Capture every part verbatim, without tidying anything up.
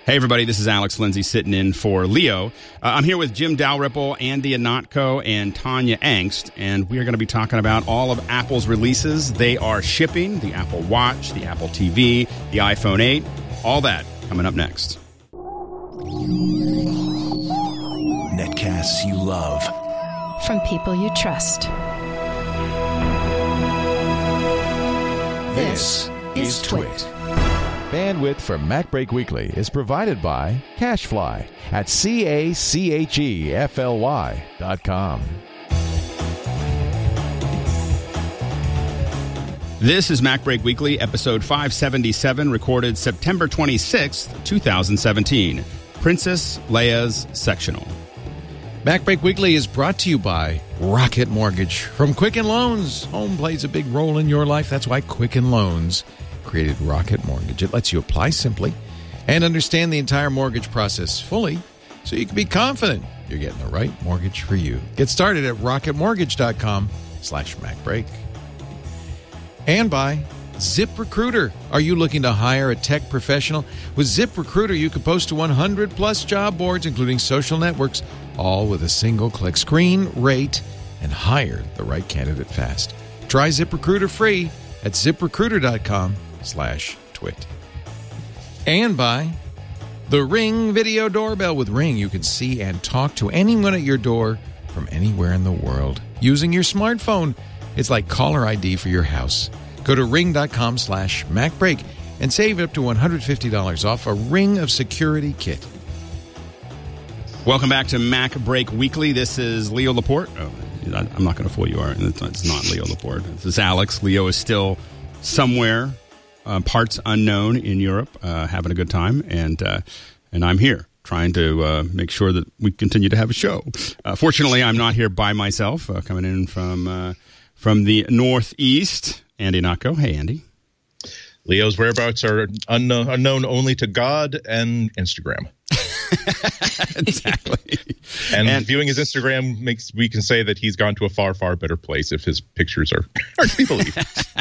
Hey, everybody, this is Alex Lindsay sitting in for Leo. Uh, I'm here with Jim Dalrymple, Andy Ihnatko, and Tanya Angst, and we are going to be talking about all of Apple's releases. They are shipping, the Apple Watch, the Apple T V, the iPhone eight, all that coming up next. Netcasts you love. From people you trust. This is Twit. Bandwidth for MacBreak Weekly is provided by CacheFly at C A C H E F L Y dot com. This is MacBreak Weekly, episode five seventy-seven, recorded September twenty-sixth, twenty seventeen. Princess Leia's Sectional. MacBreak Weekly is brought to you by Rocket Mortgage. From Quicken Loans, home plays a big role in your life. That's why Quicken Loans created Rocket Mortgage. It lets you apply simply and understand the entire mortgage process fully so you can be confident you're getting the right mortgage for you. Get started at rocketmortgage.com slash MacBreak. And by ZipRecruiter. Are you looking to hire a tech professional? With ZipRecruiter, you can post to one hundred plus job boards, including social networks, all with a single click. Screen, rate, and hire the right candidate fast. Try ZipRecruiter free at ZipRecruiter.com slash twit. And by the Ring Video Doorbell. With Ring, you can see and talk to anyone at your door from anywhere in the world using your smartphone. It's like caller I D for your house. Go to ring.com slash MacBreak and save up to one hundred fifty dollars off a Ring of Security kit. Welcome back to MacBreak Weekly. This is Leo Laporte. Oh, I'm not going to fool you. It's not Leo Laporte. This is Alex. Leo is still somewhere, uh, parts unknown in Europe, uh, having a good time, and uh, and I'm here trying to uh, make sure that we continue to have a show. Uh, fortunately, I'm not here by myself. Uh, coming in from uh, from the Northeast, Andy Ihnatko. Hey, Andy. Leo's whereabouts are unknown, unknown only to God and Instagram. Exactly. And, and viewing his Instagram makes we can say that he's gone to a far, far better place if his pictures are, are to be believed.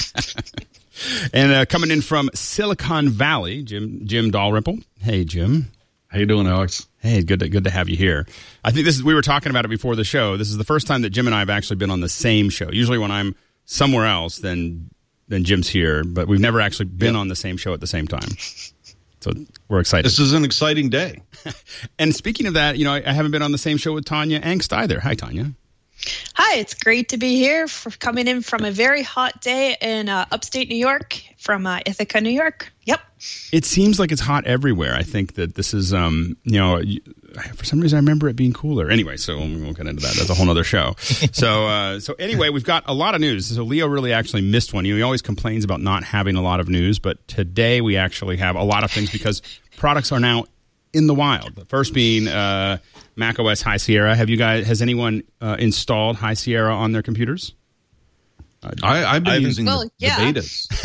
And uh, coming in from Silicon Valley, Jim Jim Dalrymple. Hey, Jim. How you doing, Alex? Hey, good to, good to have you here. I think this is we were talking about it before the show. This is the first time that Jim and I have actually been on the same show. Usually when I'm somewhere else, then then Jim's here, but we've never actually been yep. on the same show at the same time. So we're excited. This is an exciting day. And speaking of that, you know, I, I haven't been on the same show with Tanya Angst either. Hi, Tanya. Hi, it's great to be here for coming in from a very hot day in uh, upstate New York, from uh, Ithaca, New York. Yep. It seems like it's hot everywhere. I think that this is, um, you know, for some reason I remember it being cooler. Anyway, so we won't get into that. That's a whole other show. so, uh, so anyway, we've got a lot of news. So Leo really actually missed one. You know, he always complains about not having a lot of news, but today we actually have a lot of things because products are now in the wild. The first being uh, macOS High Sierra. Have you guys? Has anyone uh, installed High Sierra on their computers? Uh, I, I've been I've, using well, the, yeah. the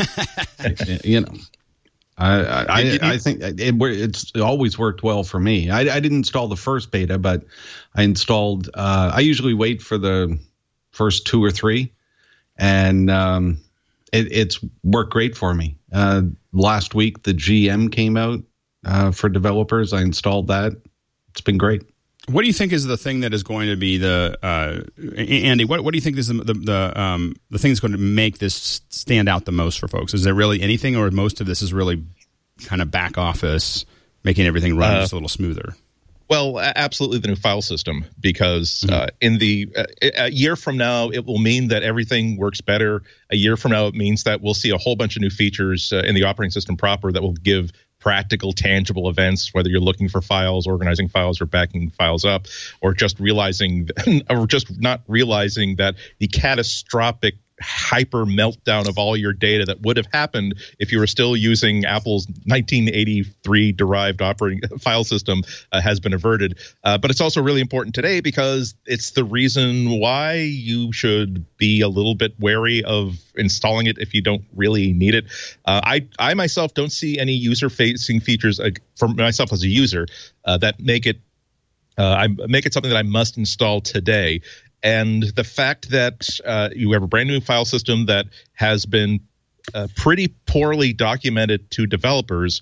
betas. you know, I I, I, I think it, it's always worked well for me. I, I didn't install the first beta, but I installed. Uh, I usually wait for the first two or three, and um, it, it's worked great for me. Uh, last week, the G M came out. Uh, for developers, I installed that. It's been great. What do you think is the thing that is going to be the uh, Andy? What what do you think is the the the, um, the thing that's going to make this stand out the most for folks? Is there really anything, or most of this is really kind of back office, making everything run uh, just a little smoother? Well, absolutely the new file system, because mm-hmm. uh, in the uh, a year from now, it will mean that everything works better. A year from now, it means that we'll see a whole bunch of new features uh, in the operating system proper that will give practical, tangible events, whether you're looking for files, organizing files, or backing files up, or just realizing, or just not realizing that the catastrophic hyper meltdown of all your data that would have happened if you were still using Apple's nineteen eighty-three derived operating file system uh, has been averted. Uh, but it's also really important today because it's the reason why you should be a little bit wary of installing it if you don't really need it. Uh, I, I myself don't see any user-facing features uh, for myself as a user uh, that make it uh, I make it something that I must install today. And the fact that uh, you have a brand new file system that has been uh, pretty poorly documented to developers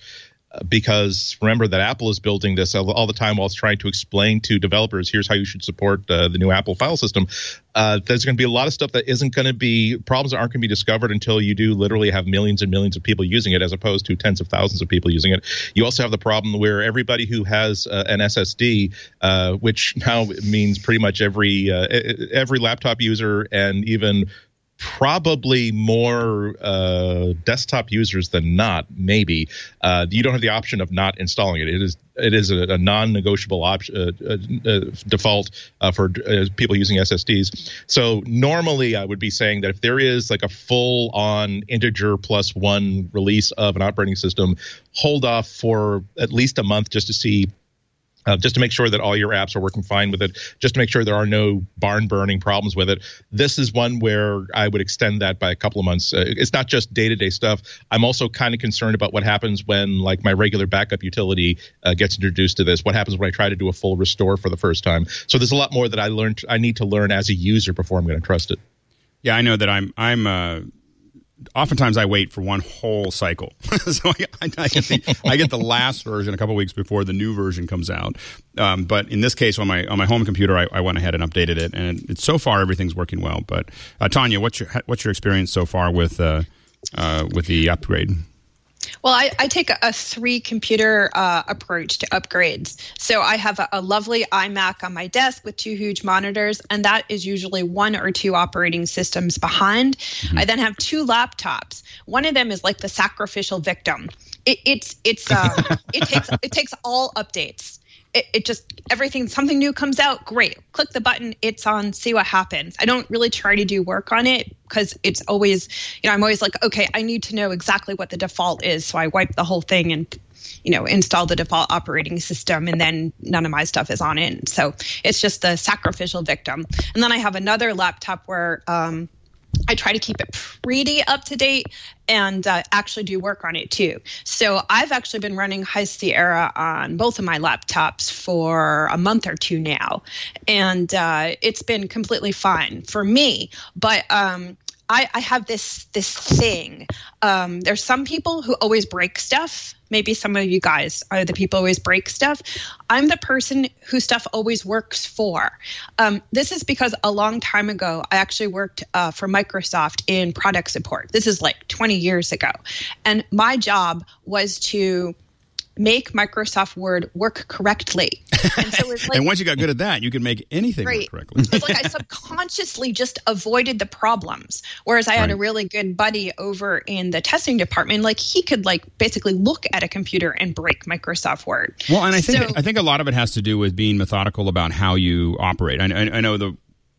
because remember that Apple is building this all, all the time while it's trying to explain to developers, here's how you should support uh, the new Apple file system. Uh, there's going to be a lot of stuff that isn't going to be, problems that aren't going to be discovered until you do literally have millions and millions of people using it, as opposed to tens of thousands of people using it. You also have the problem where everybody who has uh, an S S D, uh, which now means pretty much every uh, every laptop user and even probably more uh, desktop users than not, maybe. Uh, you don't have the option of not installing it. It is it is a, a non-negotiable option uh, uh, default uh, for uh, people using S S Ds. So normally I would be saying that if there is like a full-on integer plus one release of an operating system, hold off for at least a month just to see Uh, just to make sure that all your apps are working fine with it, just to make sure there are no barn burning problems with it. This is one where I would extend that by a couple of months. Uh, it's not just day-to-day stuff. I'm also kind of concerned about what happens when, like, my regular backup utility uh, gets introduced to this. What happens when I try to do a full restore for the first time? So there's a lot more that I learned. I need to learn as a user before I'm going to trust it. Yeah, I know that I'm. I'm. Uh Oftentimes, I wait for one whole cycle, so I, I, I, get the, I get the last version a couple weeks before the new version comes out. Um, but in this case, on my on my home computer, I, I went ahead and updated it, and it's, so far everything's working well. But uh, Tanya, what's your what's your experience so far with uh, uh, with the upgrade? Well, I, I take a, a three-computer uh, approach to upgrades. So I have a, a lovely iMac on my desk with two huge monitors, and that is usually one or two operating systems behind. Mm-hmm. I then have two laptops. One of them is like the sacrificial victim. It, it's it's uh, it takes it takes all updates. It, it just, everything, something new comes out, great. Click the button, it's on, see what happens. I don't really try to do work on it because it's always, you know, I'm always like, okay, I need to know exactly what the default is. So I wipe the whole thing and, you know, install the default operating system, and then none of my stuff is on it. So it's just the sacrificial victim. And then I have another laptop where um, I try to keep it pretty up to date and uh, actually do work on it too. So I've actually been running High Sierra on both of my laptops for a month or two now, and uh, it's been completely fine for me. But um, I, I have this this thing. Um, there's some people who always break stuff. Maybe some of you guys are the people who always break stuff. I'm the person who stuff always works for. Um, this is because a long time ago, I actually worked uh, for Microsoft in product support. This is like twenty years ago. And my job was to make Microsoft Word work correctly. And, so it's like, and once you got good at that, you could make anything right. work correctly. It's like I subconsciously just avoided the problems. Whereas I had right. a really good buddy over in the testing department. Like he could like basically look at a computer and break Microsoft Word. Well, and I think so, I think a lot of it has to do with being methodical about how you operate. I, I, I know the.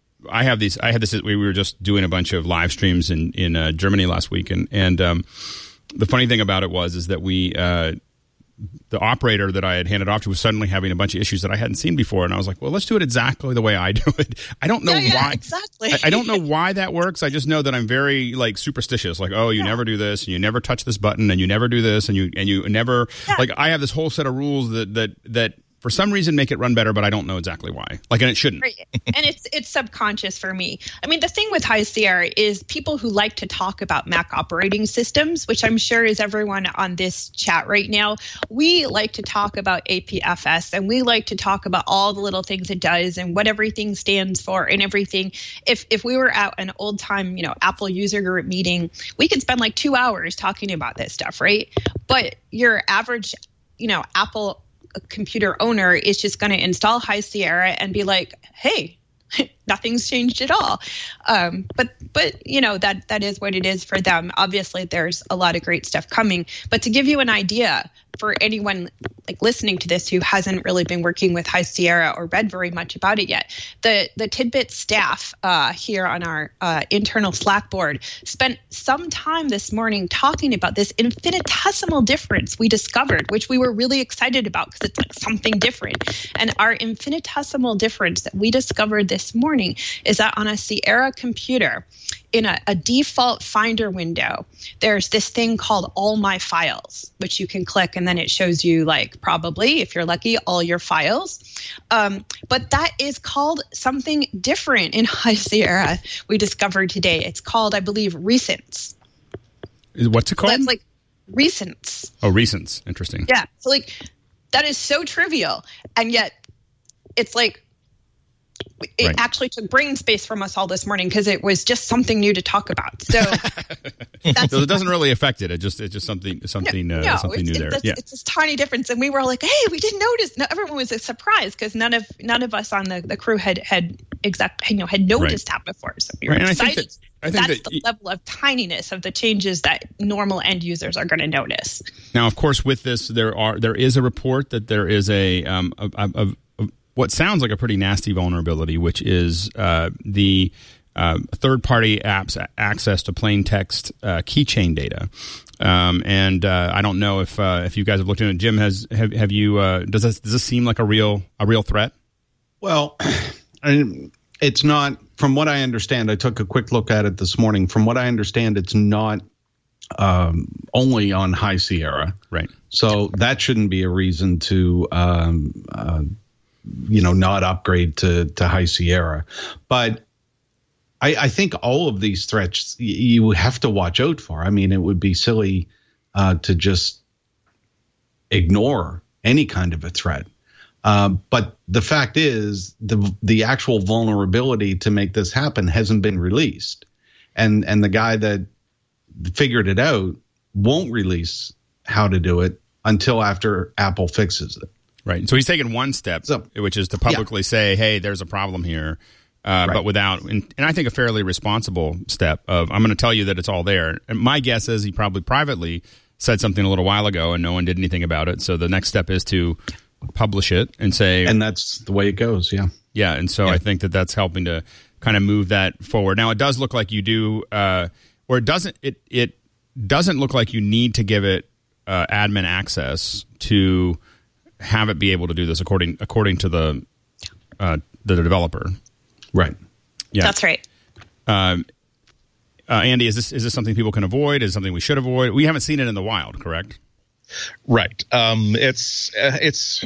I have these. I had this. We were just doing a bunch of live streams in in uh, Germany last week, and and um, the funny thing about it was is that we. Uh, the operator that I had handed off to was suddenly having a bunch of issues that I hadn't seen before. And I was like, well, let's do it exactly the way I do it. I don't know yeah, yeah, why. Exactly. I, I don't know why that works. I just know that I'm very like superstitious. Like, oh, you yeah. never do this, and you never touch this button, and you never do this, and you and you never yeah. like I have this whole set of rules that that that for some reason make it run better, but I don't know exactly why. Like, and it shouldn't. Right. And it's it's subconscious for me. I mean, the thing with High Sierra is people who like to talk about Mac operating systems, which I'm sure is everyone on this chat right now. We like to talk about A P F S, and we like to talk about all the little things it does and what everything stands for and everything. If if we were at an old time, you know, Apple user group meeting, we could spend like two hours talking about this stuff, right? But your average, you know, Apple a computer owner is just going to install High Sierra and be like, hey, nothing's changed at all. Um, but, but you know, that that is what it is for them. Obviously, there's a lot of great stuff coming. But to give you an idea, for anyone like listening to this who hasn't really been working with High Sierra or read very much about it yet, the the Tidbit staff uh, here on our uh, internal Slack board spent some time this morning talking about this infinitesimal difference we discovered, which we were really excited about because it's like something different. And our infinitesimal difference that we discovered this morning is that on a Sierra computer, in a, a default Finder window, there's this thing called All My Files, which you can click and then it shows you, like, probably, if you're lucky, all your files. Um, but that is called something different in High Sierra we discovered today. It's called, I believe, Recents. What's it called? That's like recents. Oh, recents. Interesting. Yeah. So like that is so trivial. And yet it's like it right. actually took brain space from us all this morning because it was just something new to talk about. So, that's, so it doesn't really affect it. It just it's just something something no, uh, no, something it's, new it's, there. It's, yeah. it's this tiny difference, and we were all like, "Hey, we didn't notice." No, everyone was surprised because none of none of us on the, the crew had had exact you know had noticed right. that before. So we were right. excited. I think that, I think That's that the level of tininess of the changes that normal end users are going to notice. Now, of course, with this, there are there is a report that there is a um a, a, a what sounds like a pretty nasty vulnerability, which is uh, the uh, third-party apps access to plain text uh, keychain data. Um, and uh, I don't know if uh, if you guys have looked into it. Jim, has have have you? Uh, does this does this seem like a real a real threat? Well, I mean, it's not. From what I understand, I took a quick look at it this morning. From what I understand, it's not um, only on High Sierra, right? So that shouldn't be a reason to. Um, uh, you know, not upgrade to, to High Sierra. But I, I think all of these threats y- you have to watch out for. I mean, it would be silly uh, to just ignore any kind of a threat. Uh, but the fact is the the actual vulnerability to make this happen hasn't been released. And, and the guy that figured it out won't release how to do it until after Apple fixes it. Right. So he's taken one step, so, which is to publicly yeah. say, hey, there's a problem here, uh, right. but without, and, and I think a fairly responsible step of, I'm going to tell you that it's all there. And my guess is he probably privately said something a little while ago and no one did anything about it. So the next step is to publish it and say. And that's the way it goes, yeah. Yeah, and so yeah. I think that that's helping to kind of move that forward. Now, it does look like you do, uh, or it doesn't, it, it doesn't look like you need to give it uh, admin access to have it be able to do this according according to the uh, the developer, right? Yeah, that's right. Um, uh, Andy, is this is this something people can avoid? Is it something we should avoid? We haven't seen it in the wild, correct? Right. Um, it's uh, it's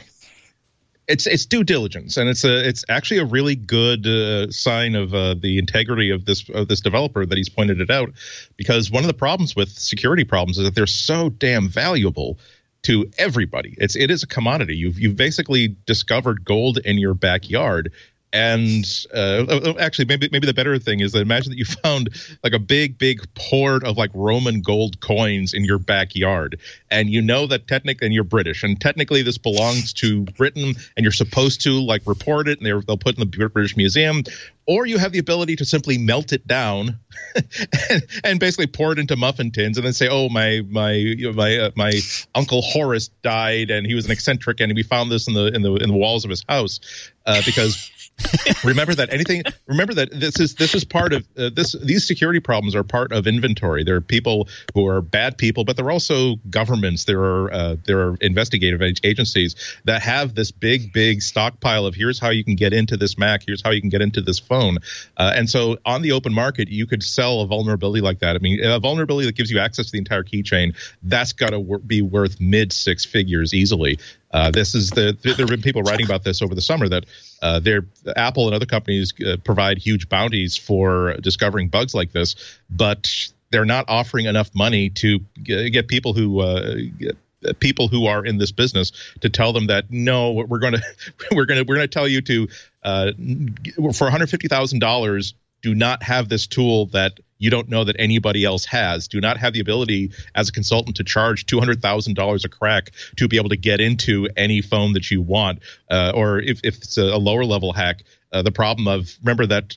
it's it's due diligence, and it's a it's actually a really good uh, sign of uh, the integrity of this of this developer that he's pointed it out, because one of the problems with security problems is that they're so damn valuable to everybody. It's it is a commodity. You've you've basically discovered gold in your backyard. And uh, actually, maybe maybe the better thing is that imagine that you found like a big, big hoard of like Roman gold coins in your backyard, and you know that technically, and you're British, and technically this belongs to Britain, and you're supposed to like report it, and they're, they'll put it in the British Museum, or you have the ability to simply melt it down and, and basically pour it into muffin tins, and then say, "Oh, my my you know, my uh, my Uncle Horace died, and he was an eccentric, and we found this in the in the in the walls of his house," uh, because. remember that anything remember that this is this is part of uh, this these security problems are part of inventory. There are people who are bad people, but there are also governments, there are uh, there are investigative agencies that have this big big stockpile of here's how you can get into this Mac, here's how you can get into this phone, uh, and so on the open market you could sell a vulnerability like that. I mean, a vulnerability that gives you access to the entire keychain, that's got to wor- be worth mid six figures easily. Uh, this is the there have been people writing about this over the summer that uh, they're Apple and other companies uh, provide huge bounties for discovering bugs like this, but they're not offering enough money to g- get people who uh, get people who are in this business to tell them that no, we're going to we're going to we're going to tell you to uh, for one hundred fifty thousand dollars. Do not have this tool that you don't know that anybody else has. Do not have the ability as a consultant to charge two hundred thousand dollars a crack to be able to get into any phone that you want. Uh, or if, if it's a, a lower level hack, uh, the problem of, remember that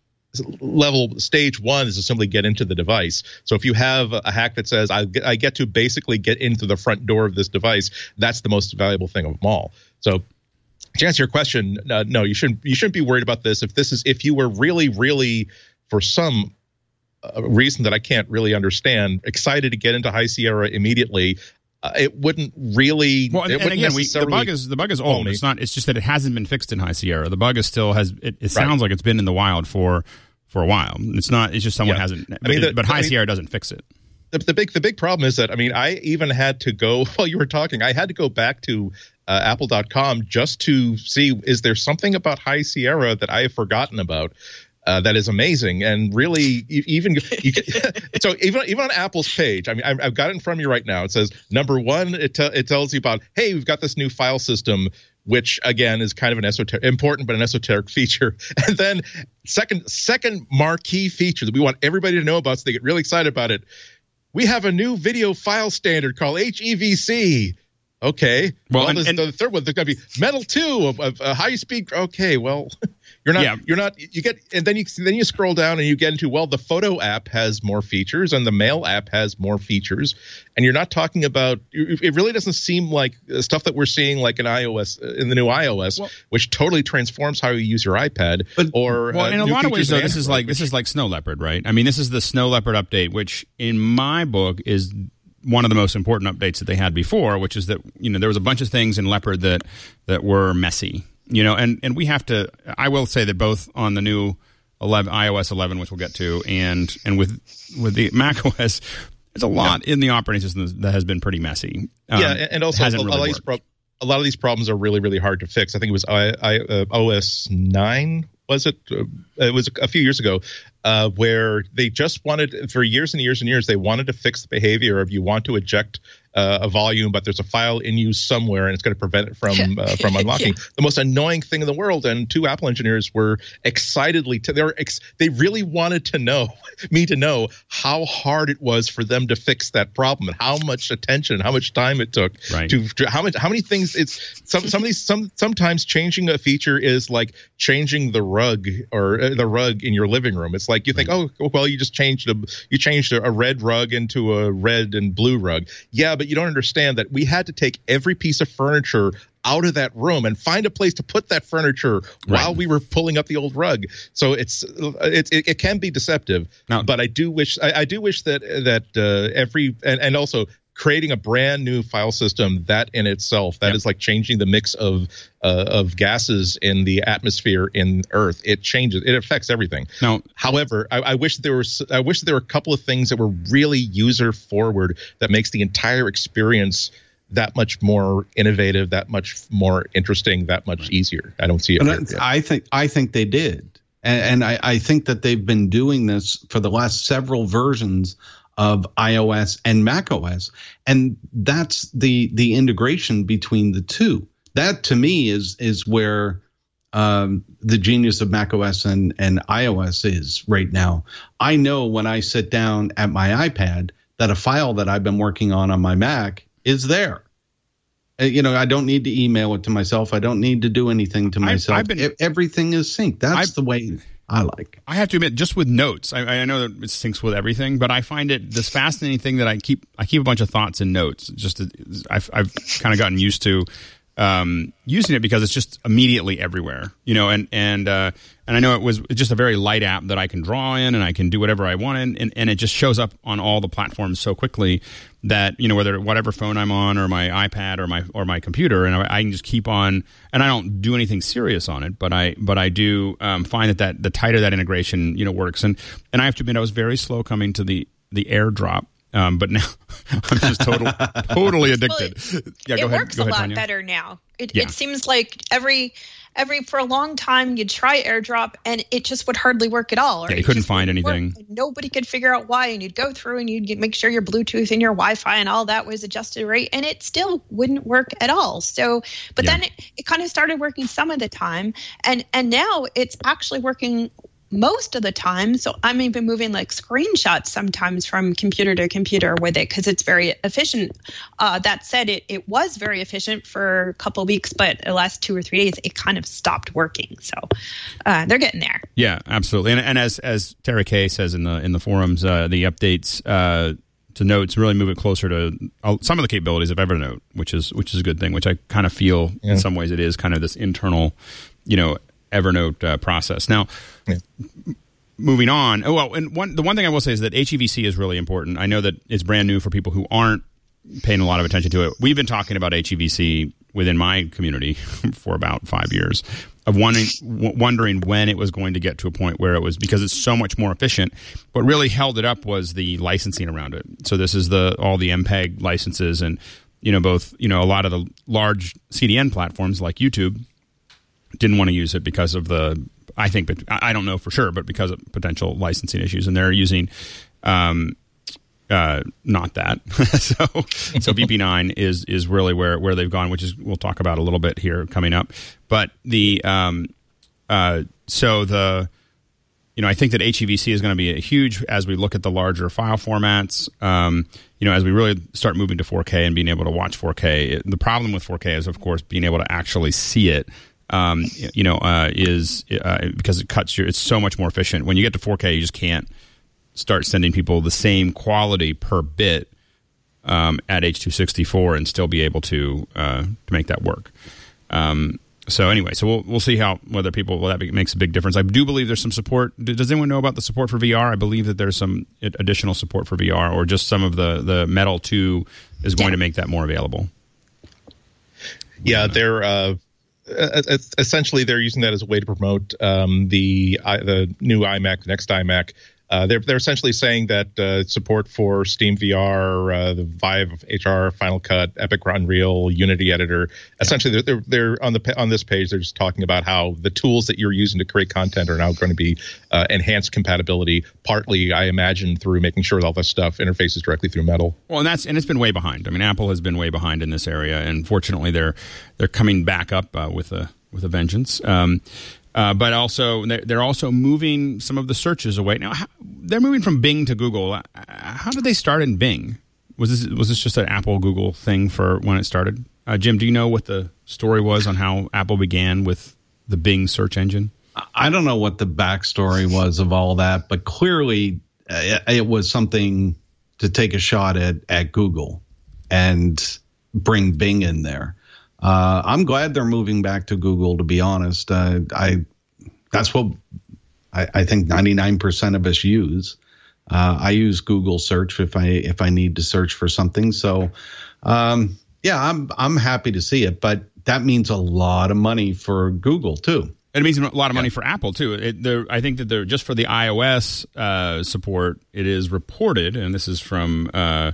level stage one is to simply get into the device. So if you have a hack that says, I, I get to basically get into the front door of this device, that's the most valuable thing of them all. So to answer your question, uh, no, you shouldn't. You shouldn't be worried about this. If this is, if you were really, really, for some uh, reason that I can't really understand, excited to get into High Sierra immediately, uh, it wouldn't really. Well, and, it and again, we, the bug is the bug is old. It's not. It's just that it hasn't been fixed in High Sierra. The bug is still has. It, it sounds right. like it's been in the wild for for a while. It's not. It's just someone yeah. hasn't. I mean, but, the, but High I mean, Sierra doesn't fix it. The, the big the big problem is that I mean, I even had to go while you were talking. I had to go back to. Uh, Apple dot com just to see, is there something about High Sierra that I have forgotten about? Uh, that is amazing, and really, even you can, so even even on Apple's page, I mean, I've, I've got it in front of you right now. It says number one, it te- it tells you about, hey, we've got this new file system, which again is kind of an esoteric, important but an esoteric feature. And then second second marquee feature that we want everybody to know about, so they get really excited about it. We have a new video file standard called H E V C. Okay. Well, well and, and, the third one, there's going to be Metal two of, of uh, high speed. Okay, well, you're not. Yeah. You're not. You get, and then you then you scroll down and you get into, well, the photo app has more features and the mail app has more features, and you're not talking about. It really doesn't seem like stuff that we're seeing like in iOS, in the new iOS, well, which totally transforms how you use your iPad. But, or well, uh, in a lot of ways, though, this is like this is like Snow Leopard, right? I mean, this is the Snow Leopard update, which in my book is one of the most important updates that they had before, which is that, you know, there was a bunch of things in Leopard that that were messy, you know, and, and we have to, I will say that both on the new eleven, iOS eleven, which we'll get to, and and with with the macOS, there's a lot yeah. in the operating system that has been pretty messy. Um, yeah, and also a, really a, lot of these pro- a lot of these problems are really, really hard to fix. I think it was I, I, uh, O S nine, was it? Uh, it was a few years ago. Uh, where they just wanted, for years and years and years, they wanted to fix the behavior of you want to eject uh, a volume, but there's a file in use somewhere, and it's going to prevent it from uh, from unlocking. Yeah. The most annoying thing in the world. And two Apple engineers were excitedly, to, they were ex, they really wanted to know, me to know how hard it was for them to fix that problem, and how much attention, and how much time it took right. to, to how much how many things. It's some some of these some sometimes changing a feature is like changing the rug or uh, the rug in your living room. It's like you think, oh, well, you just changed a you changed a red rug into a red and blue rug. Yeah, but you don't understand that we had to take every piece of furniture out of that room and find a place to put that furniture right. while we were pulling up the old rug. So it's it it, it can be deceptive. No. But I do wish I, I do wish that that uh, every and, and also. creating a brand new file system, that in itself, that yep. is like changing the mix of uh, of gases in the atmosphere in Earth. It changes, it affects everything. No. However, I, I wish there was, I wish there were a couple of things that were really user forward that makes the entire experience that much more innovative, that much more interesting, that much easier. I don't see it. Here, I, I think I think they did, and, and I, I think that they've been doing this for the last several versions of iOS and macOS, and that's the the integration between the two. That to me is is where um, the genius of macOS and and iOS is right now. I know when I sit down at my iPad that a file that I've been working on on my Mac is there. You know, I don't need to email it to myself. I don't need to do anything to myself. I've, I've been, Everything is synced. That's I've, the way I like. I have to admit, just with notes, I, I know that it syncs with everything, but I find it this fascinating thing that I keep. I keep a bunch of thoughts in notes. Just to, I've, I've kind of gotten used to um, using it because it's just immediately everywhere. You know, and and uh, and I know it was just a very light app that I can draw in and I can do whatever I want in, and and it just shows up on all the platforms so quickly that, you know, whether whatever phone I'm on or my iPad or my or my computer, and I, I can just keep on, and I don't do anything serious on it, but I but I do um, find that, that the tighter that integration, you know, works, and and I have to admit I was very slow coming to the the AirDrop. Um, but now I'm just total, totally addicted. Well, it, yeah, go it ahead. works go a ahead, lot Tanya. better now. It, yeah. it seems like every every for a long time you'd try AirDrop and it just would hardly work at all. Or yeah, you couldn't find anything. Nobody could figure out why, and you'd go through and you'd get, make sure your Bluetooth and your Wi-Fi and all that was adjusted right, and it still wouldn't work at all. So, but yeah. then it, it kind of started working some of the time, and and now it's actually working most of the time. So I'm even moving like screenshots sometimes from computer to computer with it because it's very efficient. Uh, that said, it, it was very efficient for a couple of weeks, but the last two or three days, it kind of stopped working. So uh, they're getting there. Yeah, absolutely. And, and as as Tara Kay says in the in the forums, uh, the updates uh, to Notes really move it closer to uh, some of the capabilities of Evernote, which is which is a good thing. Which I kind of feel yeah. in some ways it is kind of this internal, you know, Evernote uh, process. Now, yeah. moving on. Oh well, and one the one thing I will say is that H E V C is really important. I know that it's brand new for people who aren't paying a lot of attention to it. We've been talking about H E V C within my community for about five years, of wondering, w- wondering when it was going to get to a point where it was, because it's so much more efficient. What really held it up was the licensing around it. So this is the all the M P E G licenses, and you know both you know a lot of the large C D N platforms like YouTube didn't want to use it because of the I think, but I don't know for sure, but because of potential licensing issues, and they're using um, uh, not that. so so V P nine is is really where where they've gone, which is we'll talk about a little bit here coming up. But the um, uh, so the you know I think that H E V C is going to be a huge as we look at the larger file formats. Um, you know, as we really start moving to four K and being able to watch four K, it, the problem with four K is, of course, being able to actually see it. Um, you know, uh, is uh, because it cuts your. It's so much more efficient. When you get to four K, you just can't start sending people the same quality per bit um, at H two sixty-four and still be able to uh, to make that work. Um, so anyway, so we'll we'll see how whether people well that be, makes a big difference. I do believe there's some support. Does anyone know about the support for V R? I believe that there's some additional support for V R, or just some of the the Metal two is going yeah. to make that more available. Yeah, they're. Uh Essentially, they're using that as a way to promote um, the uh, the new iMac, the next iMac. Uh, they're they're essentially saying that uh, support for Steam V R, uh, the Vive H R, Final Cut, Epic Unreal, Unity Editor. Essentially, they're, they're they're on the on this page. They're just talking about how the tools that you're using to create content are now going to be uh, enhanced compatibility. Partly, I imagine, through making sure that all this stuff interfaces directly through Metal. Well, and that's and it's been way behind. I mean, Apple has been way behind in this area, and fortunately, they're they're coming back up uh, with a with a vengeance. Um, Uh, but also, they're also moving some of the searches away. Now, how, they're moving from Bing to Google. How did they start in Bing? Was this was this just an Apple Google thing for when it started? Uh, Jim, do you know what the story was on how Apple began with the Bing search engine? I don't know what the backstory was of all that, but clearly uh, it was something to take a shot at, at Google and bring Bing in there. Uh, I'm glad they're moving back to Google, to be honest. Uh, I that's what I, I think ninety-nine percent of us use. Uh, I use Google search if I if I need to search for something. So, um, yeah, I'm I'm happy to see it, but that means a lot of money for Google too. It means a lot of money yeah. for Apple too. It, I think that they're just for the iOS uh, support. It is reported, and this is from. Uh,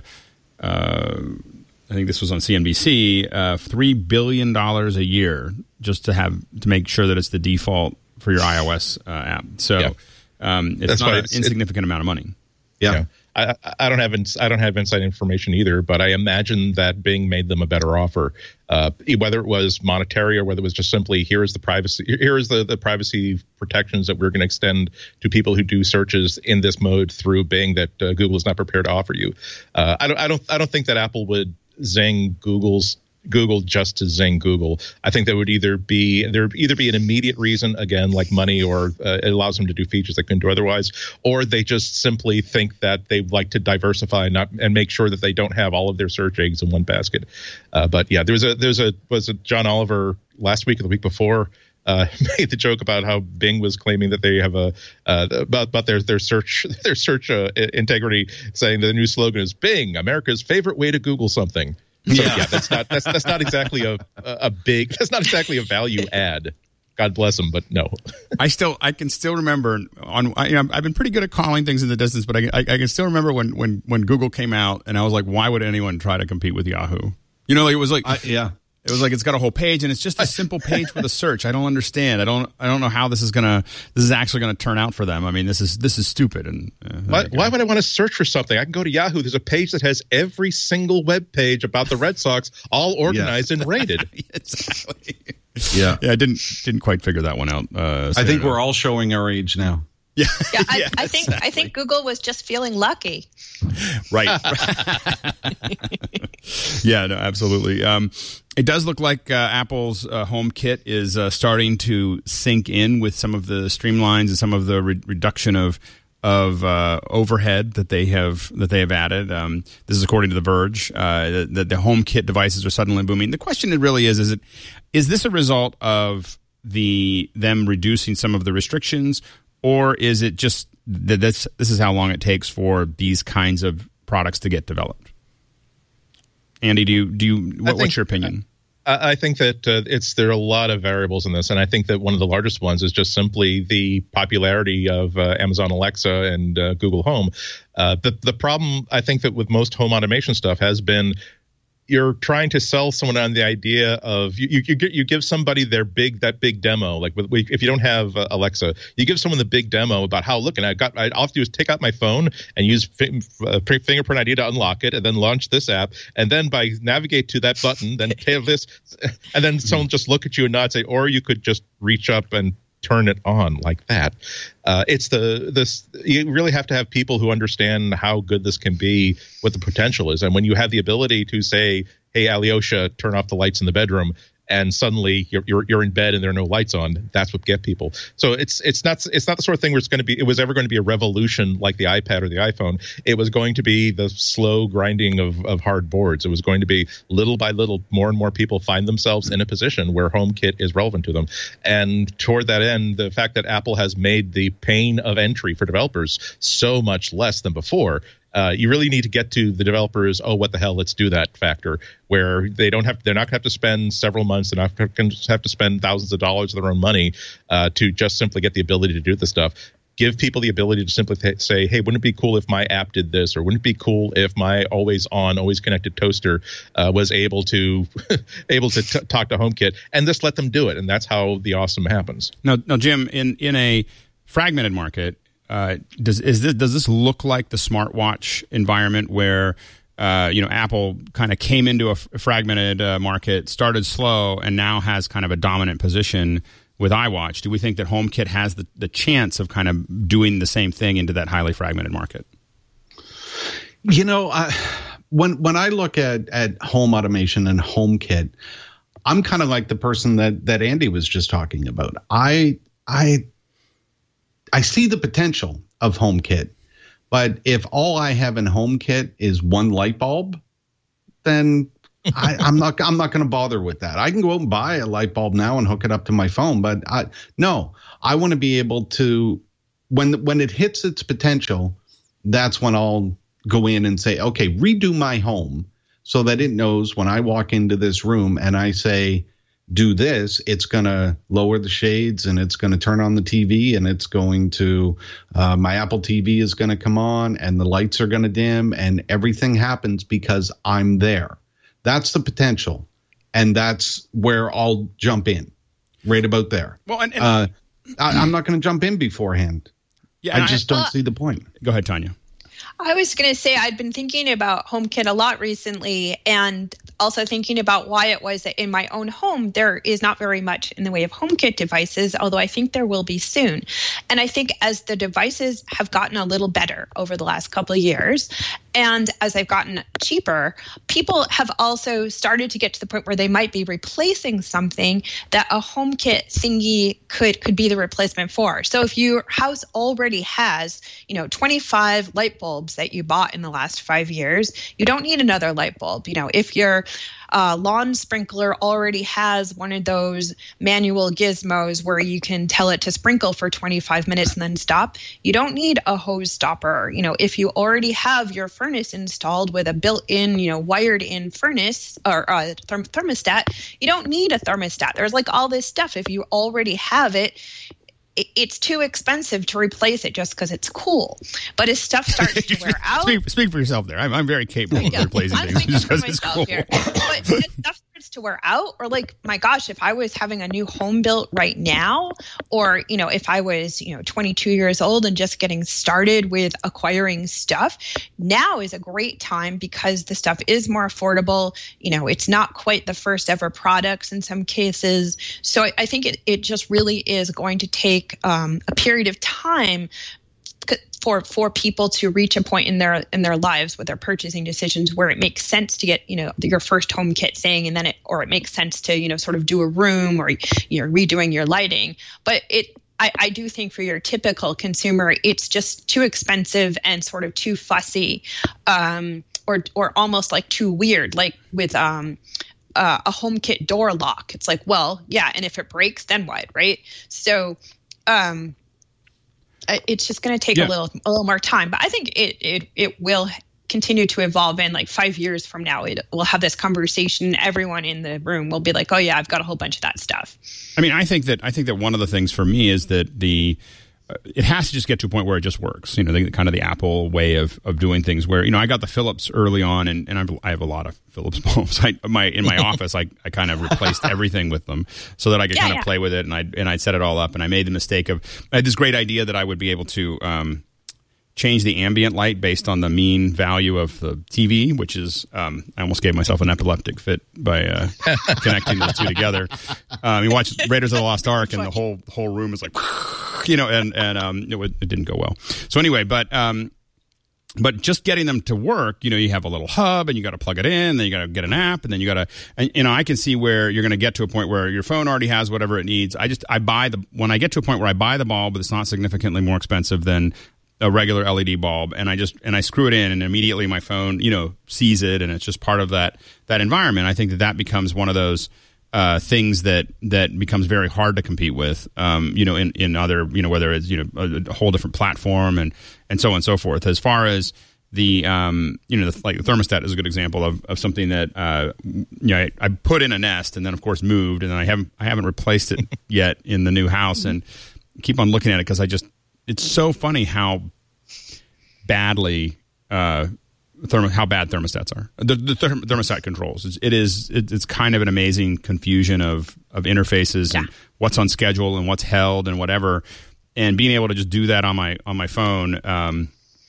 uh, I think this was on C N B C, uh, three billion dollars a year just to have to make sure that it's the default for your iOS uh, app. So yeah. um, it's That's not an it's, insignificant it, amount of money. Yeah. yeah. I, I don't have ins- I don't have inside information either, but I imagine that Bing made them a better offer, uh, whether it was monetary or whether it was just simply here is the privacy here is the, the privacy protections that we're going to extend to people who do searches in this mode through Bing that uh, Google is not prepared to offer you. Uh, I don't I don't I don't think that Apple would zing Google's Google just to zing Google. I think there would either be there would either be an immediate reason, again, like money, or uh, it allows them to do features they couldn't do otherwise, or they just simply think that they like to diversify and not and make sure that they don't have all of their search eggs in one basket. Uh, but yeah, there was a there's a was a John Oliver last week or the week before uh, made the joke about how Bing was claiming that they have a uh, about about their their search their search uh, integrity, saying the new slogan is Bing, America's favorite way to Google something. So yeah, yeah that's not that's that's not exactly a a big that's not exactly a value add. God bless them, but no. I still I can still remember on I, you know, I've been pretty good at calling things in the distance, but I, I I can still remember when when when Google came out, and I was like, why would anyone try to compete with Yahoo? You know, like it was like uh, yeah. It was like it's got a whole page, and it's just a simple page with a search. I don't understand. I don't. I don't know how this is gonna. This is actually gonna turn out for them. I mean, this is this is stupid. And uh, why, why would I want to search for something? I can go to Yahoo. There's a page that has every single web page about the Red Sox, all organized yeah. and rated. Exactly. Yeah. Yeah. I didn't didn't quite figure that one out. Uh, I think we're all showing our age now. Yeah, yeah, I, yeah, I think exactly. I think Google was just feeling lucky. Right. Yeah, no, absolutely. Um, it does look like uh, Apple's uh, HomeKit is uh, starting to sink in with some of the streamlines and some of the re- reduction of of uh, overhead that they have that they have added. Um, this is according to The Verge. Uh, that the, the HomeKit devices are suddenly booming. The question it really is: is it is this a result of the them reducing some of the restrictions? Or is it just that this, this is how long it takes for these kinds of products to get developed? Andy, do you do you what, think, what's your opinion? I, I think that uh, it's there are a lot of variables in this, and I think that one of the largest ones is just simply the popularity of uh, Amazon Alexa and uh, Google Home. Uh, the the problem I think that with most home automation stuff has been you're trying to sell someone on the idea of you, you, you, you give somebody their big, that big demo. Like with, if you don't have uh, Alexa, you give someone the big demo about how, look, and I got, I, all I have to do is take out my phone and use fi- uh, fingerprint I D to unlock it and then launch this app. And then by navigate to that button, then pay this, and then someone just look at you and nod, say, or you could just reach up and turn it on like that. Uh, it's the this you really have to have people who understand how good this can be, what the potential is, and when you have the ability to say, "Hey, Alyosha, turn off the lights in the bedroom," and suddenly you're you're, you're in bed and there are no lights on, that's what get people. So it's it's not it's not the sort of thing where it's going to be it was ever going to be a revolution like the iPad or the iPhone. It was going to be the slow grinding of of hard boards. It was going to be little by little, more and more people find themselves in a position where HomeKit is relevant to them. And toward that end, the fact that Apple has made the pain of entry for developers so much less than before. Uh, you really need to get to the developers, oh, what the hell, let's do that factor, where they don't have, they're not going to have to spend several months, they're not going to have to spend thousands of dollars of their own money uh, to just simply get the ability to do this stuff. Give people the ability to simply th- say, hey, wouldn't it be cool if my app did this? Or wouldn't it be cool if my always on, always connected toaster uh, was able to able to t- talk to HomeKit, and just let them do it. And that's how the awesome happens. Now, now Jim, in, in a fragmented market, Uh, does is this does this look like the smartwatch environment where uh, you know Apple kind of came into a, f- a fragmented uh, market, started slow, and now has kind of a dominant position with iWatch? Do we think that HomeKit has the, the chance of kind of doing the same thing into that highly fragmented market? You know, I, when when I look at at home automation and HomeKit, I'm kind of like the person that that Andy was just talking about. I I. I see the potential of HomeKit, but if all I have in HomeKit is one light bulb, then I, I'm not I'm not going to bother with that. I can go out and buy a light bulb now and hook it up to my phone, but I, no, I want to be able to, when when it hits its potential, that's when I'll go in and say, okay, redo my home so that it knows when I walk into this room and I say, do this, it's going to lower the shades and it's going to turn on the T V and it's going to, uh, my Apple T V is going to come on and the lights are going to dim and everything happens because I'm there. That's the potential. And that's where I'll jump in right about there. Well, and, and uh, I, I'm not going to jump in beforehand. Yeah, I just I, don't uh, see the point. Go ahead, Tanya. I was going to say I'd been thinking about HomeKit a lot recently, and also thinking about why it was that in my own home there is not very much in the way of HomeKit devices, although I think there will be soon. And I think as the devices have gotten a little better over the last couple of years, and as they've gotten cheaper, people have also started to get to the point where they might be replacing something that a HomeKit thingy could could be the replacement for. So if your house already has, you know, twenty-five light bulbs that you bought in the last five years, you don't need another light bulb. You know, if your uh, lawn sprinkler already has one of those manual gizmos where you can tell it to sprinkle for twenty-five minutes and then stop, you don't need a hose stopper. You know, if you already have your furnace installed with a built-in, you know, wired-in furnace or uh, therm- thermostat, you don't need a thermostat. There's like all this stuff. If you already have it, it's too expensive to replace it just because it's cool. But as stuff starts to wear out, speak, speak for yourself there. I'm, I'm very capable of replacing I'm things just because it's cool. Here. But as stuff starts to wear out, or like, my gosh, if I was having a new home built right now, or, you know, if I was, you know, twenty-two years old and just getting started with acquiring stuff, now is a great time because the stuff is more affordable. You know, it's not quite the first ever products in some cases. So I, I think it, it just really is going to take Um, a period of time for for people to reach a point in their in their lives with their purchasing decisions where it makes sense to get, you know, your first HomeKit thing, and then it or it makes sense to, you know, sort of do a room, or you're redoing your lighting. But it I, I do think for your typical consumer, it's just too expensive and sort of too fussy, um, or or almost like too weird, like with um. Uh, a HomeKit door lock. It's like, well, yeah, and if it breaks, then what, right? So um, it's just going to take yeah. a little a little more time. But I think it it it will continue to evolve, and like five years from now, it we'll have this conversation. Everyone in the room will be like, oh yeah, I've got a whole bunch of that stuff. I mean, I think that I think that one of the things for me is that the it has to just get to a point where it just works. You know, the, kind of the Apple way of, of doing things where, you know, I got the Philips early on, and, and I've, I have a lot of Philips bulbs. I, my, in my office, I, I kind of replaced everything with them so that I could yeah, kind of yeah. play with it, and I and I'd set it all up, and I made the mistake of, I had this great idea that I would be able to um, change the ambient light based on the mean value of the T V, which is, um, I almost gave myself an epileptic fit by uh, connecting those two together. Um, you watch Raiders of the Lost Ark, and the whole whole room is like, you know, and and um, it, it didn't go well. So anyway, but um, but just getting them to work, you know, you have a little hub, and you got to plug it in, then you got to get an app, and then you got to, and you know, I can see where you're going to get to a point where your phone already has whatever it needs. I just I buy the when I get to a point where I buy the bulb, but it's not significantly more expensive than a regular L E D bulb, and I just and I screw it in, and immediately my phone, you know, sees it, and it's just part of that that environment. I think that that becomes one of those uh, things that that becomes very hard to compete with, um, you know, in, in other, you know, whether it's, you know, a, a whole different platform and and so on and so forth. As far as the um, you know, the, like the thermostat is a good example of, of something that uh, you know, I, I put in a Nest, and then of course moved, and then I haven't I haven't replaced it yet in the new house, and keep on looking at it because I just. It's so funny how badly uh, thermo, how bad thermostats are. The, the therm, thermostat controls. It's, it is. It, it's kind of an amazing confusion of of interfaces yeah. and what's on schedule and what's held and whatever. And being able to just do that on my on my phone um,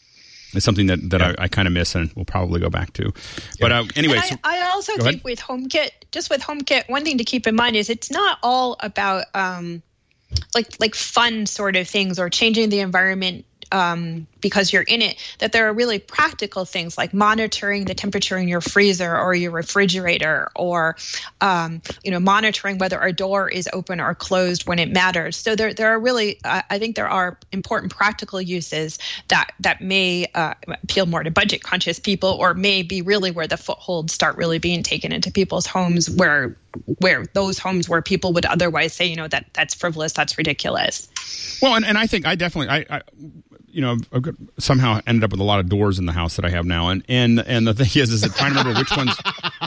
is something that, that yeah. I, I kind of miss, and we'll probably go back to. Yeah. But uh, anyway, I, so, I also think ahead. with HomeKit, just with HomeKit, one thing to keep in mind is it's not all about. Um, like like fun sort of things or changing the environment um, because you're in it, that there are really practical things like monitoring the temperature in your freezer or your refrigerator, or um, you know, monitoring whether a door is open or closed when it matters. So there there are really, uh, I think there are important practical uses that that may uh, appeal more to budget conscious people, or may be really where the footholds start really being taken into people's homes, where where those homes where people would otherwise say, you know, that that's frivolous, that's ridiculous. Well, and, and I think I definitely, I, I you know, I've got, somehow ended up with a lot of doors in the house that I have now. And and, and the thing is, is that trying to remember which ones.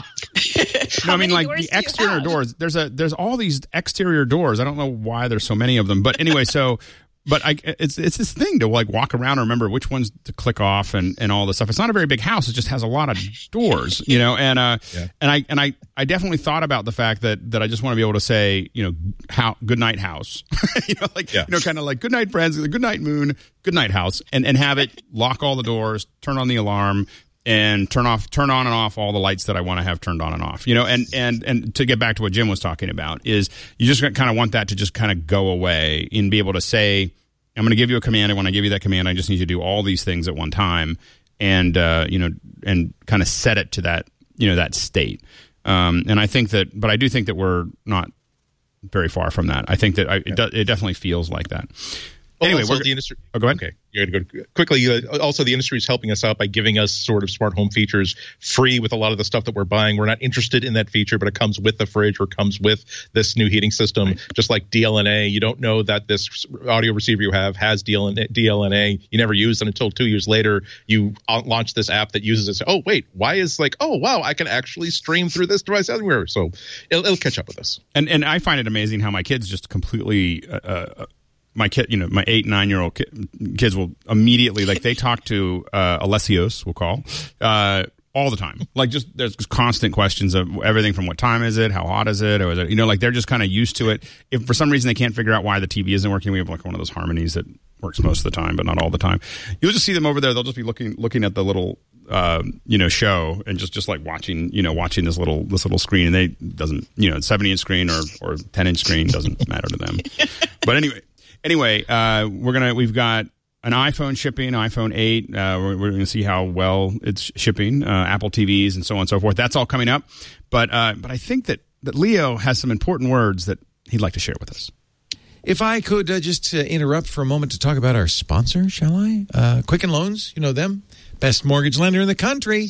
No, I mean, like the exterior doors, there's a, there's all these exterior doors. I don't know why there's so many of them. But anyway, so. But I, it's it's this thing to like walk around and remember which ones to click off and, and all this stuff. It's not a very big house; it just has a lot of doors, you know. And uh, yeah. and I and I, I definitely thought about the fact that, that I just want to be able to say, you know, how good night house, you know, like yeah. you know, kind of like good night friends, good night moon, good night house, and, and have it lock all the doors, turn on the alarm, and turn off, turn on and off all the lights that I want to have turned on and off, you know. And and and to get back to what Jim was talking about is you just kind of want that to just kind of go away and be able to say, I'm going to give you a command, and when I give you that command, I just need you to do all these things at one time, and uh, you know, and kind of set it to that, you know, that state. Um, and I think that, but I do think that we're not very far from that. I think that I, it, do, it definitely feels like that. Well, anyway, also we're, the industry. Oh, go ahead. Okay, you're going to go quickly. Uh, also, the industry is helping us out by giving us sort of smart home features free with a lot of the stuff that we're buying. We're not interested in that feature, but it comes with the fridge or comes with this new heating system. Right. Just like D L N A, you don't know that this audio receiver you have has D L N A. You never use it until two years later. You launch this app that uses it. So, oh wait, why is like, oh wow, I can actually stream through this device everywhere. So it'll, it'll catch up with us. And and I find it amazing how my kids just completely. Uh, uh, My kid, you know, my eight, nine-year-old kids will immediately, like, they talk to uh, Alessios, we'll call, uh, all the time. Like, just there's constant questions of everything from what time is it, how hot is it, or is it, you know, like they're just kind of used to it. If for some reason they can't figure out why the T V isn't working, we have like one of those Harmonies that works most of the time, but not all the time. You'll just see them over there. They'll just be looking looking at the little, uh, you know, show and just, just like watching, you know, watching this little this little screen. And they doesn't, you know, seventy inch screen or or ten inch screen doesn't matter to them. But anyway. Anyway, uh, we're gonna we've got an iPhone shipping, iPhone eight. Uh, we're, we're going to see how well it's shipping. Uh, Apple T Vs and so on and so forth. That's all coming up. But uh, but I think that that Leo has some important words that he'd like to share with us. If I could uh, just uh, interrupt for a moment to talk about our sponsor, shall I? Uh, Quicken Loans, you know them, best mortgage lender in the country.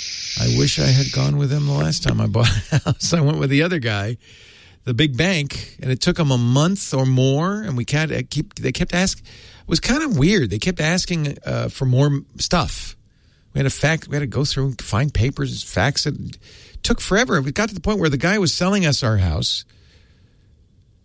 I wish I had gone with them the last time I bought a house. I went with the other guy, the big bank, and it took them a month or more, and we can't uh, keep. They kept asking. It was kind of weird. They kept asking uh, for more stuff. We had to fact. We had to go through and find papers, fax it. It took forever. We got to the point where the guy was selling us our house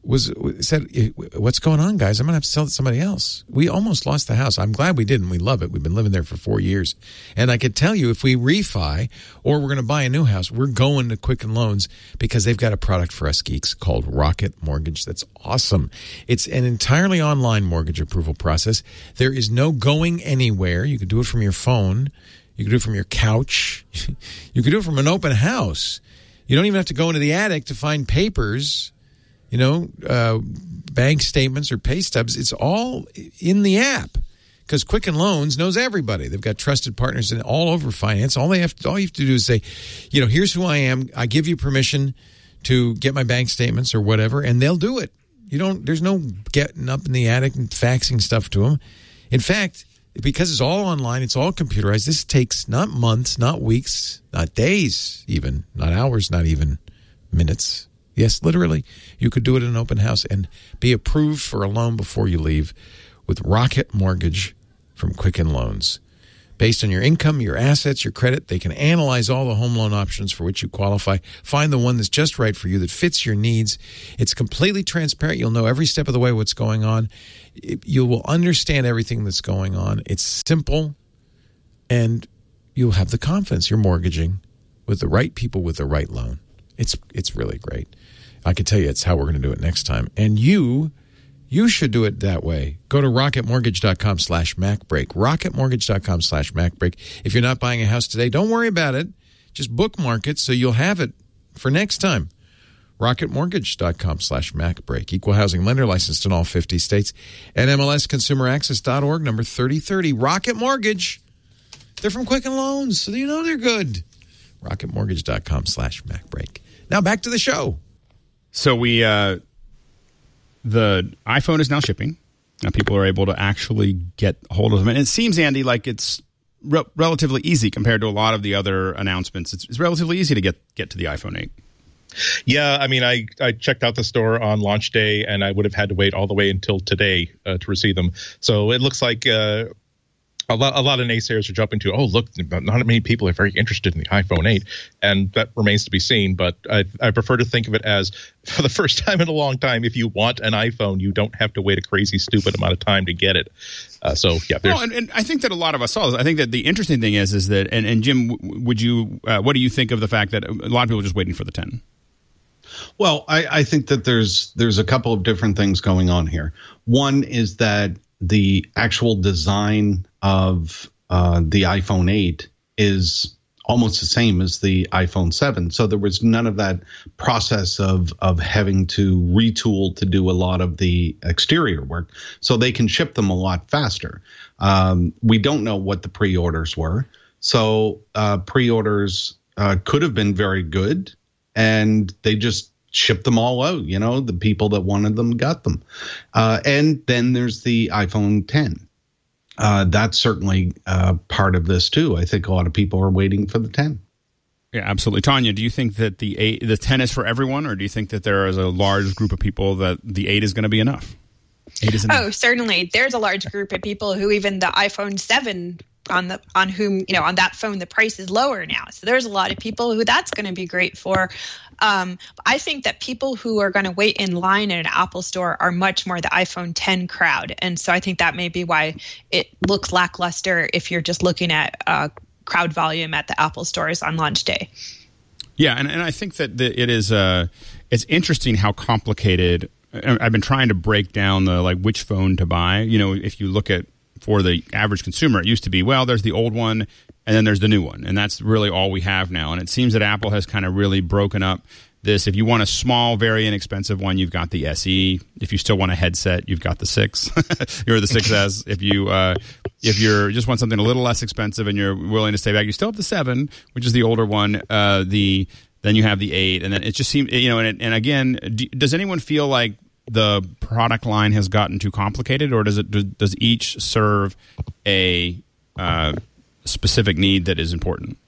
was said, "What's going on, guys? I'm going to have to sell it to somebody else." We almost lost the house. I'm glad we didn't. We love it. We've been living there for four years. And I could tell you, if we refi or we're going to buy a new house, we're going to Quicken Loans because they've got a product for us geeks called Rocket Mortgage that's awesome. It's an entirely online mortgage approval process. There is no going anywhere. You can do it from your phone. You can do it from your couch. You can do it from an open house. You don't even have to go into the attic to find papers. You know, uh, bank statements or pay stubs, it's all in the app because Quicken Loans knows everybody. They've got trusted partners in all over finance. All they have to, all you have to do is say, you know, here's who I am. I give you permission to get my bank statements or whatever, and they'll do it. You don't. There's no getting up in the attic and faxing stuff to them. In fact, because it's all online, it's all computerized. This takes not months, not weeks, not days, even not hours, not even minutes. Yes, literally, you could do it in an open house and be approved for a loan before you leave with Rocket Mortgage from Quicken Loans. Based on your income, your assets, your credit, they can analyze all the home loan options for which you qualify, find the one that's just right for you, that fits your needs. It's completely transparent. You'll know every step of the way what's going on. You will understand everything that's going on. It's simple, and you'll have the confidence you're mortgaging with the right people with the right loan. It's it's really great. I can tell you it's how we're going to do it next time. And you, you should do it that way. Go to rocketmortgage.com slash MacBreak. Rocketmortgage.com slash MacBreak. If you're not buying a house today, don't worry about it. Just bookmark it so you'll have it for next time. Rocketmortgage.com slash MacBreak. Equal housing lender licensed in all fifty states. And M L S consumer access dot org, number thirty thirty. Rocket Mortgage. They're from Quicken Loans, so you know they're good. Rocketmortgage.com slash MacBreak. Now back to the show. So we, uh, the iPhone is now shipping. Now people are able to actually get hold of them. And it seems, Andy, like it's re- relatively easy compared to a lot of the other announcements. It's, it's relatively easy to get, get to the iPhone eight. Yeah, I mean, I, I checked out the store on launch day, and I would have had to wait all the way until today uh, to receive them. So it looks like uh, a lot a lot of naysayers are jumping to, oh, look, not many people are very interested in the iPhone eight, and that remains to be seen. But I, I prefer to think of it as, for the first time in a long time, if you want an iPhone, you don't have to wait a crazy, stupid amount of time to get it. Uh, so, yeah. Well, and, and I think that a lot of us saw this. I think that the interesting thing is, is that, and, and Jim, would you, uh, what do you think of the fact that a lot of people are just waiting for the ten? Well, I, I think that there's there's a couple of different things going on here. One is that the actual design of uh, the iPhone eight is almost the same as the iPhone seven. So there was none of that process of of having to retool to do a lot of the exterior work. So they can ship them a lot faster. Um, we don't know what the pre-orders were. So uh, pre-orders uh, could have been very good, and they just shipped them all out. You know, the people that wanted them got them. Uh, and then there's the iPhone ten. Uh, that's certainly uh, part of this too. I think a lot of people are waiting for the ten. Yeah, absolutely. Tanya, do you think that the eight, the ten is for everyone, or do you think that there is a large group of people that the eight is going to be enough? Eight is enough. Oh, certainly. There's a large group of people who even the iPhone seven on the on whom, you know, on that phone, the price is lower now. So there's a lot of people who that's going to be great for. Um, I think that people who are going to wait in line at an Apple store are much more the iPhone ten crowd. And so I think that may be why it looks lackluster if you're just looking at uh, crowd volume at the Apple stores on launch day. Yeah, and, and I think that the, it is uh, it's interesting how complicated. I've been trying to break down the like which phone to buy. You know, if you look at for the average consumer, it used to be, well, there's the old one and then there's the new one. And that's really all we have now. And it seems that Apple has kind of really broken up this. If you want a small, very inexpensive one, you've got the S E. If you still want a headset, you've got the six or the six S. If you uh, if you're just want something a little less expensive and you're willing to stay back, you still have the seven, which is the older one. Uh, the then you have the eight, and then it just seems, you know. And, and again, do, does anyone feel like the product line has gotten too complicated, or does it does each serve a uh, specific need that is important?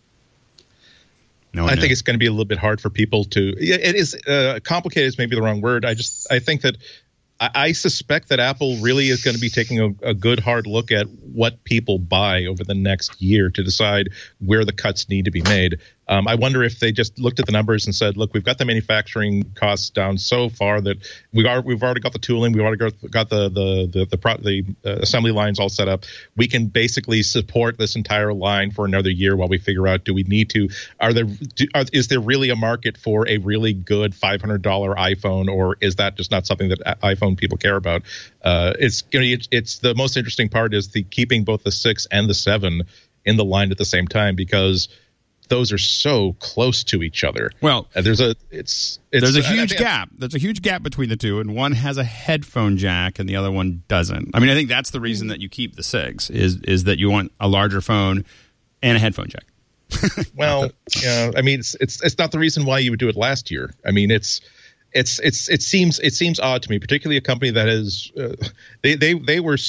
No, I no. think it's going to be a little bit hard for people to. It is uh, complicated is maybe the wrong word. I just I think that I, I suspect that Apple really is going to be taking a, a good hard look at what people buy over the next year to decide where the cuts need to be made. Um, I wonder if they just looked at the numbers and said, look, we've got the manufacturing costs down so far that we are, we've already got the tooling, we've already got, got the the the the, pro, the uh, assembly lines all set up. We can basically support this entire line for another year while we figure out, do we need to, are there, do, are, is there really a market for a really good five hundred dollars iPhone, or is that just not something that iPhone people care about? Uh, it's, you know, it's, it's the most interesting part is the keeping both the six and the seven in the line at the same time, because those are so close to each other. Well, uh, there's a it's, it's there's a huge gap. There's a huge gap between the two, and one has a headphone jack, and the other one doesn't. I mean, I think that's the reason that you keep the six is is that you want a larger phone and a headphone jack. Well, yeah, I mean, it's it's it's not the reason why you would do it last year. I mean, it's. It's it's it seems it seems odd to me, particularly a company that is uh, they they they were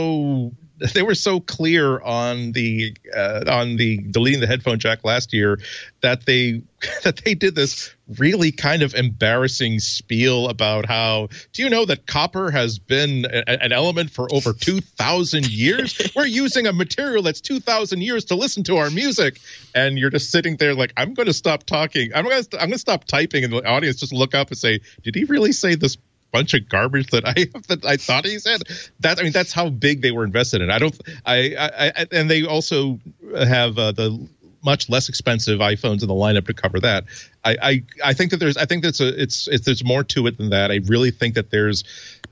so they were so clear on the uh, on the deleting the headphone jack last year that they that they did this really kind of embarrassing spiel about how, do you know that copper has been a, an element for over two thousand years? We're using a material that's two thousand years to listen to our music. And you're just sitting there like, I'm going to stop talking. I'm going to I'm going to stop typing, and the audience just look up and say, did he really say this bunch of garbage that I that I thought he said? That I mean, that's how big they were invested in. I don't I I, I and they also have uh, the much less expensive iPhones in the lineup to cover that. I, I, I think that there's I think that's a it's, it's there's more to it than that. I really think that there's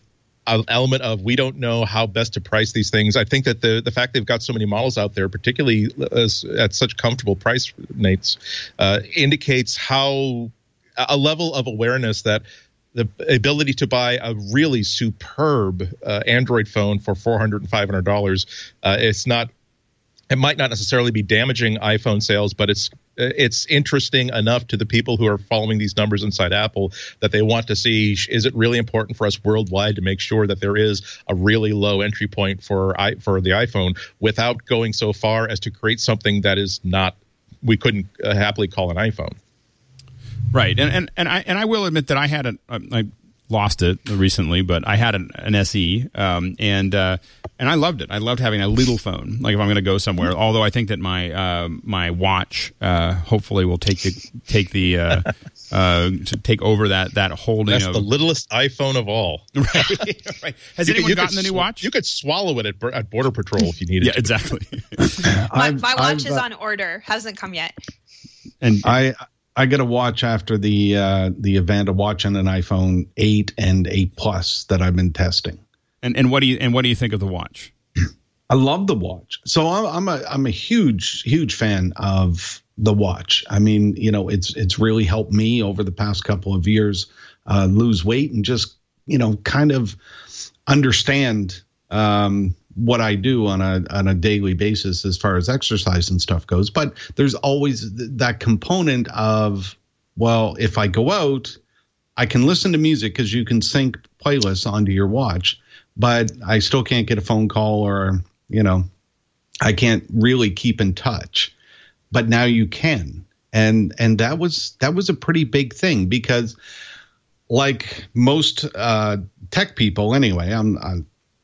an element of we don't know how best to price these things. I think that the the fact they've got so many models out there, particularly as, at such comfortable price rates, uh, indicates how a level of awareness that the ability to buy a really superb uh, Android phone for four hundred dollars and five hundred dollars, uh, it's not. It might not necessarily be damaging iPhone sales, but it's it's interesting enough to the people who are following these numbers inside Apple that they want to see, is it really important for us worldwide to make sure that there is a really low entry point for i for the iPhone without going so far as to create something that is not, we couldn't uh, happily call an iPhone. Right, and and and I and I will admit that I had a I lost it recently, but I had an, an S E, um, and uh, and I loved it. I loved having a little phone. Like if I'm going to go somewhere, although I think that my uh, my watch uh, hopefully will take the take the uh, uh, to take over that that holding. That's of, the littlest iPhone of all. Right, right. Has you anyone could, gotten the new sw- watch? You could swallow it at, at Border Patrol if you needed. Yeah, to. exactly. my, my watch I've, is uh, on order. Hasn't come yet. And I I got a watch after the uh, the Avanda watch on an iPhone eight and eight Plus that I've been testing. and and what do you and what do you think of the watch? I love the watch. So I'm, I'm a I'm a huge huge fan of the watch. I mean, you know, it's it's really helped me over the past couple of years uh, lose weight and just, you know, kind of understand um, what I do on a on a daily basis as far as exercise and stuff goes. But there's always th- that component of, well, if I go out, I can listen to music because you can sync playlists onto your watch, but I still can't get a phone call or, you know, I can't really keep in touch. But now you can. And and that was that was a pretty big thing because like most uh, tech people anyway, I'm, I'm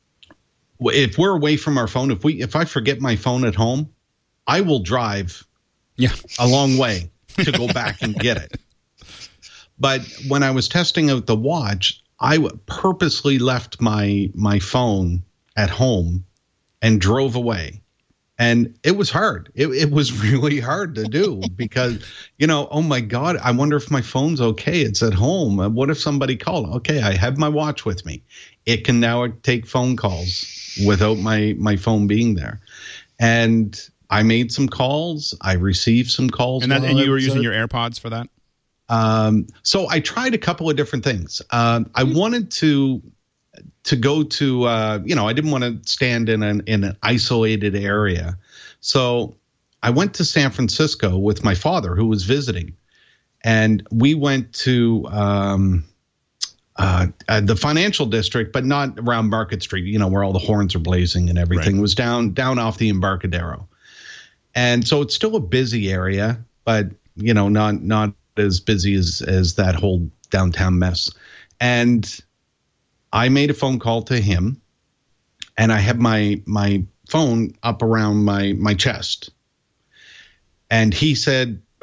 if we're away from our phone, if we if I forget my phone at home, I will drive Yeah. a long way to go back and get it. But when I was testing out the watch, I purposely left my my phone at home and drove away. And it was hard. It, it was really hard to do because, you know, oh, my God, I wonder if my phone's okay. It's at home. What if somebody called? Okay, I have my watch with me. It can now take phone calls without my, my phone being there. And I made some calls. I received some calls. And, that, and you were using out. your AirPods for that? Um, so I tried a couple of different things. Um, I wanted to to go to, uh, you know, I didn't want to stand in an in an isolated area. So I went to San Francisco with my father who was visiting. And we went to um, uh, uh, the financial district, but not around Market Street, you know, where all the horns are blazing and everything. Right. It was down down off the Embarcadero. And so it's still a busy area, but, you know, not not as busy as, as that whole downtown mess. And I made a phone call to him, and I had my my phone up around my my chest. And he said,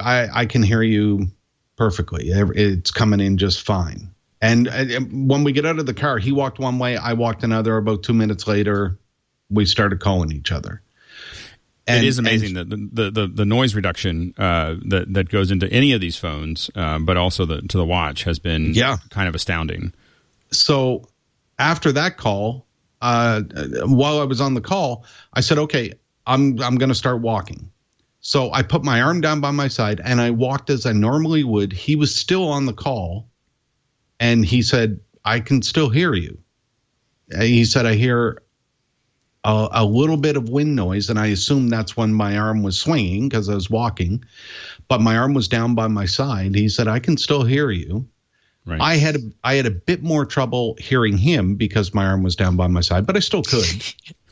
I, I can hear you perfectly. It's coming in just fine. And, and when we get out of the car, he walked one way, I walked another. About two minutes later, we started calling each other. And, it is amazing that the, the, the, the noise reduction uh, that that goes into any of these phones, uh, but also the, to the watch, has been yeah. kind of astounding. So after that call, uh, while I was on the call, I said, "Okay, I'm I'm going to start walking." So I put my arm down by my side and I walked as I normally would. He was still on the call, and he said, "I can still hear you." And he said, "I hear A, a little bit of wind noise," and I assumed that's when my arm was swinging because I was walking, but my arm was down by my side. He said, "I can still hear you." Right. I had a, I had a bit more trouble hearing him because my arm was down by my side, but I still could.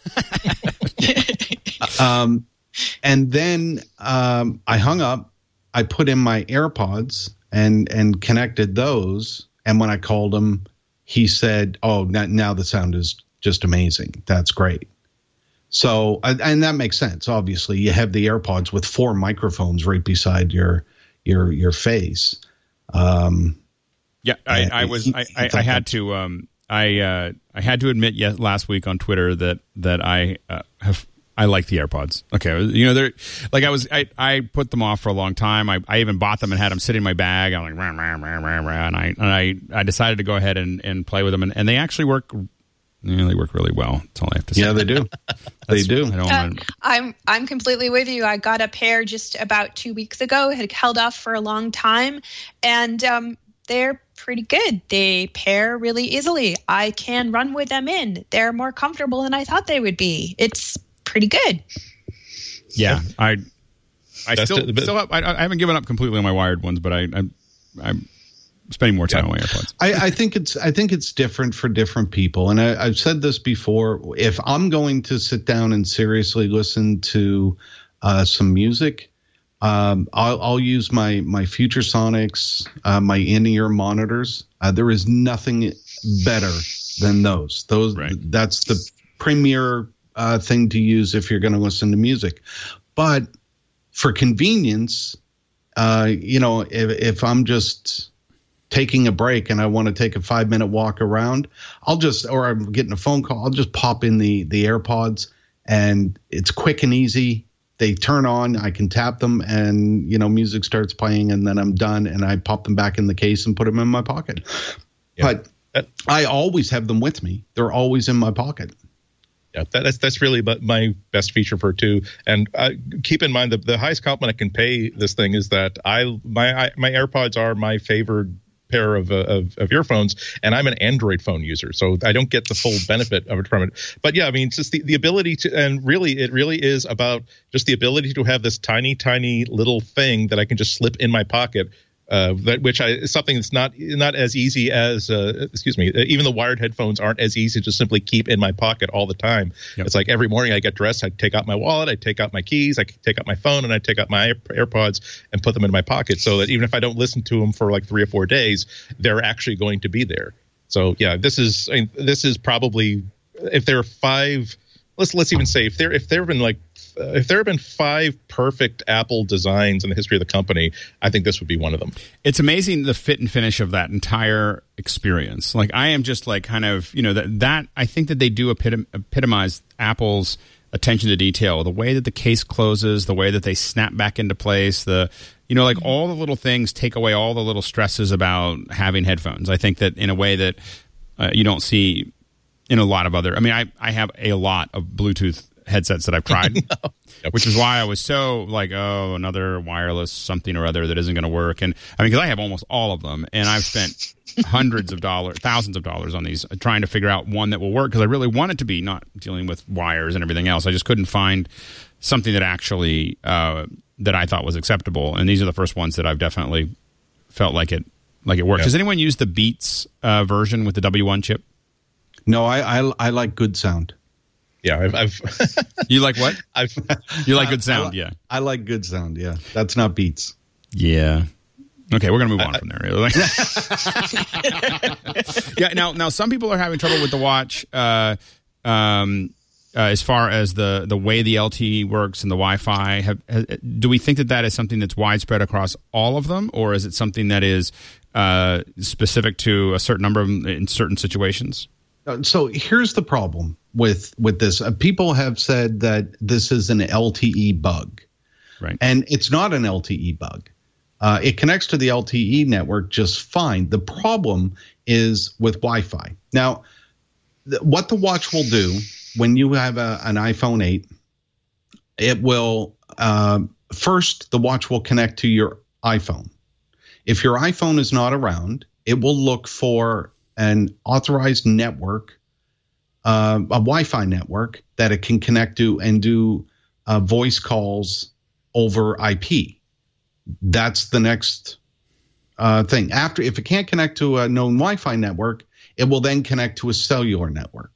um, and then um, I hung up. I put in my AirPods and and connected those. And when I called him, he said, "Oh, now, now the sound is just amazing. That's great." So, and that makes sense. Obviously, you have the AirPods with four microphones right beside your your your face. Um, yeah, I, I was. I, I, I had to. Um, I uh, I had to admit, yes, last week on Twitter that that I uh, have. I like the AirPods. Okay, you know they're like I was. I, I put them off for a long time. I, I even bought them and had them sitting in my bag. I'm like, rah, rah, rah, rah, rah, and I and I I decided to go ahead and, and play with them, and, and they actually work. Yeah, they work really well. That's all I have to say. Yeah, they do. They do. I don't uh, I'm I'm completely with you. I got a pair just about two weeks ago. Had held off for a long time, and um, they're pretty good. They pair really easily. I can run with them in. They're more comfortable than I thought they would be. It's pretty good. Yeah, I I That's still the, still have, I, I haven't given up completely on my wired ones, but I I'm, I'm spending more time yeah. on my AirPods. I, I think it's I think it's different for different people, and I, I've said this before. If I'm going to sit down and seriously listen to uh, some music, um, I'll, I'll use my my Futuresonics, uh, my in-ear monitors. Uh, there is nothing better than those. Those right. That's the premier uh, thing to use if you're going to listen to music. But for convenience, uh, you know, if, if I'm just taking a break and I want to take a five minute walk around, I'll just, or I'm getting a phone call, I'll just pop in the, the AirPods, and it's quick and easy. They turn on, I can tap them, and, you know, music starts playing, and then I'm done, and I pop them back in the case and put them in my pocket. Yeah. But I always have them with me. They're always in my pocket. Yeah, that, that's that's really my best feature for it too. And uh, keep in mind, the, the highest compliment I can pay this thing is that I my I, my AirPods are my favored pair of, uh, of of earphones, and I'm an Android phone user, so I don't get the full benefit of it from it. But yeah, I mean, it's just the, the ability to, and really, it really is about just the ability to have this tiny, tiny little thing that I can just slip in my pocket. Uh, that which I is something that's not not as easy as uh, excuse me even the wired headphones aren't as easy to simply keep in my pocket all the time. Yep. It's like every morning I get dressed, I take out my wallet, I take out my keys, I take out my phone, and I take out my AirPods and put them in my pocket, so that even if I don't listen to them for like three or four days, they're actually going to be there. So yeah, this is I mean, this is probably, if there are five, let's let's even say if there if there have been like Uh, if there have been five perfect Apple designs in the history of the company, I think this would be one of them. It's amazing the fit and finish of that entire experience. Like, I am just like kind of, you know, that, that I think that they do epitom- epitomize Apple's attention to detail. The way that the case closes, the way that they snap back into place, the, you know, like all the little things take away all the little stresses about having headphones. I think that in a way that uh, you don't see in a lot of other, I mean, I, I have a lot of Bluetooth headsets that I've tried, no. yep. which is why I was so like, oh, another wireless something or other that isn't going to work. And I mean, because I have almost all of them, and I've spent hundreds of dollars, thousands of dollars on these, trying to figure out one that will work, because I really want it to be not dealing with wires and everything else. I just couldn't find something that actually uh, that I thought was acceptable. And these are the first ones that I've definitely felt like it like it works. Yep. Does anyone use the Beats uh, version with the W one chip? No, I I, I like good sound. Yeah, I've, I've you like what? I've you like good sound, I, I, yeah. I like good sound, yeah. That's not Beats. Yeah. Okay, we're gonna move on I, from there. yeah. Now, now some people are having trouble with the watch. Uh, um, uh, as far as the, the way the L T E works and the Wi-Fi? Have, have, do we think that that is something that's widespread across all of them, or is it something that is uh, specific to a certain number of them in certain situations? So here's the problem with with this. Uh, people have said that this is an L T E bug, right? And it's not an L T E bug. Uh, it connects to the L T E network just fine. The problem is with Wi-Fi. Now, th- what the watch will do when you have a, an iPhone eight, it will uh, first the watch will connect to your iPhone. If your iPhone is not around, it will look for an authorized network, uh, a Wi-Fi network that it can connect to and do uh, voice calls over I P. That's the next uh, thing. After, if it can't connect to a known Wi-Fi network, it will then connect to a cellular network.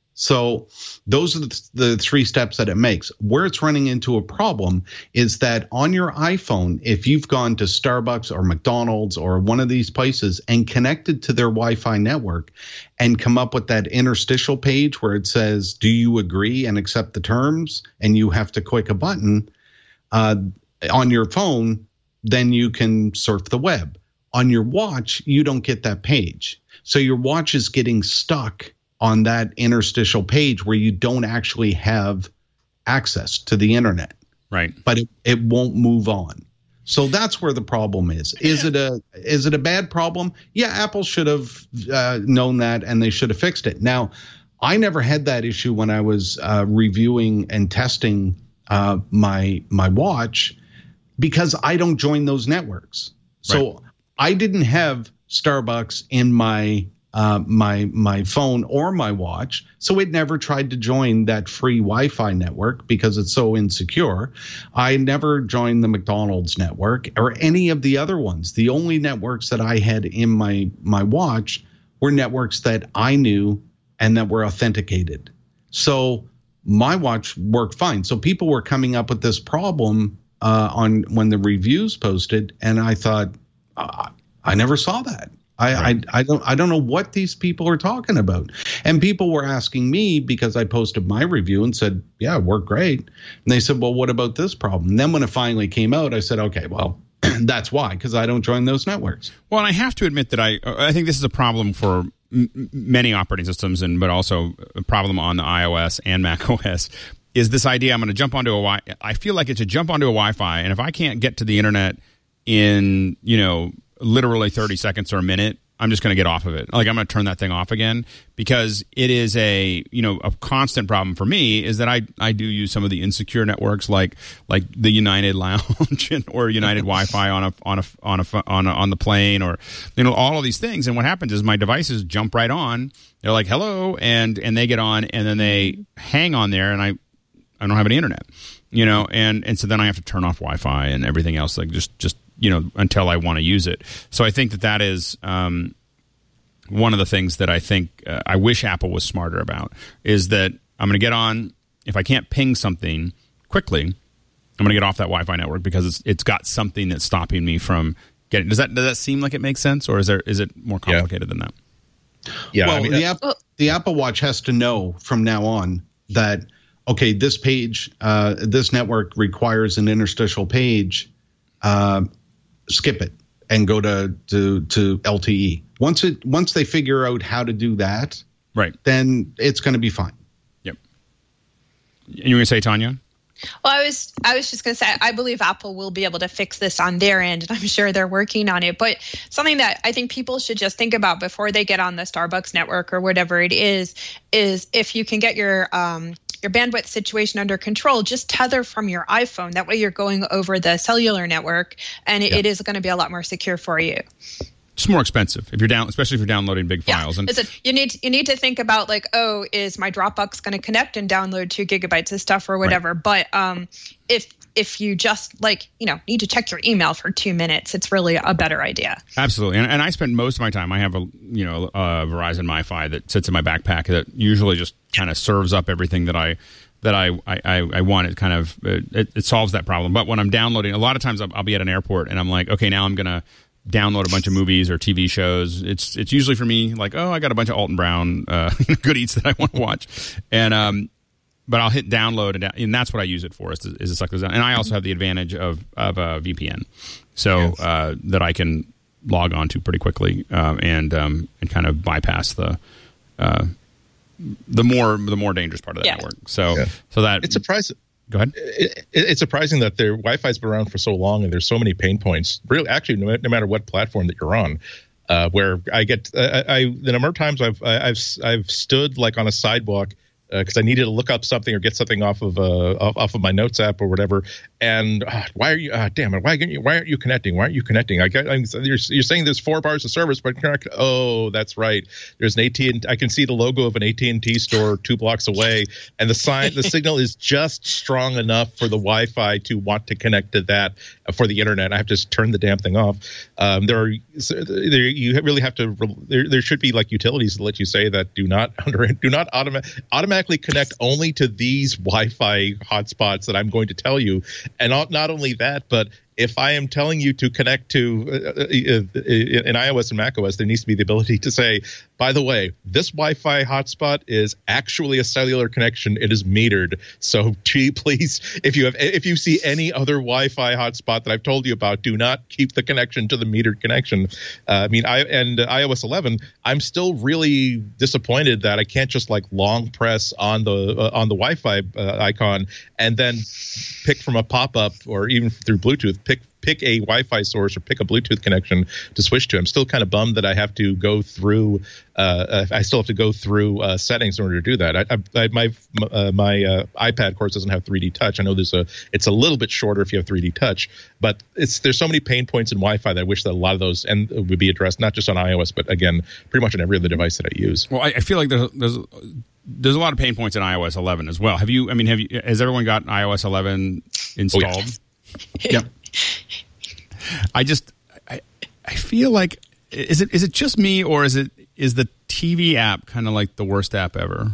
So those are the, the three steps that it makes. Where it's running into a problem is that on your iPhone, if you've gone to Starbucks or McDonald's or one of these places and connected to their Wi-Fi network and come up with that interstitial page where it says, do you agree and accept the terms? And you have to click a button uh, on your phone, then you can surf the web. On your watch, you don't get that page. So your watch is getting stuck on that interstitial page where you don't actually have access to the internet. Right. But it, it won't move on. So that's where the problem is. Is it a is it a bad problem? Yeah, Apple should have uh, known that and they should have fixed it. Now, I never had that issue when I was uh, reviewing and testing uh, my my watch because I don't join those networks. So right. I didn't have Starbucks in my Uh, my my phone or my watch, so it never tried to join that free Wi-Fi network because it's so insecure. I never joined the McDonald's network or any of the other ones. The only networks that I had in my my watch were networks that I knew and that were authenticated. So my watch worked fine. So people were coming up with this problem uh, on when the reviews posted, and I thought uh, I never saw that. I, right. I I don't I don't know what these people are talking about. And people were asking me because I posted my review and said, yeah, it worked great. And they said, well, what about this problem? And then when it finally came out, I said, okay, well, that's why, because I don't join those networks. Well, and I have to admit that I I think this is a problem for m- many operating systems, and but also a problem on the iOS and macOS. Is this idea I'm going to jump onto a Wi? I feel like it's a jump onto a Wi-Fi, and if I can't get to the internet in, you know, literally thirty seconds or a minute, I'm just going to get off of it. Like, I'm going to turn that thing off again, because it is a, you know, a constant problem for me is that I, I do use some of the insecure networks like like the United Lounge or United Wi-Fi on a on a on a on a, on the plane, or, you know, all of these things. And what happens is my devices jump right on. They're like, hello, and and they get on, and then they hang on there, and I I don't have any internet, you know, and and so then I have to turn off Wi-Fi and everything else, like just just. you know, until I want to use it. So I think that that is um, one of the things that I think uh, I wish Apple was smarter about, is that I'm going to get on, if I can't ping something quickly, I'm going to get off that Wi-Fi network because it's it's got something that's stopping me from getting. Does that does that seem like it makes sense, or is there is it more complicated yeah. than that? Yeah, well, I mean, the, Apple, the Apple Watch has to know from now on that, okay, this page, uh, this network requires an interstitial page. Uh, skip it and go to, to to L T E. Once it once they figure out how to do that, right, then it's going to be fine. Yep. And you were going to say, Tanya? Well, I was I was just going to say, I believe Apple will be able to fix this on their end, and I'm sure they're working on it. But something that I think people should just think about before they get on the Starbucks network or whatever it is, is if you can get your um, your bandwidth situation under control, just tether from your iPhone. That way you're going over the cellular network, and it, yeah. it is going to be a lot more secure for you. It's more expensive if you're down, especially if you're downloading big files. Yeah. And Listen, you need you need to think about, like, oh, is my Dropbox going to connect and download two gigabytes of stuff or whatever? Right. But um, if if you just, like, you know, need to check your email for two minutes, it's really a better idea. Absolutely, and, and I spend most of my time. I have a you know a Verizon MiFi that sits in my backpack that usually just kind of serves up everything that I. that I, I, I want. It kind of it, it solves that problem. But when I'm downloading, a lot of times I'll, I'll be at an airport and I'm like, okay, now I'm gonna download a bunch of movies or T V shows. It's it's usually for me like, oh, I got a bunch of Alton Brown uh, goodies that I want to watch, and um but I'll hit download, and, and that's what I use it for. Is to, is to suck those down. And I also have the advantage of of a V P N, so yes. uh, that I can log on to pretty quickly uh, and um, and kind of bypass the uh, the more the more dangerous part of that yeah. network. So yeah. so that it's surprising. Go ahead. It, it, it's surprising that their Wi-Fi's been around for so long, and there's so many pain points. Really, actually, no, no matter what platform that you're on, uh, where I get, uh, I the number of times I've I've I've stood like on a sidewalk because uh, I needed to look up something or get something off of uh off, off of my Notes app or whatever. And uh, why are you? Uh, damn it! Why aren't you? Why aren't you connecting? Why aren't you connecting? I got. I'm, you're, you're saying there's four bars of service, but oh, that's right. There's an A T and I can see the logo of an A T and T store two blocks away, and the sign, the signal is just strong enough for the Wi-Fi to want to connect to that for the internet. I have to just turn the damn thing off. Um, there are there you really have to. There, there should be like utilities that let you say that do not under do not automatic automatically connect only to these Wi-Fi hotspots that I'm going to tell you. And not, not only that, but if I am telling you to connect to uh, uh, in iOS and macOS, there needs to be the ability to say, by the way, this Wi-Fi hotspot is actually a cellular connection. It is metered. So gee, please, if you have, if you see any other Wi-Fi hotspot that I've told you about, do not keep the connection to the metered connection. Uh, I mean, I and uh, iOS eleven, I'm still really disappointed that I can't just like long press on the uh, on the Wi-Fi uh, icon and then pick from a pop-up or even through Bluetooth. Pick pick a Wi-Fi source or pick a Bluetooth connection to switch to. I'm still kind of bummed that I have to go through. Uh, I still have to go through uh, settings in order to do that. I, I, I, my uh, my uh, iPad, of course, doesn't have three D Touch. I know there's a. It's a little bit shorter if you have three D Touch, but it's there's so many pain points in Wi-Fi that I wish that a lot of those and would be addressed, not just on iOS, but again, pretty much on every other device that I use. Well, I, I feel like there's there's. There's a lot of pain points in iOS eleven as well. Have you? I mean, have you? Has everyone got iOS eleven installed? Oh, yeah. Yep. I just, I, I feel like is it is it just me or is it is the T V app kind of like the worst app ever?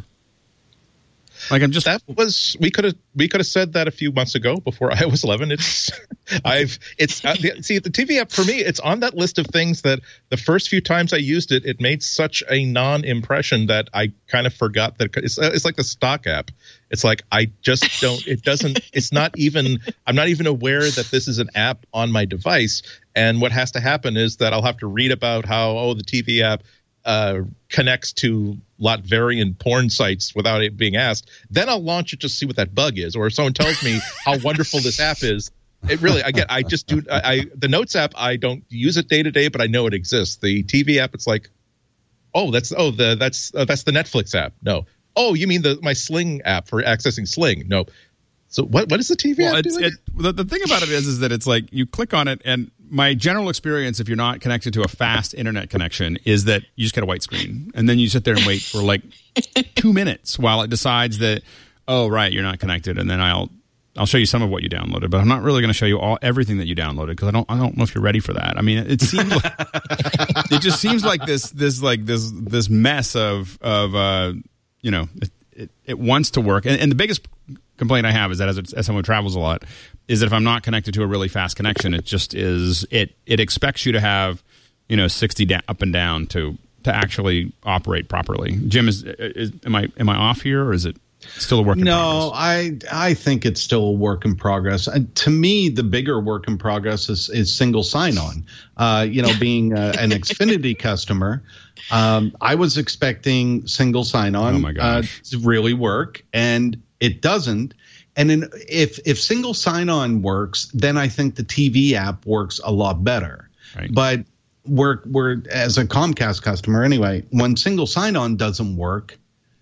Like I'm just that was we could have we could have said that a few months ago before iOS eleven. It's I've it's uh, the, see the T V app for me. It's on that list of things that the first few times I used it, it made such a non-impression that I kind of forgot that it's it's like the stock app. It's like I just don't. It doesn't. It's not even. I'm not even aware that this is an app on my device. And what has to happen is that I'll have to read about how oh the T V app uh, connects to Latverian porn sites without it being asked. Then I'll launch it just to see what that bug is. Or if someone tells me how wonderful this app is, it really, again, I just do, I, I the Notes app, I don't use it day to day, but I know it exists. The T V app, it's like, oh, that's, oh, the, that's, uh, that's the Netflix app. No. Oh, you mean the, my Sling app for accessing Sling? No. So what, what is the T V well, app it's, doing? It, the, the thing about it is, is that it's like you click on it and my general experience, if you're not connected to a fast internet connection, is that you just get a white screen. And then you sit there and wait for like two minutes while it decides that, oh, right, you're not connected. And then I'll I'll show you some of what you downloaded, but I'm not really going to show you all everything that you downloaded because I don't I don't know if you're ready for that. I mean, it seems like, it just seems like this this like this this mess of of uh, you know it, it, it wants to work. And, and the biggest complaint I have is that as, as someone who travels a lot, is that if I'm not connected to a really fast connection, it just is it it expects you to have you know sixty da- up and down to to actually operate properly. Jim, is, is am I am I off here or is it still a work in no, progress? No, I I think it's still a work in progress. And to me, the bigger work in progress is, is single sign-on. Uh, you know, being uh, an Xfinity customer, um, I was expecting single sign-on oh my gosh. Uh, to really work, and it doesn't. And then if if single sign-on works, then I think the T V app works a lot better. Right. But we're we're as a Comcast customer anyway, when single sign-on doesn't work.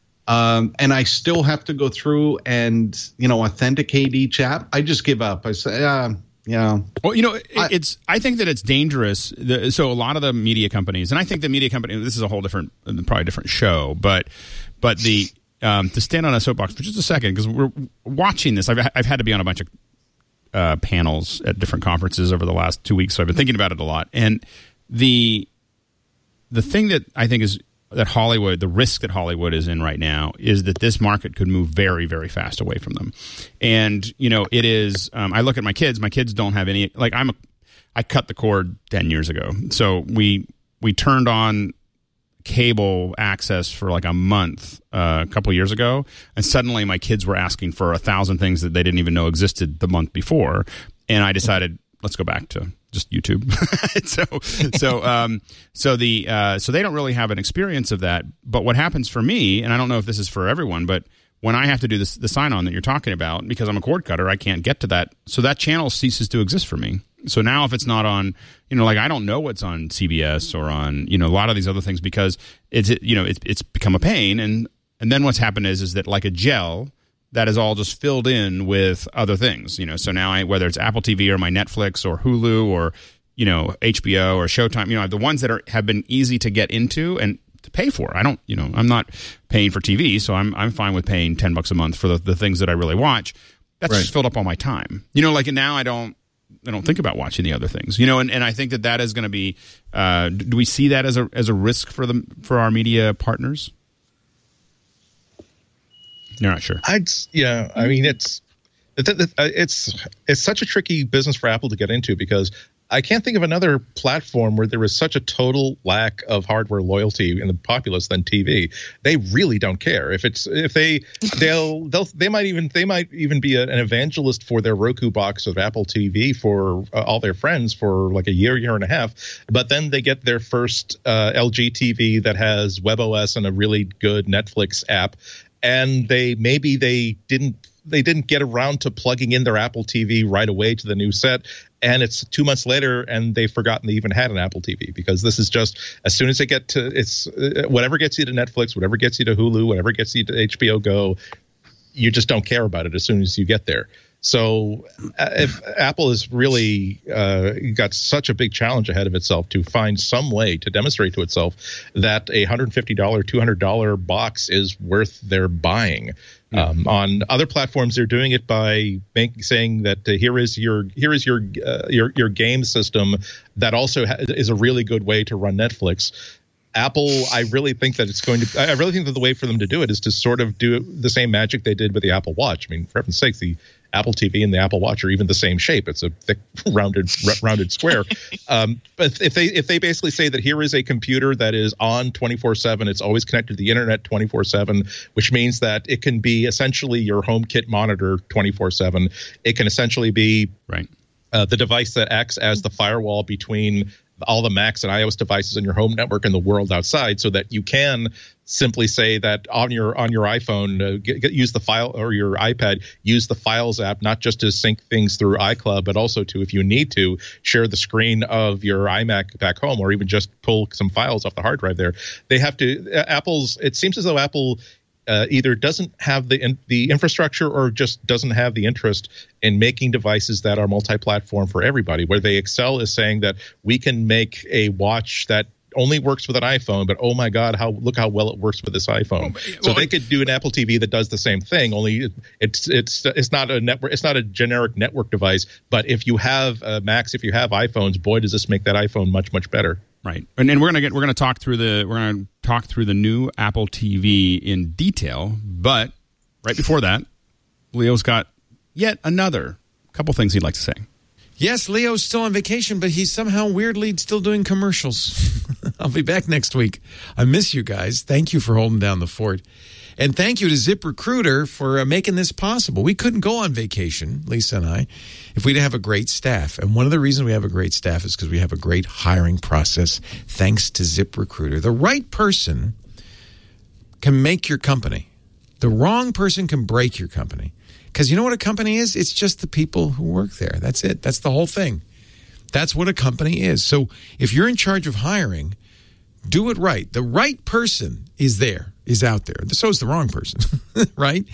Um, and I still have to go through and, you know, authenticate each app. I just give up. I say, uh, you know. Well, you know, it, I, it's. I think that it's dangerous. The, so a lot of the media companies, and I think the media company. This is a whole different, probably different show. But, but the um, to stand on a soapbox for just a second because we're watching this. I've I've had to be on a bunch of uh, panels at different conferences over the last two weeks, so I've been thinking about it a lot. And the the thing that I think is. That Hollywood, the risk that Hollywood is in right now is that this market could move very, very fast away from them. And, you know, it is, um, I look at my kids, my kids don't have any, like I'm a, I cut the cord ten years ago. So we, we turned on cable access for like a month uh, a couple years ago, and suddenly my kids were asking for a thousand things that they didn't even know existed the month before, and I decided let's go back to just YouTube. so so um, so the uh, so they don't really have an experience of that. But what happens for me, and I don't know if this is for everyone, but when I have to do this, the sign-on that you're talking about, because I'm a cord cutter, I can't get to that. So that channel ceases to exist for me. So now if it's not on, you know, like I don't know what's on C B S or on, you know, a lot of these other things because it's, you know, it's, it's become a pain. And, and then what's happened is, is that like a gel that is all just filled in with other things, you know. So now I, whether it's Apple T V or my Netflix or Hulu or, you know, H B O or Showtime, you know, the ones that are have been easy to get into and to pay for. I don't, you know, I'm not paying for T V, so I'm I'm fine with paying ten bucks a month for the, the things that I really watch. That's right. Just filled up all my time. You know, like now I don't I don't think about watching the other things. You know, and, and I think that that is going to be. Uh, do we see that as a as a risk for them for our media partners? You're not sure. I'd yeah. I mean, it's it's it's such a tricky business for Apple to get into because I can't think of another platform where there is such a total lack of hardware loyalty in the populace than T V. They really don't care if it's if they they'll they'll they might even they might even be a, an evangelist for their Roku box of Apple T V for uh, all their friends for like a year, year and a half. But then they get their first uh, L G T V that has WebOS and a really good Netflix app, and they maybe they didn't. They didn't get around to plugging in their Apple T V right away to the new set. And it's two months later and they've forgotten they even had an Apple T V because this is just as soon as they get to it's uh, whatever gets you to Netflix, whatever gets you to Hulu, whatever gets you to H B O Go, you just don't care about it as soon as you get there. So if Apple has really uh, got such a big challenge ahead of itself to find some way to demonstrate to itself that a one hundred fifty dollars, two hundred dollars box is worth their buying. Yeah. Um, on other platforms, they're doing it by make, saying that uh, here is your here is your uh, your your game system that also ha- is a really good way to run Netflix. Apple, I really think that it's going to. I really think that the way for them to do it is to sort of do the same magic they did with the Apple Watch. I mean, for heaven's sakes, the Apple T V and the Apple Watch are even the same shape. It's a thick, rounded, rounded square. Um, but if they if they basically say that here is a computer that is on twenty-four seven, it's always connected to the internet twenty-four seven, which means that it can be essentially your HomeKit monitor twenty-four seven. It can essentially be right. uh, the device that acts as the firewall between all the Macs and iOS devices in your home network and the world outside, so that you can simply say that on your on your iPhone, uh, get, get, use the file or your iPad, use the Files app, not just to sync things through iCloud, but also to, if you need to, share the screen of your iMac back home, or even just pull some files off the hard drive there. They have to. Uh, Apple's. It seems as though Apple Uh, either doesn't have the in, the infrastructure or just doesn't have the interest in making devices that are multi-platform for everybody. Where they excel is saying that we can make a watch that only works with an iPhone, but oh my God, how look how well it works with this iPhone. Well, so they could do an Apple T V that does the same thing, only it's it's it's not a network, it's not a generic network device. But if you have uh, Macs, if you have iPhones, boy, does this make that iPhone much much better. Right, and then we're gonna get we're gonna talk through the we're gonna talk through the new Apple T V in detail. But right before that, Leo's got yet another couple things he'd like to say. Yes, Leo's still on vacation, but he's somehow weirdly still doing commercials. I'll be back next week. I miss you guys. Thank you for holding down the fort. And thank you to ZipRecruiter for uh, making this possible. We couldn't go on vacation, Lisa and I, if we didn't have a great staff. And one of the reasons we have a great staff is because we have a great hiring process thanks to ZipRecruiter. The right person can make your company. The wrong person can break your company. Because you know what a company is? It's just the people who work there. That's it. That's the whole thing. That's what a company is. So if you're in charge of hiring, do it right. The right person is there, is out there. So is the wrong person, right?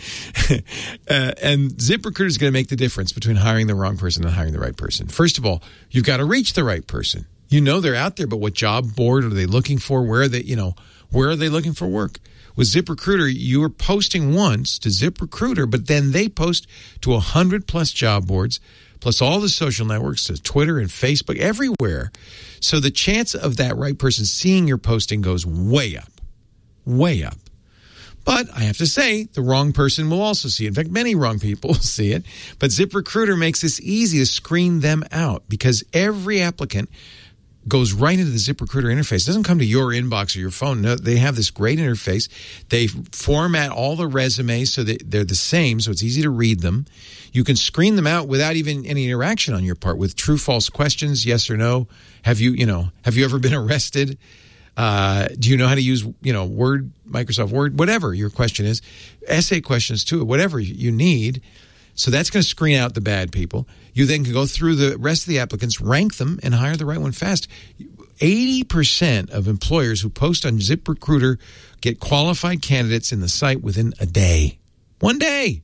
uh, and ZipRecruiter is going to make the difference between hiring the wrong person and hiring the right person. First of all, you've got to reach the right person. You know they're out there, but what job board are they looking for? Where are they, you know, where are they looking for work? With ZipRecruiter, you are posting once to ZipRecruiter, but then they post to one hundred plus job boards, plus all the social networks, to Twitter and Facebook, everywhere. So the chance of that right person seeing your posting goes way up, way up. But I have to say, the wrong person will also see it. In fact, many wrong people will see it. But ZipRecruiter makes this easy to screen them out because every applicant goes right into the ZipRecruiter interface. It doesn't come to your inbox or your phone. No, they have this great interface. They format all the resumes so that they're the same, so it's easy to read them. You can screen them out without even any interaction on your part with true, false questions, yes or no. Have you, you know, have you ever been arrested? Uh, do you know how to use, you know, Word, Microsoft Word, whatever your question is. Essay questions too, whatever you need. So that's going to screen out the bad people. You then can go through the rest of the applicants, rank them, and hire the right one fast. eighty percent of employers who post on ZipRecruiter get qualified candidates in the site within a day. One day.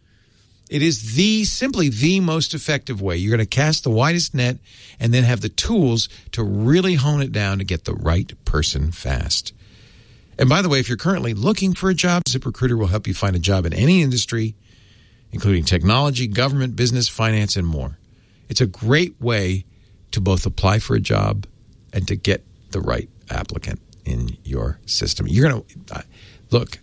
It is the simply the most effective way. You're going to cast the widest net and then have the tools to really hone it down to get the right person fast. And by the way, if you're currently looking for a job, ZipRecruiter will help you find a job in any industry, including technology, government, business, finance, and more. It's a great way to both apply for a job and to get the right applicant in your system. You're going to, uh, look,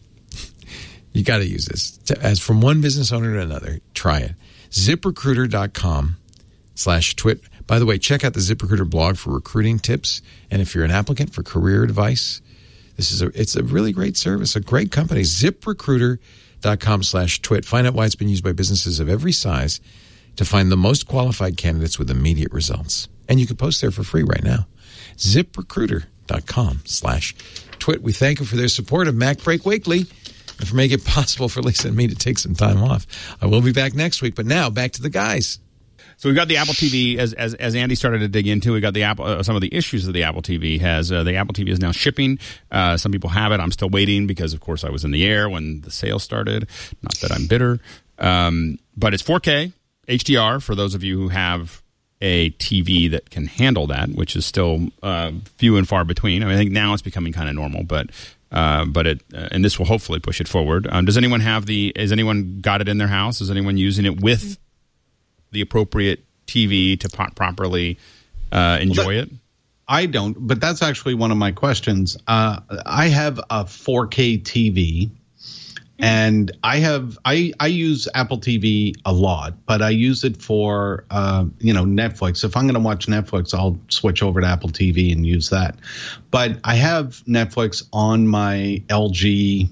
you got to use this. As from one business owner to another, try it. ZipRecruiter.com slash twit. By the way, check out the ZipRecruiter blog for recruiting tips. And if you're an applicant for career advice, this is a, it's a really great service, a great company. ZipRecruiter.com slash twit. Find out why it's been used by businesses of every size to find the most qualified candidates with immediate results. And you can post there for free right now. ZipRecruiter.com slash twit. We thank them for their support of Mac Break Weekly and for making it possible for Lisa and me to take some time off. I will be back next week, but now back to the guys. So we've got the Apple T V, as as, as Andy started to dig into, we got the Apple, uh, some of the issues that the Apple T V has. Uh, the Apple T V is now shipping. Uh, some people have it. I'm still waiting because, of course, I was in the air when the sale started. Not that I'm bitter. Um, but it's four K, H D R, for those of you who have a T V that can handle that, which is still uh, few and far between. I mean, I think now it's becoming kind of normal, but... Uh, but it uh, and this will hopefully push it forward. Um, does anyone have the? Has anyone got it in their house? Is anyone using it with the appropriate T V to po- properly uh, enjoy well, that, it? I don't, but that's actually one of my questions. Uh, I have a four K T V, and I have I I use Apple T V a lot, but I use it for uh, you know Netflix. If I'm going to watch Netflix, I'll switch over to Apple T V and use that. But I have Netflix on my L G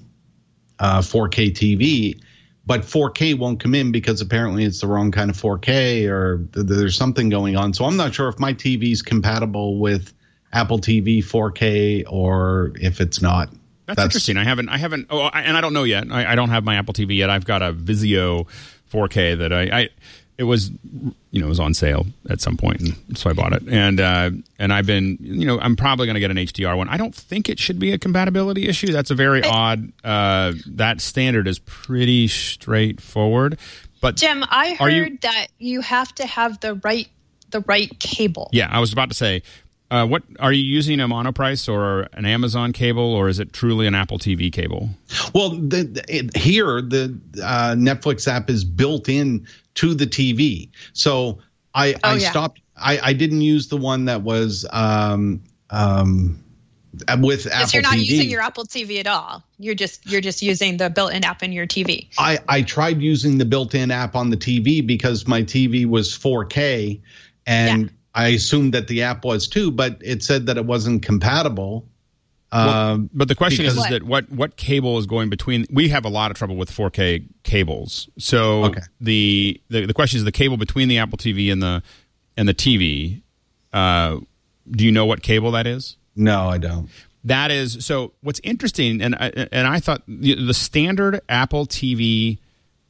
uh, four K T V, but four K won't come in because apparently it's the wrong kind of four K or th- there's something going on. So I'm not sure if my T V is compatible with Apple T V four K or if it's not. That's, That's interesting. I haven't, I haven't, oh, I, and I don't know yet. I, I don't have my Apple T V yet. I've got a Vizio four K that I, I, it was, you know, it was on sale at some point, and so I bought it. And uh, and I've been, you know, I'm probably going to get an H D R one. I don't think it should be a compatibility issue. That's a very I, odd. Uh, that standard is pretty straightforward. But Jim, I heard you, that you have to have the right the right cable. Yeah, I was about to say. Uh, what are you using, a Monoprice or an Amazon cable, or is it truly an Apple T V cable? Well, the, the, it, here the uh, Netflix app is built in to the T V, so I, oh, I yeah. stopped. I, I didn't use the one that was um, um, with Apple T V. Because you're not using your Apple T V at all. You're just you're just using the built-in app in your T V. I, I tried using the built-in app on the T V because my T V was four K, and yeah. I assumed that the app was too, but it said that it wasn't compatible. Well, um, but the question is, is what? that what, what cable is going between? We have a lot of trouble with four K cables. So okay. the, the the question is the cable between the Apple T V and the and the T V. Uh, do you know what cable that is? No, I don't. That is so. What's interesting, and I, and I thought the, the standard Apple T V.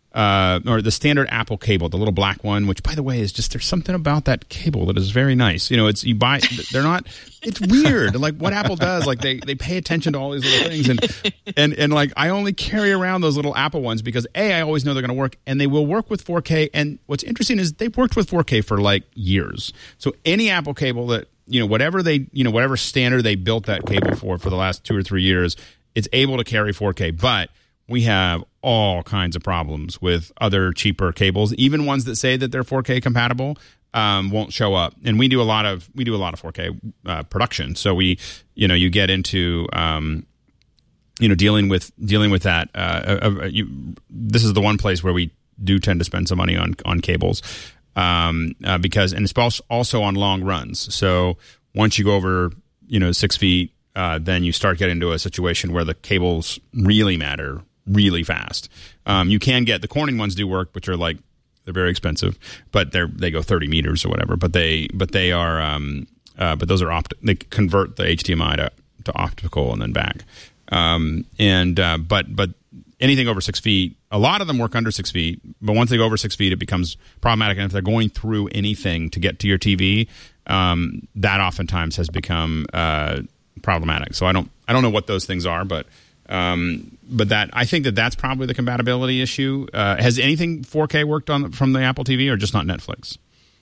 Uh, or the standard Apple cable, the little black one, which, by the way, is just, there's something about that cable that is very nice. You know, it's, you buy, they're not, it's weird. Like what Apple does, like they, they pay attention to all these little things. And, and, and like, I only carry around those little Apple ones because A, I always know they're going to work, and they will work with four K. And what's interesting is they've worked with four K for like years. So any Apple cable that, you know, whatever they, you know, whatever standard they built that cable for, for the last two or three years, it's able to carry four K. But we have all kinds of problems with other cheaper cables, even ones that say that they're four K compatible, um, won't show up. And we do a lot of we do a lot of four K uh, production, so we, you know, you get into, um, you know, dealing with dealing with that. Uh, uh, you, this is the one place where we do tend to spend some money on on cables, um, uh, because and it's also on long runs. So once you go over, you know, six feet, uh, then you start getting into a situation where the cables really matter really fast. Um, you can get the Corning ones do work, which are like they're very expensive, but they're they go thirty meters or whatever. But they but they are um, uh, but those are opt they convert the H D M I to, to optical and then back. Um, and uh, but but anything over six feet, a lot of them work under six feet. But once they go over six feet, it becomes problematic. And if they're going through anything to get to your T V, um, that oftentimes has become uh, problematic. So I don't I don't know what those things are, but. Um, but that I think that that's probably the compatibility issue. Uh, has anything four K worked on from the Apple T V or just not Netflix?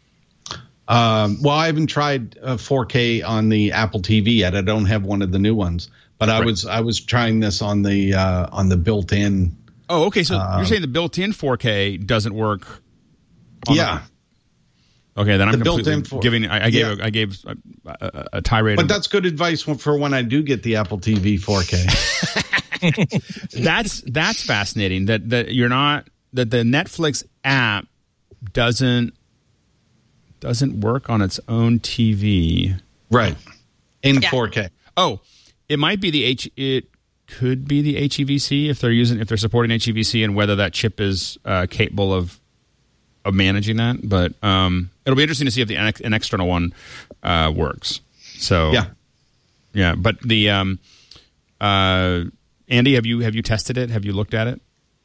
Um, well, I haven't tried uh, four K on the Apple T V yet. I don't have one of the new ones, but I right. was I was trying this on the uh, on the built-in. Oh, okay. So uh, you're saying the built-in four K doesn't work? On yeah. The, okay, then I'm the completely for, giving. I, I gave yeah. a, I gave a, a, a tirade. But that's good advice for when I do get the Apple T V four K. that's that's fascinating that that you're not that the Netflix app doesn't doesn't work on its own T V, right? In yeah. four K. Oh, it might be the H. It could be the H E V C if they're using if they're supporting H E V C and whether that chip is uh, capable of of managing that. But um, it'll be interesting to see if the an external one uh, works. So yeah, yeah. But the um, uh. Andy, have you have you tested it? Have you looked at it?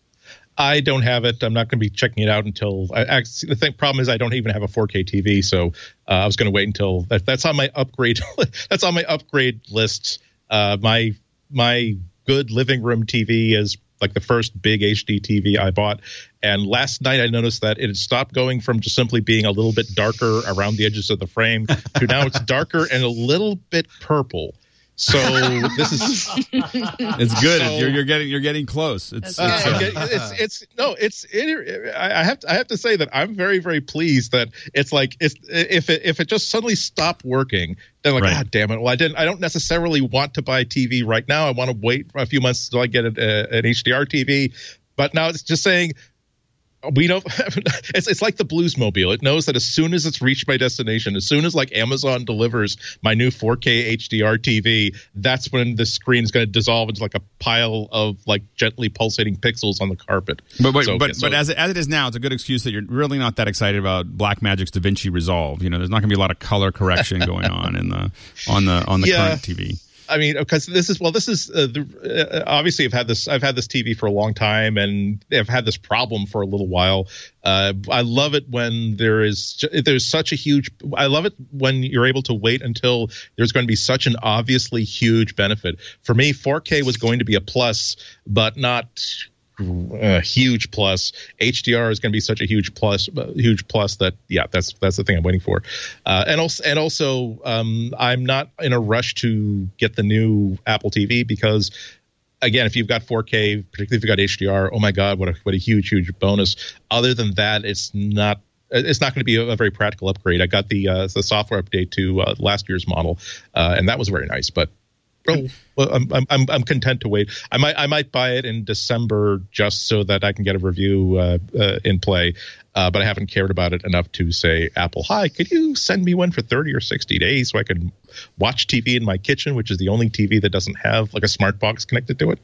I don't have it. I'm not going to be checking it out until. I, actually, the thing, problem is I don't even have a four K T V, so uh, I was going to wait until that, that's on my upgrade. That's on my upgrade list. Uh, my my good living room T V is like the first big H D T V I bought, and last night I noticed that it had stopped going from just simply being a little bit darker around the edges of the frame to now it's darker and a little bit purple. So this is it's good. So, you're, you're getting you're getting close. It's uh, it's, uh, it's, it's no it's it, I have to I have to say that I'm very very pleased that it's like it's if it if it just suddenly stopped working, then like right. God damn it. Well, I didn't I don't necessarily want to buy a T V right now. I want to wait a few months until I get a, a, an H D R T V. But now it's just saying. We don't. It's it's like the Bluesmobile. It knows that as soon as it's reached my destination, as soon as like Amazon delivers my new four K H D R T V, that's when the screen is going to dissolve into like a pile of like gently pulsating pixels on the carpet. But wait, so, but so, but as it, as it is now, it's a good excuse that you're really not that excited about Blackmagic's DaVinci Resolve. You know, there's not going to be a lot of color correction going on in the on the on the yeah. current T V. I mean, because this is well, this is uh, the, uh, obviously I've had this I've had this T V for a long time, and I've had this problem for a little while. Uh, I love it when there is there's such a huge. I love it when you're able to wait until there's going to be such an obviously huge benefit. For me, four K was going to be a plus, but not a huge plus. H D R is going to be such a huge plus, uh, huge plus that yeah, that's that's the thing I'm waiting for. Uh, and also, and also, um, I'm not in a rush to get the new Apple T V because, again, if you've got four K, particularly if you've got H D R, oh my God, what a what a huge huge bonus. Other than that, it's not. It's not going to be a, a very practical upgrade. I got the uh, the software update to uh, last year's model, uh, and that was very nice. But oh, well, I'm I'm I'm content to wait. I might I might buy it in December just so that I can get a review uh, uh, in play. Uh, but I haven't cared about it enough to say, Apple, hi, could you send me one for thirty or sixty days so I can watch T V in my kitchen, which is the only T V that doesn't have like a smart box connected to it.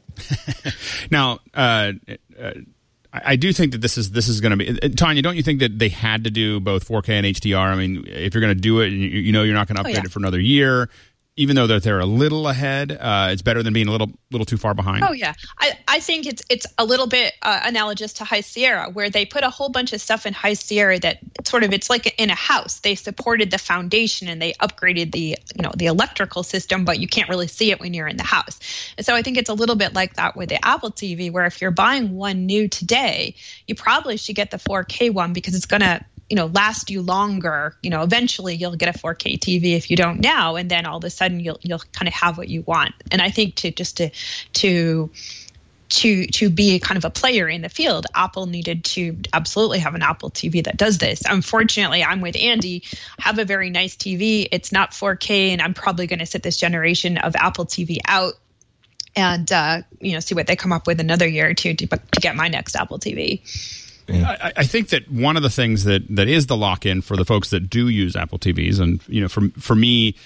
Now, uh, uh, I do think that this is this is going to be Tanya. Don't you think that they had to do both four K and H D R? I mean, if you're going to do it, you, you know you're not going to upgrade oh, yeah. it for another year. Even though they're, they're a little ahead, uh, it's better than being a little little too far behind. Oh yeah, I, I think it's it's a little bit uh, analogous to High Sierra, where they put a whole bunch of stuff in High Sierra that sort of it's like in a house. They supported the foundation and they upgraded the you know the electrical system, but you can't really see it when you're in the house. And so I think it's a little bit like that with the Apple T V, where if you're buying one new today, you probably should get the four K one because it's gonna you know, last you longer. You know, eventually you'll get a four K T V if you don't now, and then all of a sudden you'll you'll kind of have what you want. And I think to just to to to to be kind of a player in the field, Apple needed to absolutely have an Apple T V that does this. Unfortunately, I'm with Andy. I have a very nice T V. It's not four K, and I'm probably going to sit this generation of Apple T V out and uh, you know see what they come up with another year or two to, to get my next Apple T V. I, I think that one of the things that, that is the lock-in for the folks that do use Apple T Vs, and you know, for for me,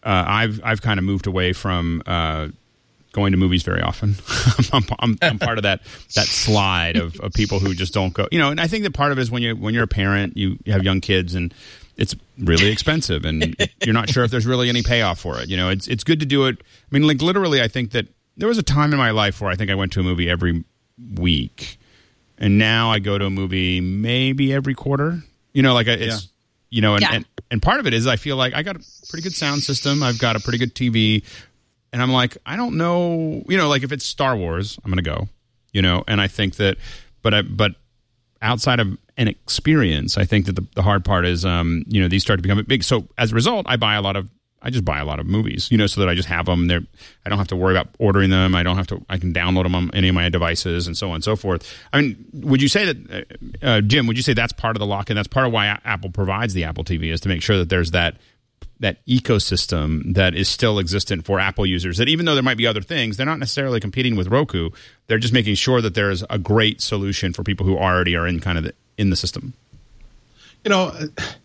uh, I've I've kind of moved away from uh, going to movies very often. I'm, I'm, I'm part of that that slide of, of people who just don't go. You know, and I think that part of it is when you when you're a parent, you, you have young kids, and it's really expensive, and you're not sure if there's really any payoff for it. You know, it's it's good to do it. I mean, like literally, I think that there was a time in my life where I think I went to a movie every week, and now I go to a movie maybe every quarter. You know, like it's yeah. you know, and, yeah. and and part of it is I feel like I got a pretty good sound system. I've got a pretty good T V, and I'm like, I don't know, you know, like if it's Star Wars, I'm going to go. You know, and I think that, but I but. outside of an experience, I think that the, the hard part is, um, you know, these start to become big. So as a result, I buy a lot of, I just buy a lot of movies, you know, so that I just have them there. I don't have to worry about ordering them. I don't have to, I can download them on any of my devices and so on and so forth. I mean, would you say that, uh, Jim, would you say that's part of the lock-in? That's part of why Apple provides the Apple T V, is to make sure that there's that, that ecosystem that is still existent for Apple users, that even though there might be other things, they're not necessarily competing with Roku. They're just making sure that there is a great solution for people who already are in kind of the, in the system. You know,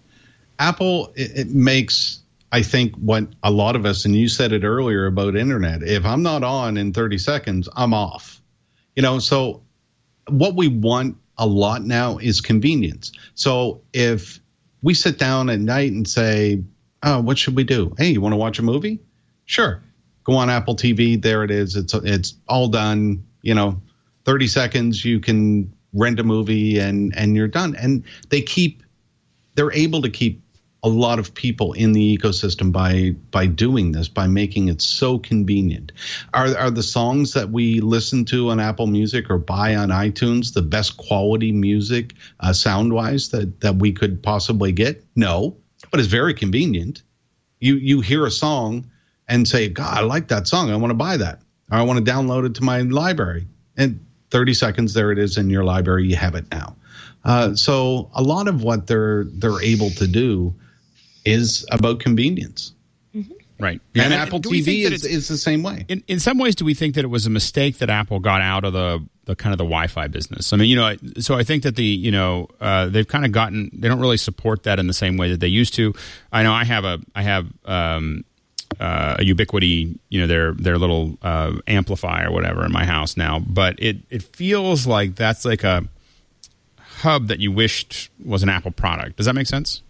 Apple, it, it makes, I think, what a lot of us, and you said it earlier about internet, if I'm not on in thirty seconds, I'm off. You know, so what we want a lot now is convenience. So if we sit down at night and say, oh, what should we do? Hey, you want to watch a movie? Sure. Go on Apple T V. There it is. It's it's all done. You know, thirty seconds, you can rent a movie and and you're done. And they keep, they're able to keep a lot of people in the ecosystem by by doing this, by making it so convenient. Are are the songs that we listen to on Apple Music or buy on iTunes the best quality music uh, sound-wise that, that we could possibly get? No. But it's very convenient. You you hear a song and say, God, I like that song. I want to buy that. Or I want to download it to my library. And thirty seconds, there it is in your library. You have it now. Uh, so a lot of what they're they're able to do is about convenience. Mm-hmm. Right. And, and Apple T V is, is the same way. In, in some ways, do we think that it was a mistake that Apple got out of the, the kind of the Wi-Fi business? I mean, you know, so I think that the, you know, uh, they've kind of gotten, they don't really support that in the same way that they used to. I know I have a, I have um, uh, a Ubiquiti, you know, their their little uh, amplifier or whatever in my house now, but it, it feels like that's like a hub that you wished was an Apple product. Does that make sense?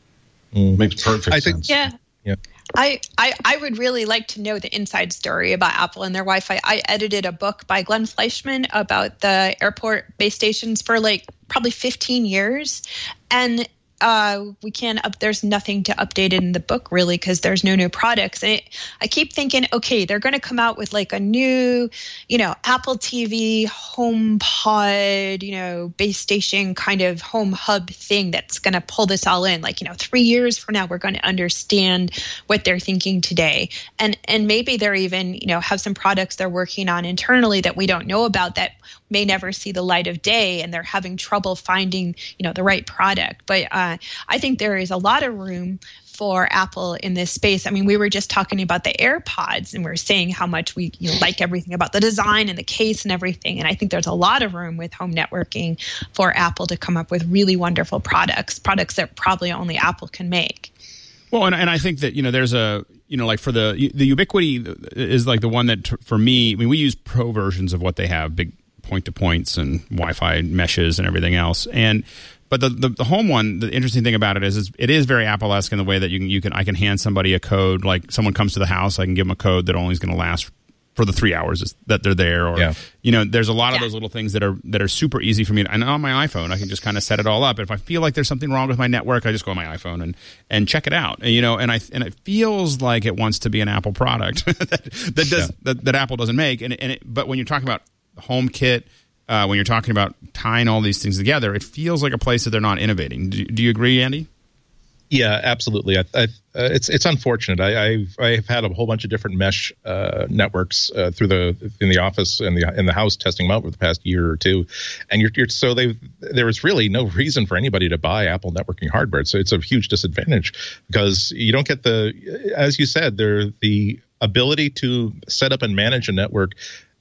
Mm, makes perfect I think, sense. Yeah. Yeah. I, I, I would really like to know the inside story about Apple and their Wi-Fi. I edited a book by Glenn Fleischman about the airport base stations for like probably fifteen years. And uh, we can't up, there's nothing to update in the book really because there's no new products. And it, I keep thinking, okay, they're going to come out with like a new, you know, Apple T V home pod, you know, base station kind of home hub thing that's going to pull this all in. Like, you know, three years from now, we're going to understand what they're thinking today. And, and maybe they're even, you know, have some products they're working on internally that we don't know about that may never see the light of day, and they're having trouble finding, you know, the right product. But uh, I think there is a lot of room for Apple in this space. I mean, we were just talking about the AirPods, and we we're saying how much we you know, like everything about the design and the case and everything. And I think there's a lot of room with home networking for Apple to come up with really wonderful products, products that probably only Apple can make. Well, and, and I think that, you know, there's a, you know, like for the, the Ubiquiti is like the one that t- for me, I mean, we use pro versions of what they have, big point-to-points and Wi-Fi meshes and everything else. And but the, the the home one, the interesting thing about it is, is it is very Apple-esque in the way that you can you can I can hand somebody a code, like someone comes to the house, I can give them a code that only is going to last for the three hours that they're there. Or yeah. you know, there's a lot of yeah. those little things that are that are super easy for me. And on my iPhone, I can just kind of set it all up. If I feel like there's something wrong with my network, I just go on my iPhone and and check it out. And, you know, and I and it feels like it wants to be an Apple product that, that does yeah. that, that Apple doesn't make. And and it, but when you're talking about HomeKit. Uh, when you're talking about tying all these things together, it feels like a place that they're not innovating. Do, do you agree, Andy? Yeah, absolutely. I, I, uh, it's it's unfortunate. I, I've I've had a whole bunch of different mesh uh, networks uh, through the in the office and the in the house testing them out for the past year or two, and you're, you're so they there is really no reason for anybody to buy Apple networking hardware. So it's a huge disadvantage because you don't get the, as you said, there the ability to set up and manage a network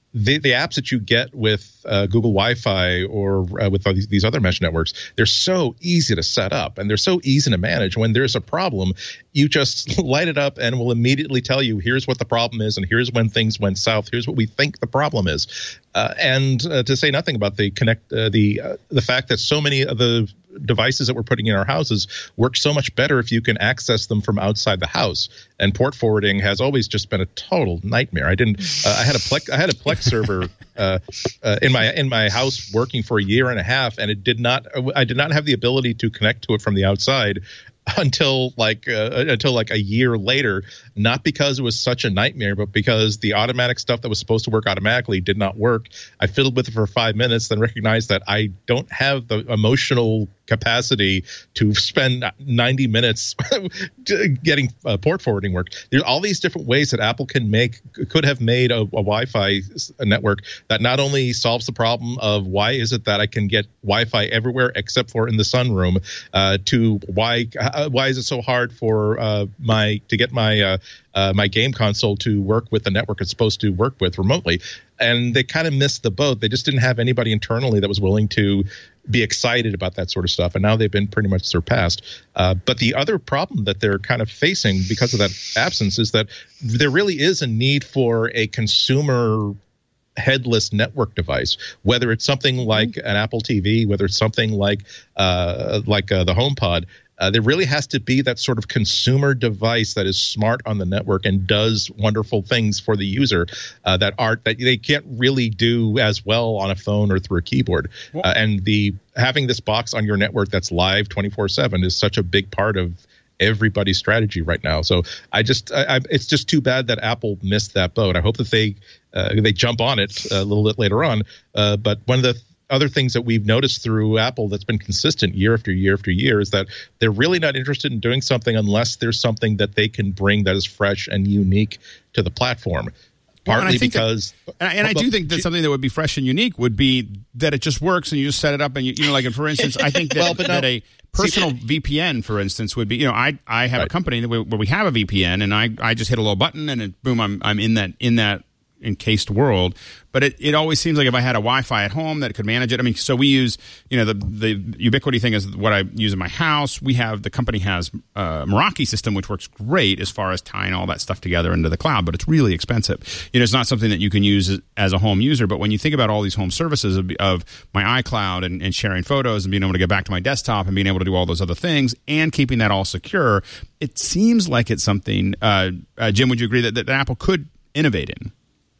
the, the apps that you get with uh, Google Wi-Fi or uh, with all these, these other mesh networks, they're so easy to set up and they're so easy to manage. When there's a problem, you just light it up and it will immediately tell you, here's what the problem is and here's when things went south. Here's what we think the problem is. Uh, and uh, to say nothing about the connect, uh, the uh, the fact that so many of the devices that we're putting in our houses work so much better if you can access them from outside the house. And port forwarding has always just been a total nightmare. I didn't. Uh, I had a Plex. I had a Plex server uh, uh, in my in my house working for a year and a half, and it did not. I did not have the ability to connect to it from the outside until like uh, until like a year later, not because it was such a nightmare, but because the automatic stuff that was supposed to work automatically did not work. I fiddled with it for five minutes, then recognized that I don't have the emotional capacity to spend ninety minutes getting uh, port forwarding work. There's all these different ways that Apple can make, could have made a, a Wi-Fi network that not only solves the problem of why is it that I can get Wi-Fi everywhere except for in the sunroom, uh, to why uh, why is it so hard for uh, my to get my uh, uh, my game console to work with the network it's supposed to work with remotely. And they kind of missed the boat. They just didn't have anybody internally that was willing to be excited about that sort of stuff. And now they've been pretty much surpassed. Uh, but the other problem that they're kind of facing because of that absence is that there really is a need for a consumer headless network device, whether it's something like an Apple T V, whether it's something like uh, like uh, the HomePod. Uh, there really has to be that sort of consumer device that is smart on the network and does wonderful things for the user uh, that are that they can't really do as well on a phone or through a keyboard. Uh, and the having this box on your network that's live twenty-four seven is such a big part of everybody's strategy right now. So I just I, I, it's just too bad that Apple missed that boat. I hope that they uh, they jump on it a little bit later on. Uh, but one of the other things that we've noticed through Apple that's been consistent year after year after year is that they're really not interested in doing something unless there's something that they can bring that is fresh and unique to the platform. Partly well, because, that, and, and I do think that something that would be fresh and unique would be that it just works and you just set it up and you, you know, like for instance, I think that, well, that no, a personal see, V P N, for instance, would be, you know, I I have right. a company where we have a V P N and I I just hit a little button and it, boom, I'm I'm in that in that. encased world, but it, it always seems like if I had a Wi-Fi at home that could manage it. I mean, so we use, you know, the the Ubiquiti thing is what I use in my house. We have, the company has a Meraki system, which works great as far as tying all that stuff together into the cloud, but it's really expensive. You know, it's not something that you can use as a home user, but when you think about all these home services of, of my iCloud and, and sharing photos and being able to get back to my desktop and being able to do all those other things and keeping that all secure, it seems like it's something, uh, uh, Jim, would you agree that, that Apple could innovate in?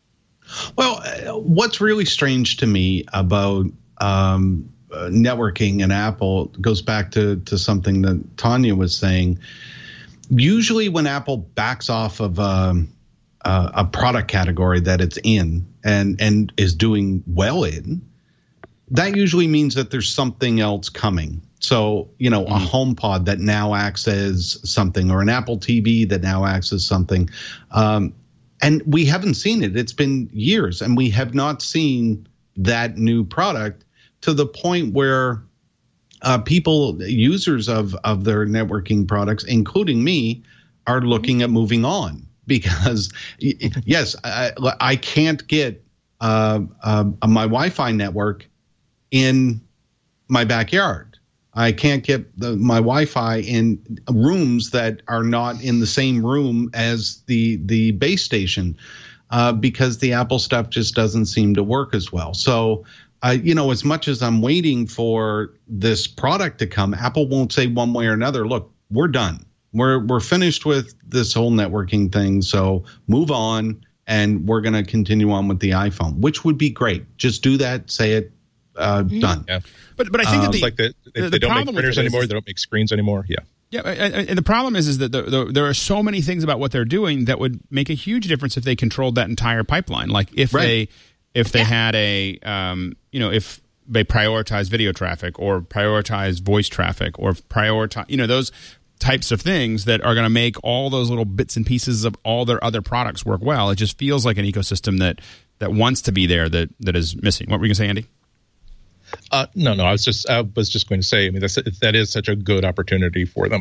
Well, what's really strange to me about um, uh, networking and Apple goes back to, to something that Tanya was saying. Usually when Apple backs off of um, uh, a product category that it's in and, and is doing well in, that usually means that there's something else coming. So, you know, mm. a HomePod that now acts as something, or an Apple T V that now acts as something. Um, And we haven't seen it. It's been years, and we have not seen that new product to the point where uh, people, users of, of their networking products, including me, are looking at moving on. Because, yes, I, I can't get uh, uh, my Wi-Fi network in my backyard. I can't get the, my Wi-Fi in rooms that are not in the same room as the the base station uh, because the Apple stuff just doesn't seem to work as well. So, uh, you know, as much as I'm waiting for this product to come, Apple won't say one way or another, look, we're done. We're we're finished with this whole networking thing. So move on, and we're going to continue on with the iPhone, which would be great. Just do that. Say it. Uh, done. Yeah. But but I think um, that the, like the, they, the, they the don't make printers anymore. Is, they don't make screens anymore. Yeah. Yeah, and the problem is, is that the, the, there are so many things about what they're doing that would make a huge difference if they controlled that entire pipeline. Like if right. they if they yeah. had a um, you know, if they prioritize video traffic or prioritize voice traffic or prioritize, you know, those types of things that are going to make all those little bits and pieces of all their other products work well. It just feels like an ecosystem that that wants to be there that that is missing. What were you going to say, Andy? Uh, no, no. I was just I was just going to say. I mean, that's, that is such a good opportunity for them.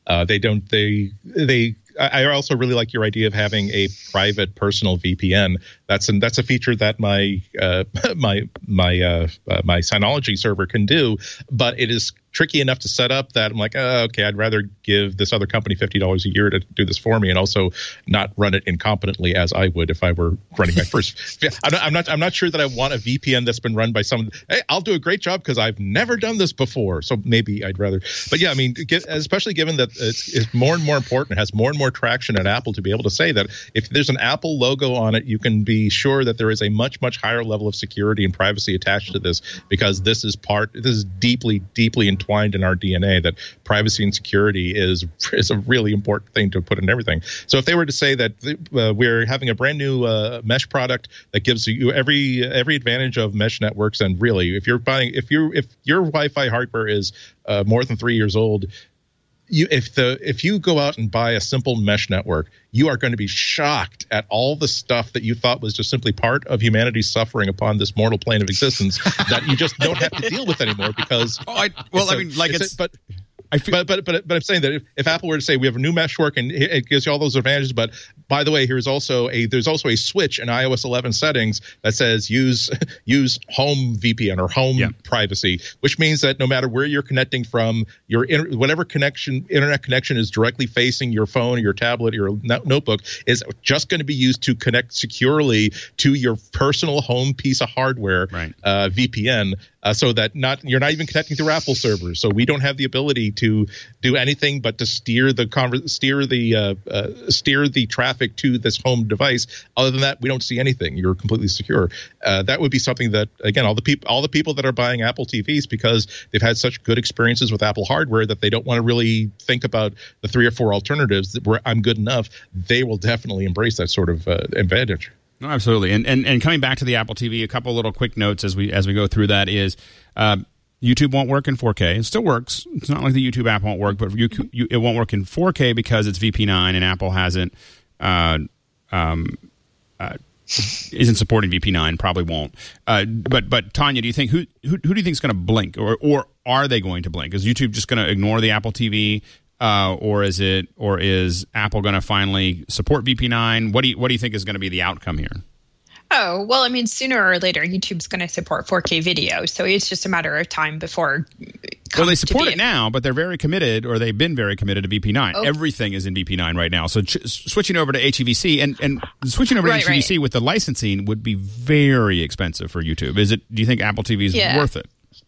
Uh, they don't. They they. I also really like your idea of having a private personal V P N. That's an, that's a feature that my uh, my my uh, uh, my Synology server can do, but it is tricky enough to set up that I'm like, oh, okay, I'd rather give this other company fifty dollars a year to do this for me, and also not run it incompetently as I would if I were running my first. I'm not, I'm not I'm not sure that I want a V P N that's been run by someone. Hey, I'll do a great job because I've never done this before, so maybe I'd rather. But yeah, I mean, get, especially given that it's, it's more and more important, it has more and more traction at Apple to be able to say that if there's an Apple logo on it, you can be sure that there is a much much higher level of security and privacy attached to this, because this is part this is deeply deeply entwined in our D N A, that privacy and security is is a really important thing to put in everything. So if they were to say that uh, we're having a brand new uh, mesh product that gives you every every advantage of mesh networks, and really if you're buying if you if your Wi-Fi hardware is uh, more than three years old, You, if the if you go out and buy a simple mesh network, you are going to be shocked at all the stuff that you thought was just simply part of humanity's suffering upon this mortal plane of existence that you just don't have to deal with anymore. Because oh, I, well, I mean, like it's, it's a, but. I feel, but, but but but I'm saying that if, if Apple were to say we have a new mesh work and it gives you all those advantages, but by the way, here's also a there's also a switch in iOS eleven settings that says use use home V P N or home yeah. privacy, which means that no matter where you're connecting from, your inter, whatever connection internet connection is directly facing your phone or your tablet or your no- notebook is just going to be used to connect securely to your personal home piece of hardware, right. uh, V P N. Uh, so that not you're not even connecting through Apple servers, so we don't have the ability to do anything but to steer the conver- steer the uh, uh, steer the traffic to this home device. Other than that, we don't see anything. You're completely secure. Uh, that would be something that, again, all the people all the people that are buying Apple T Vs because they've had such good experiences with Apple hardware that they don't want to really think about the three or four alternatives that where I'm good enough. They will definitely embrace that sort of uh, advantage. No, absolutely. And, and and coming back to the Apple T V, a couple little quick notes as we as we go through that is uh, YouTube won't work in four K. It still works. It's not like the YouTube app won't work, but you, you, it won't work in four K because it's V P nine and Apple hasn't uh, um, uh, isn't supporting V P nine. Probably won't. Uh, but but Tanya, do you think who who, who do you think is going to blink, or or are they going to blink? Is YouTube just going to ignore the Apple T V? Uh, or is it, or is Apple going to finally support V P nine? What do you, what do you think is going to be the outcome here? Oh, well, I mean, sooner or later, YouTube's going to support four K video, so it's just a matter of time before. It well, they support it now, but they're very committed, or they've been very committed to V P nine. Oh. Everything is in V P nine right now. So ch- switching over to H E V C and, and switching over to right, H E V C right. with the licensing would be very expensive for YouTube. Is it? Do you think Apple T V is yeah. worth it?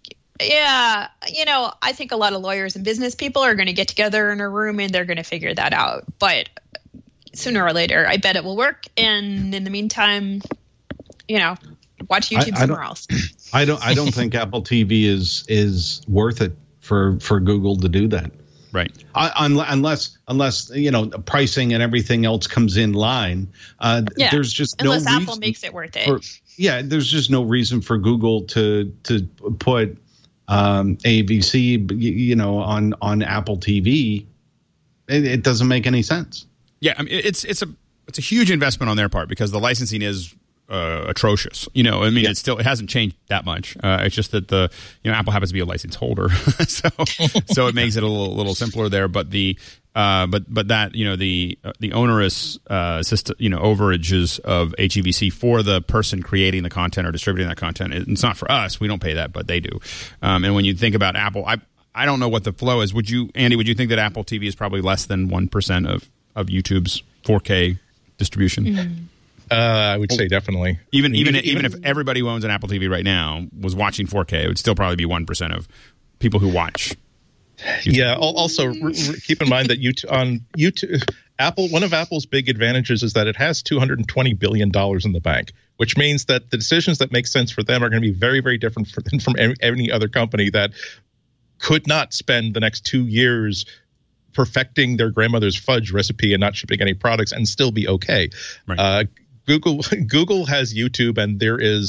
Yeah, you know, I think a lot of lawyers and business people are going to get together in a room and they're going to figure that out. But sooner or later, I bet it will work. And in the meantime, you know, watch YouTube I, I somewhere else. I don't. I don't think Apple T V is is worth it for for Google to do that. Right. I, unless unless you know pricing and everything else comes in line. Uh, yeah. There's just unless no Apple reason makes it worth it. For, yeah. There's just no reason for Google to to put. Um, A V C, you know, on, on Apple T V, it, it doesn't make any sense. Yeah, I mean, it's it's a it's a huge investment on their part because the licensing is uh, atrocious. You know, I mean, yeah. it's still it hasn't changed that much. Uh, it's just that the you know Apple happens to be a license holder, so so it makes it a little little simpler there. But the uh, but but that you know the uh, the onerous uh, system you know overages of H E V C for the person creating the content or distributing that content. It's not for us. We don't pay that, but they do. Um, and when you think about Apple, I I don't know what the flow is. Would you, Andy? Would you think that Apple T V is probably less than one percent of of YouTube's four K distribution? Mm-hmm. Uh, I would say definitely. Even even even, even if everybody who owns an Apple T V right now was watching four K, it would still probably be one percent of people who watch. YouTube. Yeah. Also, r- r- keep in mind that YouTube on YouTube, Apple. One of Apple's big advantages is that it has two hundred twenty billion dollars in the bank, which means that the decisions that make sense for them are going to be very, very different for, than from any, any other company that could not spend the next two years perfecting their grandmother's fudge recipe and not shipping any products and still be okay. Right. Uh, Google Google has YouTube, and there is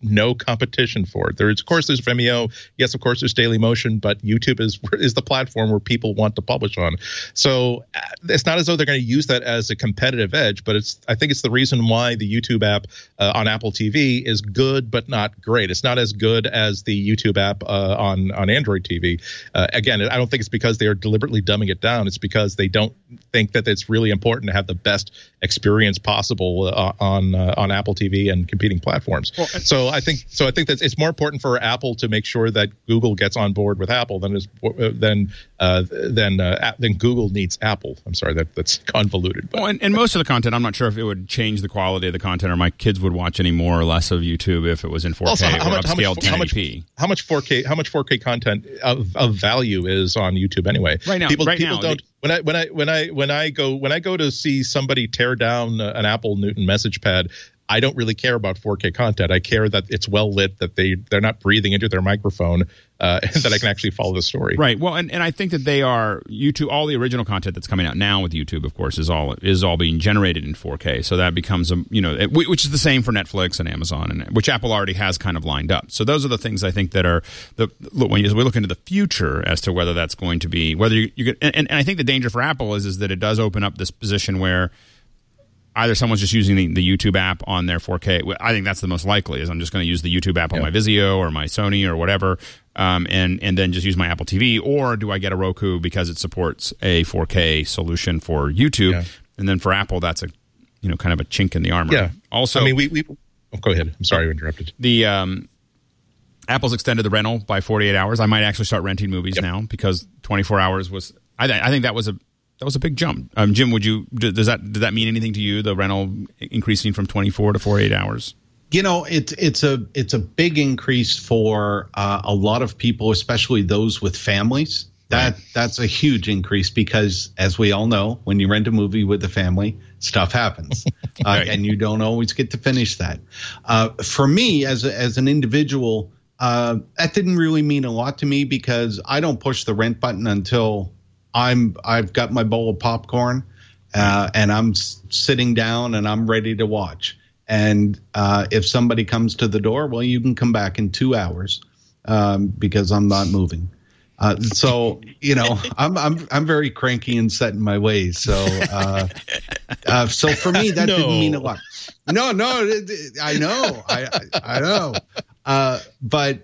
no competition for it. There's, of course, there's Vimeo. Yes, of course, there's Dailymotion, but YouTube is is the platform where people want to publish on. So uh, it's not as though they're going to use that as a competitive edge, but it's I think it's the reason why the YouTube app uh, on Apple T V is good, but not great. It's not as good as the YouTube app uh, on on Android T V. Uh, again, I don't think it's because they are deliberately dumbing it down. It's because they don't think that it's really important to have the best experience possible uh, on uh, on Apple T V and competing platforms. Well, so I think so. I think that it's more important for Apple to make sure that Google gets on board with Apple than is than uh, than uh, than Google needs Apple. I'm sorry that that's convoluted. But. Well, and, and most of the content, I'm not sure if it would change the quality of the content, or my kids would watch any more or less of YouTube if it was in four K also, or much, upscaled ten eighty p. How much four K? How much four K content of, of value is on YouTube anyway? Right now, people, right people now, don't. the, When I when I when I when I go when I go to see somebody tear down an Apple Newton message pad, I don't really care about four K content. I care that it's well lit, that they they're not breathing into their microphone, uh, and that I can actually follow the story. Right. Well, and, and I think that they are YouTube. All the original content that's coming out now with YouTube, of course, is all is all being generated in four K. So that becomes a you know, it, which is the same for Netflix and Amazon, and which Apple already has kind of lined up. So those are the things I think that are the look when you, as we look into the future as to whether that's going to be whether you, you get and, and I think the danger for Apple is is that it does open up this position where either someone's just using the, the YouTube app on their four K. I think that's the most likely, is I'm just going to use the YouTube app on yeah. my Vizio or my Sony or whatever, um, and, and then just use my Apple T V. Or do I get a Roku because it supports a four K solution for YouTube? Yeah. And then for Apple, that's a you know kind of a chink in the armor. Yeah. Also, I mean, we, we oh, go ahead. I'm sorry I interrupted. The um, Apple's extended the rental by forty-eight hours. I might actually start renting movies yep. now because twenty-four hours was. I, th- I think that was a. That was a big jump. Um, Jim, would you does that did that mean anything to you? The rental increasing from twenty-four to forty-eight hours. You know, it's it's a it's a big increase for uh, a lot of people, especially those with families. That right. that's a huge increase because, as we all know, when you rent a movie with a family, stuff happens, uh, right. and you don't always get to finish that. Uh, for me, as a, as an individual, uh, that didn't really mean a lot to me because I don't push the rent button until I'm I've got my bowl of popcorn uh, and I'm s- sitting down and I'm ready to watch. And uh, if somebody comes to the door, well, you can come back in two hours um, because I'm not moving. Uh, so you know, I'm I'm I'm very cranky and set in my ways. So uh, uh, so for me, that no. didn't mean a lot. No, no, it, it, I know, I I know, uh, but.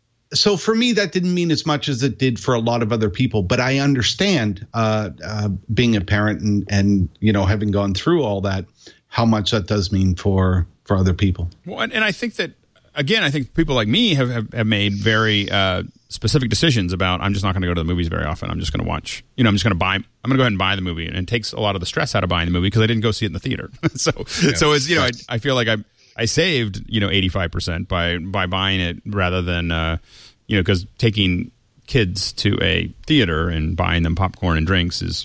So for me, that didn't mean as much as it did for a lot of other people. But I understand uh, uh, being a parent and, and, you know, having gone through all that, how much that does mean for, for other people. Well, and, and I think that, again, I think people like me have, have, have made very uh, specific decisions about I'm just not going to go to the movies very often. I'm just going to watch, you know, I'm just going to buy, I'm going to go ahead and buy the movie. And it takes a lot of the stress out of buying the movie because I didn't go see it in the theater. so, yeah, so it's, you know, I, I feel like I I saved, you know, eighty-five percent by, by buying it rather than, uh, you know, because taking kids to a theater and buying them popcorn and drinks is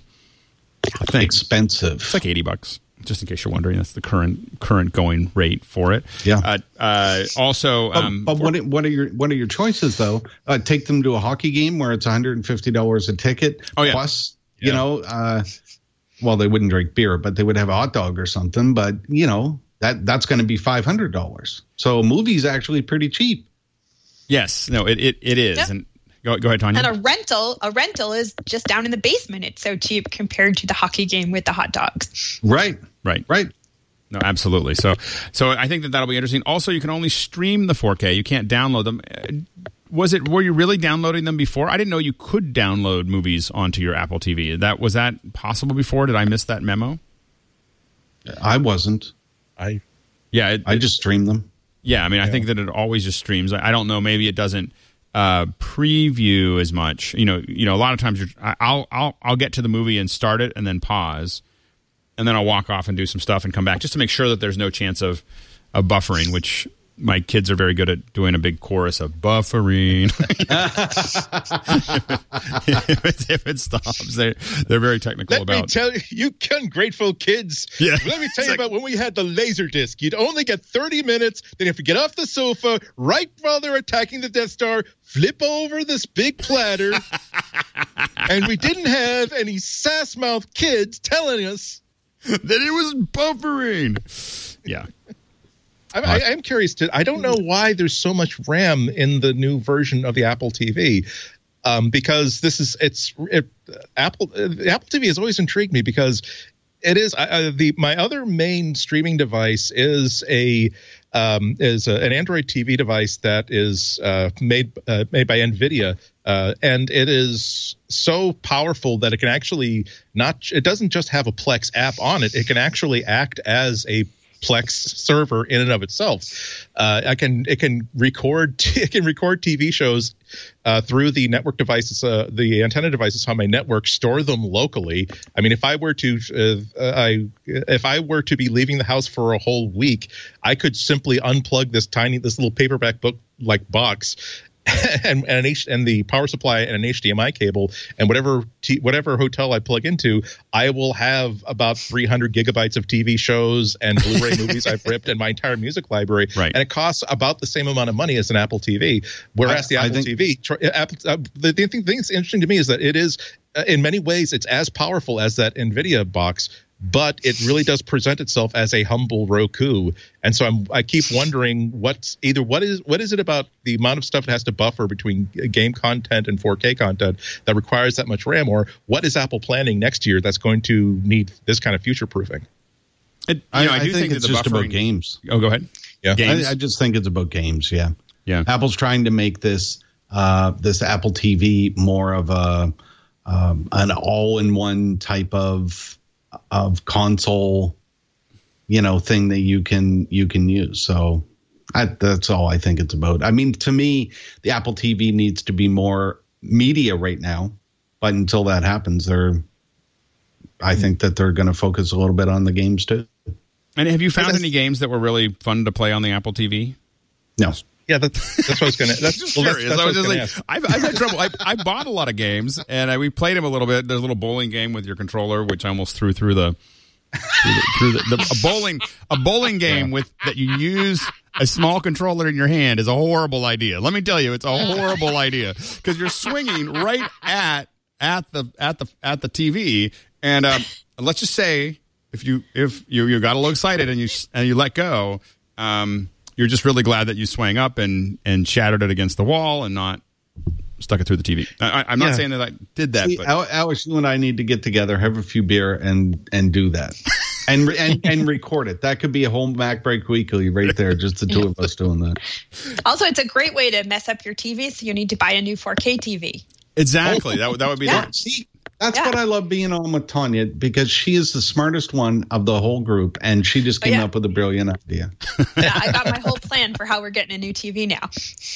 a thing. Expensive. It's like eighty bucks, just in case you're wondering. That's the current current going rate for it. Yeah. Uh, uh, also, but, um, but for, what, what are your what are your choices though? Uh, take them to a hockey game where it's one hundred fifty dollars a ticket. Oh, yeah. Plus, yeah. you know, uh, well, they wouldn't drink beer, but they would have a hot dog or something. But you know, that that's going to be five hundred dollars. So a movie's actually pretty cheap. Yes, no, it it, it is. Yep. And go go ahead, Tanya. And a rental, a rental is just down in the basement. It's so cheap compared to the hockey game with the hot dogs. Right, right, right. No, absolutely. So, so I think that that'll be interesting. Also, you can only stream the four K. You can't download them. Was it? Were you really downloading them before? I didn't know you could download movies onto your Apple T V. That was that possible before? Did I miss that memo? I wasn't. I yeah, it, I just streamed them. Yeah, I mean, yeah. I think that it always just streams. I, I don't know. Maybe it doesn't uh, preview as much. You know, you know. A lot of times, you're, I'll I'll I'll get to the movie and start it, and then pause, and then I'll walk off and do some stuff and come back just to make sure that there's no chance of of buffering, which my kids are very good at doing a big chorus of buffering. if, it, if it stops, they they're very technical Let about. Let me tell you, you ungrateful kids. Yeah. Let me tell you like, about when we had the laser disc. You'd only get thirty minutes. Then you have to get off the sofa right while they're attacking the Death Star. Flip over this big platter, and we didn't have any sass mouth kids telling us that it was buffering. Yeah. I, I, I'm curious to. I don't know why there's so much RAM in the new version of the Apple T V, um, because this is it's it, Apple. Uh, the Apple T V has always intrigued me because it is uh, the my other main streaming device is a um, is a, an Android T V device that is uh, made uh, made by NVIDIA, uh, and it is so powerful that it can actually not. It doesn't just have a Plex app on it; it can actually act as a Plex server in and of itself. Uh, I can it can record it can record T V shows uh, through the network devices, uh, the antenna devices on my network, store them locally. I mean, if I were to uh, I if I were to be leaving the house for a whole week, I could simply unplug this tiny this little paperback book like box. And and, an H, and the power supply and an H D M I cable, and whatever t- whatever hotel I plug into, I will have about three hundred gigabytes of T V shows and Blu-ray movies I've ripped and my entire music library. Right. And it costs about the same amount of money as an Apple T V. Whereas I, the Apple think, T V, tr- Apple, uh, the, the thing that's interesting to me is that it is, uh, in many ways, it's as powerful as that NVIDIA box, but it really does present itself as a humble Roku. And so I'm, I keep wondering what's either what is what is it about the amount of stuff it has to buffer between game content and four K content that requires that much RAM, or what is Apple planning next year that's going to need this kind of future proofing? It, you know, I, I do think, think it's that the just buffering, about games. Oh, go ahead. Yeah, games. I, I just think it's about games. Yeah, yeah. Apple's trying to make this uh, this Apple T V more of a um, an all-in-one type of of console, you know, thing that you can you can use. So I, that's all I think it's about. I mean, to me, the Apple T V needs to be more media right now, but until that happens, they're I think that they're going to focus a little bit on the games too. And have you found any games that were really fun to play on the Apple T V? No. Yeah, that's that's what I was going to. That's just well, curious. That's, that's I was what I just was like, I've, I've had trouble. I, I bought a lot of games, and I, we played them a little bit. There's a little bowling game with your controller, which I almost threw through the through the, through the, the a bowling a bowling game with that you use a small controller in your hand is a horrible idea. Let me tell you, it's a horrible idea because you're swinging right at at the at the at the T V, and um, let's just say if you if you you got a little excited and you and you let go. Um, You're just really glad that you swang up and, and shattered it against the wall and not stuck it through the T V. I, I'm not yeah. saying that I did that. See, but. Alex, you and I need to get together, have a few beer, and and do that, and and and record it. That could be a whole Mac Break Weekly right there, just the two of us doing that. Also, it's a great way to mess up your T V, so you need to buy a new four K T V. Exactly. That, that would be yeah. the. See, that's yeah. what I love being on with Tanya, because she is the smartest one of the whole group, and she just came oh, yeah. up with a brilliant idea. Yeah, I got my whole plan for how we're getting a new T V now.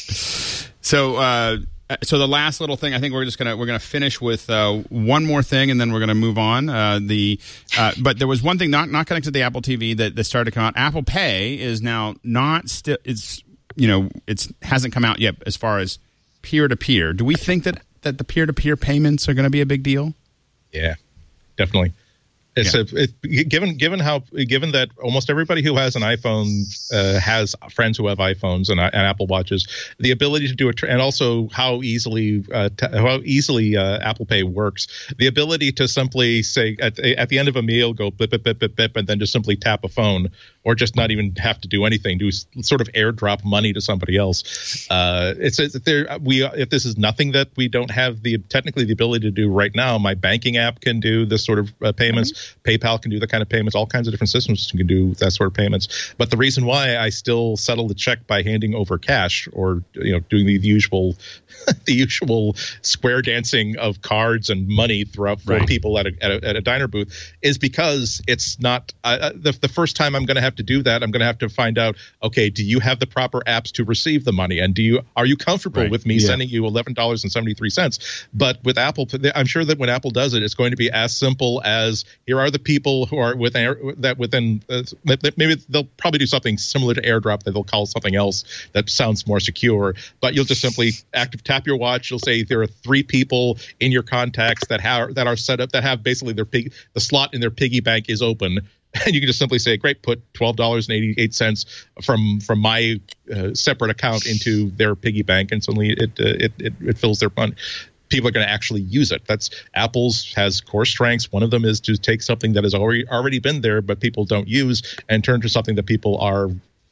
So, uh, so the last little thing, I think we're just gonna we're gonna finish with uh, one more thing, and then we're gonna move on. Uh, the uh, but there was one thing not not connected to the Apple T V that, that started to come out. Apple Pay is now not still. It's you know it's hasn't come out yet as far as peer to peer. Do we think that? that the peer-to-peer payments are going to be a big deal? Yeah, definitely. It's yeah. a, it, given given how given that almost everybody who has an iPhone uh, has friends who have iPhones and, and Apple Watches, the ability to do it, and also how easily uh, t- how easily uh, Apple Pay works, the ability to simply say at, at the end of a meal, go bip bip bip bip bip, and then just simply tap a phone, or just not even have to do anything, do sort of airdrop money to somebody else. Uh, it's, it's there. We if this is nothing that we don't have the technically the ability to do right now, my banking app can do this sort of uh, payments. Mm-hmm. PayPal can do that kind of payments. All kinds of different systems can do that sort of payments. But the reason why I still settle the check by handing over cash, or you know, doing the, the usual, the usual square dancing of cards and money throughout for right. people at a, at a at a diner booth, is because it's not uh, the the first time I'm going to have to do that. I'm going to have to find out. Okay, do you have the proper apps to receive the money, and do you are you comfortable right. with me yeah. sending you eleven dollars and seventy-three cents? But with Apple, I'm sure that when Apple does it, it's going to be as simple as here are the people who are within that within uh, maybe they'll probably do something similar to AirDrop that they'll call something else that sounds more secure. But you'll just simply active tap your watch. You'll say there are three people in your contacts that have that are set up that have basically their pig the slot in their piggy bank is open. And you can just simply say, great, put twelve dollars and eighty-eight cents from from my uh, separate account into their piggy bank, and suddenly it uh, it, it it fills their fund. People are going to actually use it. That's Apple's has core strengths. One of them is to take something that has already already been there, but people don't use, and turn to something that people are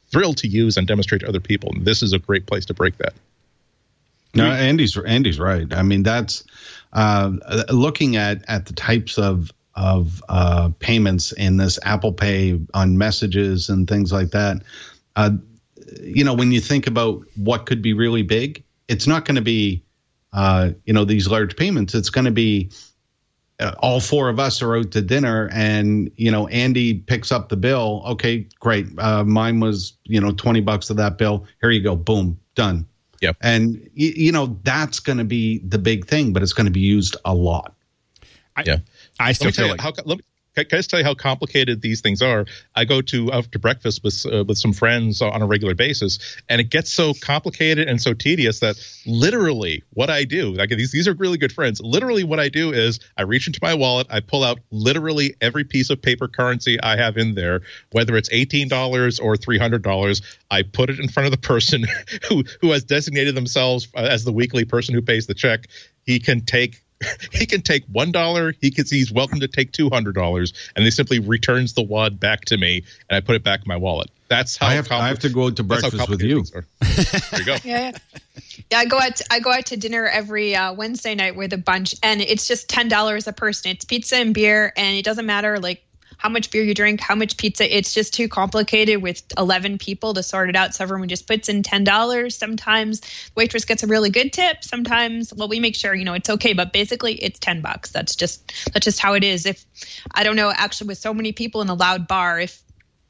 thrilled to use and demonstrate to other people. And this is a great place to break that. No, Andy's Andy's right. I mean, that's uh, looking at at the types of of uh, payments in this Apple Pay on messages and things like that. Uh, you know, when you think about what could be really big, it's not going to be, uh, you know, these large payments. It's going to be uh, all four of us are out to dinner and, you know, Andy picks up the bill. Okay, great. Uh, mine was, you know, twenty bucks of that bill. Here you go. Boom, done. Yep. And, you, you know, that's going to be the big thing, but it's going to be used a lot. I, yeah. I still feel like. How, let me, Can I just tell you how complicated these things are? I go to out to breakfast with uh, with some friends on a regular basis, and it gets so complicated and so tedious that literally what I do, like these these are really good friends. Literally what I do is I reach into my wallet, I pull out literally every piece of paper currency I have in there, whether it's eighteen dollars or three hundred dollars. I put it in front of the person who who has designated themselves as the weekly person who pays the check. He can take. He can take one dollar. He can. He's welcome to take two hundred dollars, and he simply returns the wad back to me, and I put it back in my wallet. That's how I have. I have to go out to breakfast with you. There you go. Yeah, yeah. Yeah, I go out. To, I go out to dinner every uh, Wednesday night with a bunch, and it's just ten dollars a person. It's pizza and beer, and it doesn't matter like how much beer you drink, how much pizza. It's just too complicated with eleven people to sort it out. So everyone just puts in ten dollars. Sometimes the waitress gets a really good tip. Sometimes, well, we make sure, you know, it's okay. But basically it's ten bucks. That's just, that's just how it is. If, I don't know, actually with so many people in a loud bar, if,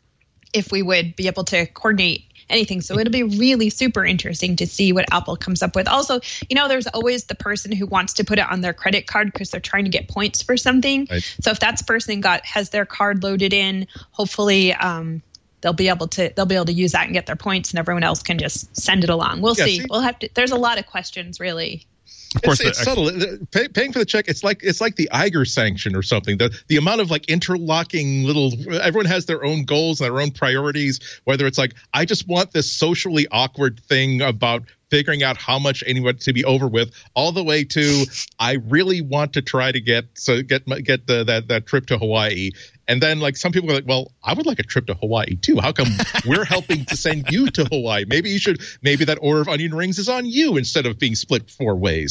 if we would be able to coordinate anything. So it'll be really super interesting to see what Apple comes up with. Also, you know, there's always the person who wants to put it on their credit card because they're trying to get points for something. Right. So if that person got has their card loaded in, hopefully um, they'll be able to they'll be able to use that and get their points, and everyone else can just send it along. We'll yeah, see. see. We'll have to. There's a lot of questions, really. Of course, it's, it's subtle. Pay, paying for the check, it's like it's like the Iger sanction or something. The the amount of like interlocking little. Everyone has their own goals and their own priorities. Whether it's like I just want this socially awkward thing about figuring out how much anyone to be over with, all the way to I really want to try to get so get get the, that that trip to Hawaii. And then, like, some people are like, well, I would like a trip to Hawaii, too. How come we're helping to send you to Hawaii? Maybe you should, maybe that order of onion rings is on you instead of being split four ways.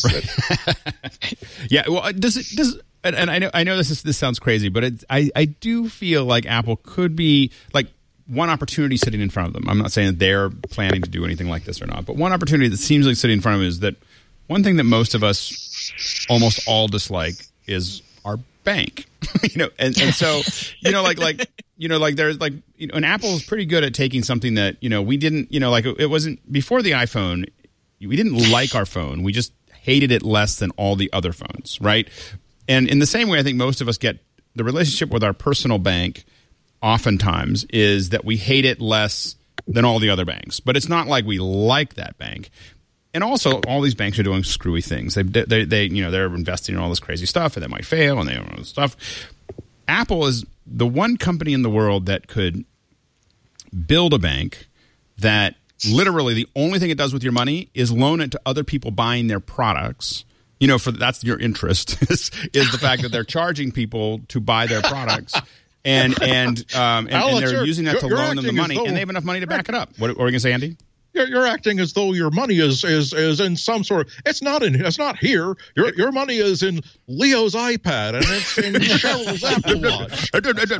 Yeah, well, does it, does, and, and I know, I know this is, this sounds crazy, but it, I, I do feel like Apple could be, like, one opportunity sitting in front of them. I'm not saying that they're planning to do anything like this or not, but one opportunity that seems like sitting in front of them is that one thing that most of us almost all dislike is our bank. you know, and, and so, you know, like, like, you know, like there's like, you know, and Apple is pretty good at taking something that, you know, we didn't, you know, like it wasn't before the iPhone, we didn't like our phone. We just hated it less than all the other phones. Right. And in the same way, I think most of us get the relationship with our personal bank oftentimes is that we hate it less than all the other banks, but it's not like we like that bank. And also, all these banks are doing screwy things. They, they, they, you know, they're investing in all this crazy stuff, and they might fail, and they don't know this stuff. Apple is the one company in the world that could build a bank that literally the only thing it does with your money is loan it to other people buying their products. You know, for that's your interest is, is the fact that they're charging people to buy their products. And and um and, and they're using that to loan them the money, and they have enough money to back it up. What, what are we going to say, Andy? You're, you're acting as though your money is, is is in some sort of. It's not in. It's not here. Your your money is in Leo's iPad, and it's in Cheryl's Apple Watch.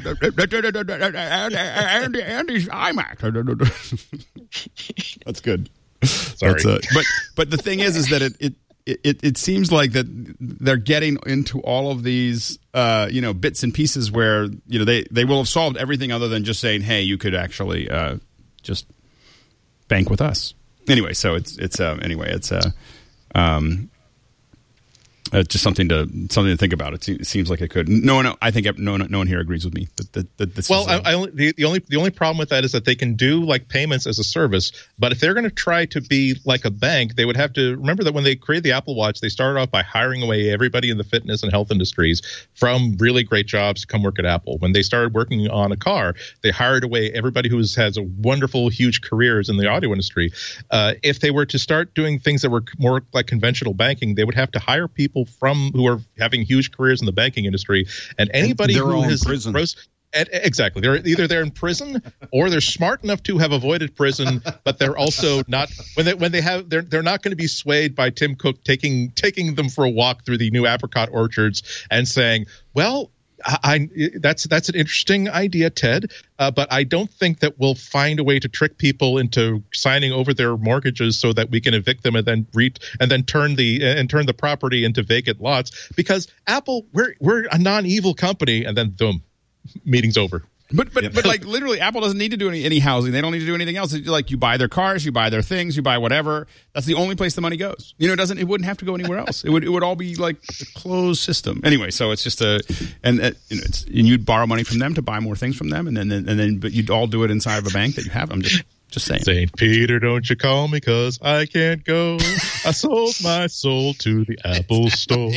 Andy, Andy's iMac. That's good. Sorry, That's, uh, but but the thing is, is that it. it It, it seems like that they're getting into all of these, uh, you know, bits and pieces where, you know, they, they will have solved everything other than just saying, hey, you could actually uh, just bank with us. Anyway, so it's it's uh, anyway it's uh, um, uh, just something to something to think about. It, se- it seems like it could. No one, I think no one, no one here agrees with me. That, that, that this well, is, uh, I, I, the, the only the only problem with that is that they can do like payments as a service, but if they're going to try to be like a bank, they would have to remember that when they created the Apple Watch, they started off by hiring away everybody in the fitness and health industries from really great jobs to come work at Apple. When they started working on a car, they hired away everybody who has a wonderful, huge careers in the audio industry. Uh, if they were to start doing things that were more like conventional banking, they would have to hire people from who are having huge careers in the banking industry, and anybody and who has prison. gross, Exactly. They're either they're in prison or they're smart enough to have avoided prison, but they're also not when they when they have they're they're not going to be swayed by Tim Cook taking taking them for a walk through the new apricot orchards and saying, well, I, I that's that's an interesting idea, Ted, uh, but I don't think that we'll find a way to trick people into signing over their mortgages so that we can evict them and then re- and then turn the and turn the property into vacant lots, because Apple, we're we're a non-evil company, and then boom. Meeting's over. But but but like literally, Apple doesn't need to do any, any housing. They don't need to do anything else. It's like you buy their cars, you buy their things, you buy whatever. That's the only place the money goes. You know, it doesn't. It wouldn't have to go anywhere else. It would it would all be like a closed system anyway. So it's just a and uh, you know, it's, and you'd borrow money from them to buy more things from them, and then and then but you'd all do it inside of a bank that you have. I'm just. Just saying. Saint Peter, don't you call me, because I can't go. I sold my soul to the Apple store.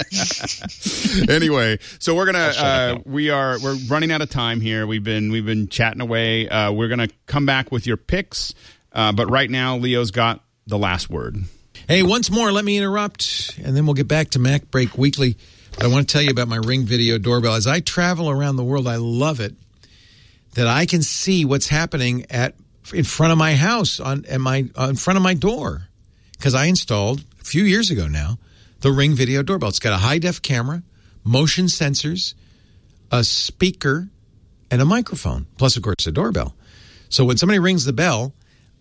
Anyway, so we're gonna uh, we are we're running out of time here. We've been we've been chatting away. Uh, we're gonna come back with your picks, uh, but right now Leo's got the last word. Hey, once more, let me interrupt, and then we'll get back to Mac Break Weekly. But I want to tell you about my Ring Video Doorbell. As I travel around the world, I love it that I can see what's happening at in front of my house, on and my uh, in front of my door, because I installed a few years ago now the Ring Video Doorbell. It's got a high def camera, motion sensors, a speaker, and a microphone. Plus, of course, a doorbell. So when somebody rings the bell,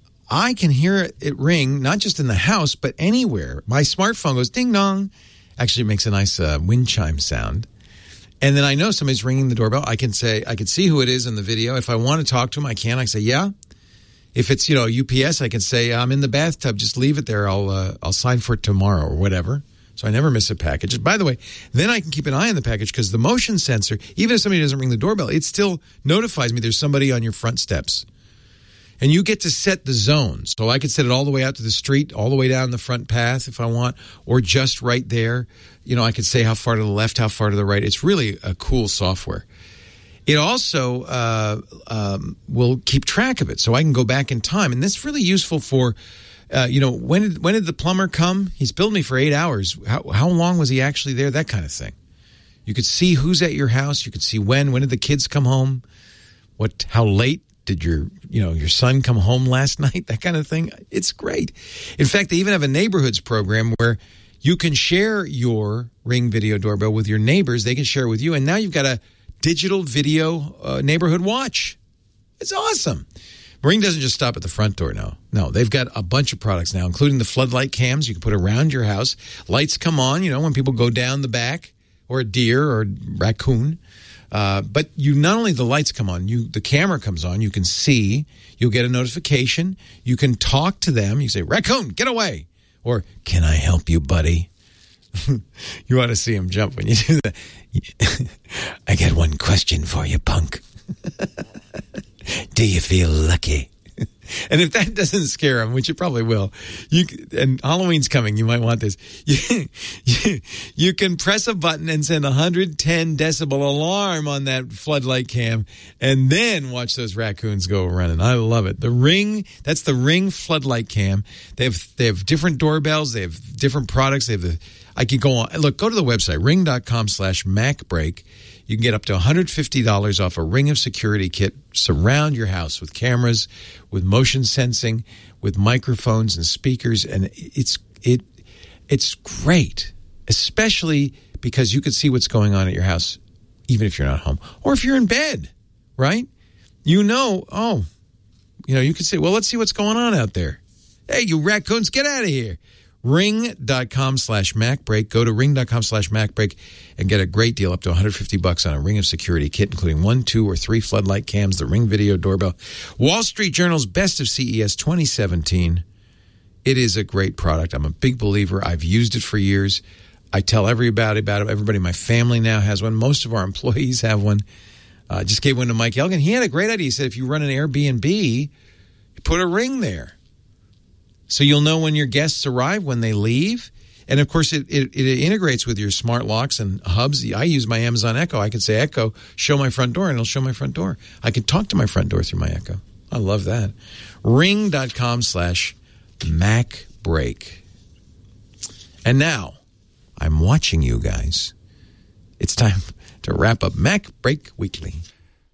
I can hear it ring not just in the house but anywhere. My smartphone goes ding dong. Actually, it makes a nice uh, wind chime sound. And then I know somebody's ringing the doorbell. I can say I can see who it is in the video. If I want to talk to them, I can. I say yeah. If it's, you know, U P S, I can say, I'm in the bathtub. Just leave it there. I'll uh, I'll sign for it tomorrow or whatever. So I never miss a package. By the way, then I can keep an eye on the package because the motion sensor, even if somebody doesn't ring the doorbell, it still notifies me there's somebody on your front steps. And you get to set the zone. So I could set it all the way out to the street, all the way down the front path if I want, or just right there. You know, I could say how far to the left, how far to the right. It's really a cool software. It also uh, um, will keep track of it, so I can go back in time. And this is really useful for, uh, you know, when did, when did the plumber come? He's billed me for eight hours. How, how long was he actually there? That kind of thing. You could see who's at your house. You could see when. When did the kids come home? What? How late did your, you know, your son come home last night? That kind of thing. It's great. In fact, they even have a neighborhoods program where you can share your Ring Video Doorbell with your neighbors. They can share it with you, and now you've got a digital video uh, neighborhood watch. It's awesome. Ring doesn't just stop at the front door now. No, they've got a bunch of products now, including the floodlight cams you can put around your house. Lights come on, you know, when people go down the back, or a deer or a raccoon. Uh, but you not only the lights come on, you the camera comes on. You can see. You'll get a notification. You can talk to them. You say, "Raccoon, get away," or "Can I help you, buddy?" You want to see him jump when you do that. I got one question for you, punk. Do you feel lucky? And if that doesn't scare him, which it probably will, you and Halloween's coming, you might want this. You, you, you can press a button and send a one hundred ten decibel alarm on that floodlight cam, and then watch those raccoons go running. I love it. The Ring, that's the Ring floodlight cam. They have they have different doorbells. They have different products. They have the. I could go on. Look, go to the website, ring.com slash MacBreak. You can get up to one hundred fifty dollars off a Ring of Security kit. Surround your house with cameras, with motion sensing, with microphones and speakers. And it's it it's great, especially because you can see what's going on at your house, even if you're not home. Or if you're in bed, right? You know, oh, you know, you can say, well, let's see what's going on out there. Hey, you raccoons, get out of here. Ring.com slash MacBreak. Go to ring.com slash MacBreak and get a great deal up to one hundred fifty bucks on a Ring of Security kit, including one, two, or three floodlight cams, the Ring Video Doorbell. Wall Street Journal's Best of C E S twenty seventeen. It is a great product. I'm a big believer. I've used it for years. I tell everybody about it. Everybody in my family now has one. Most of our employees have one. I uh, just gave one to Mike Elgin. He had a great idea. He said, if you run an Airbnb, put a Ring there. So you'll know when your guests arrive, when they leave. And, of course, it, it, it integrates with your smart locks and hubs. I use my Amazon Echo. I can say, Echo, show my front door, and it'll show my front door. I can talk to my front door through my Echo. I love that. Ring.com slash MacBreak. And now, I'm watching you guys. It's time to wrap up Mac Break Weekly.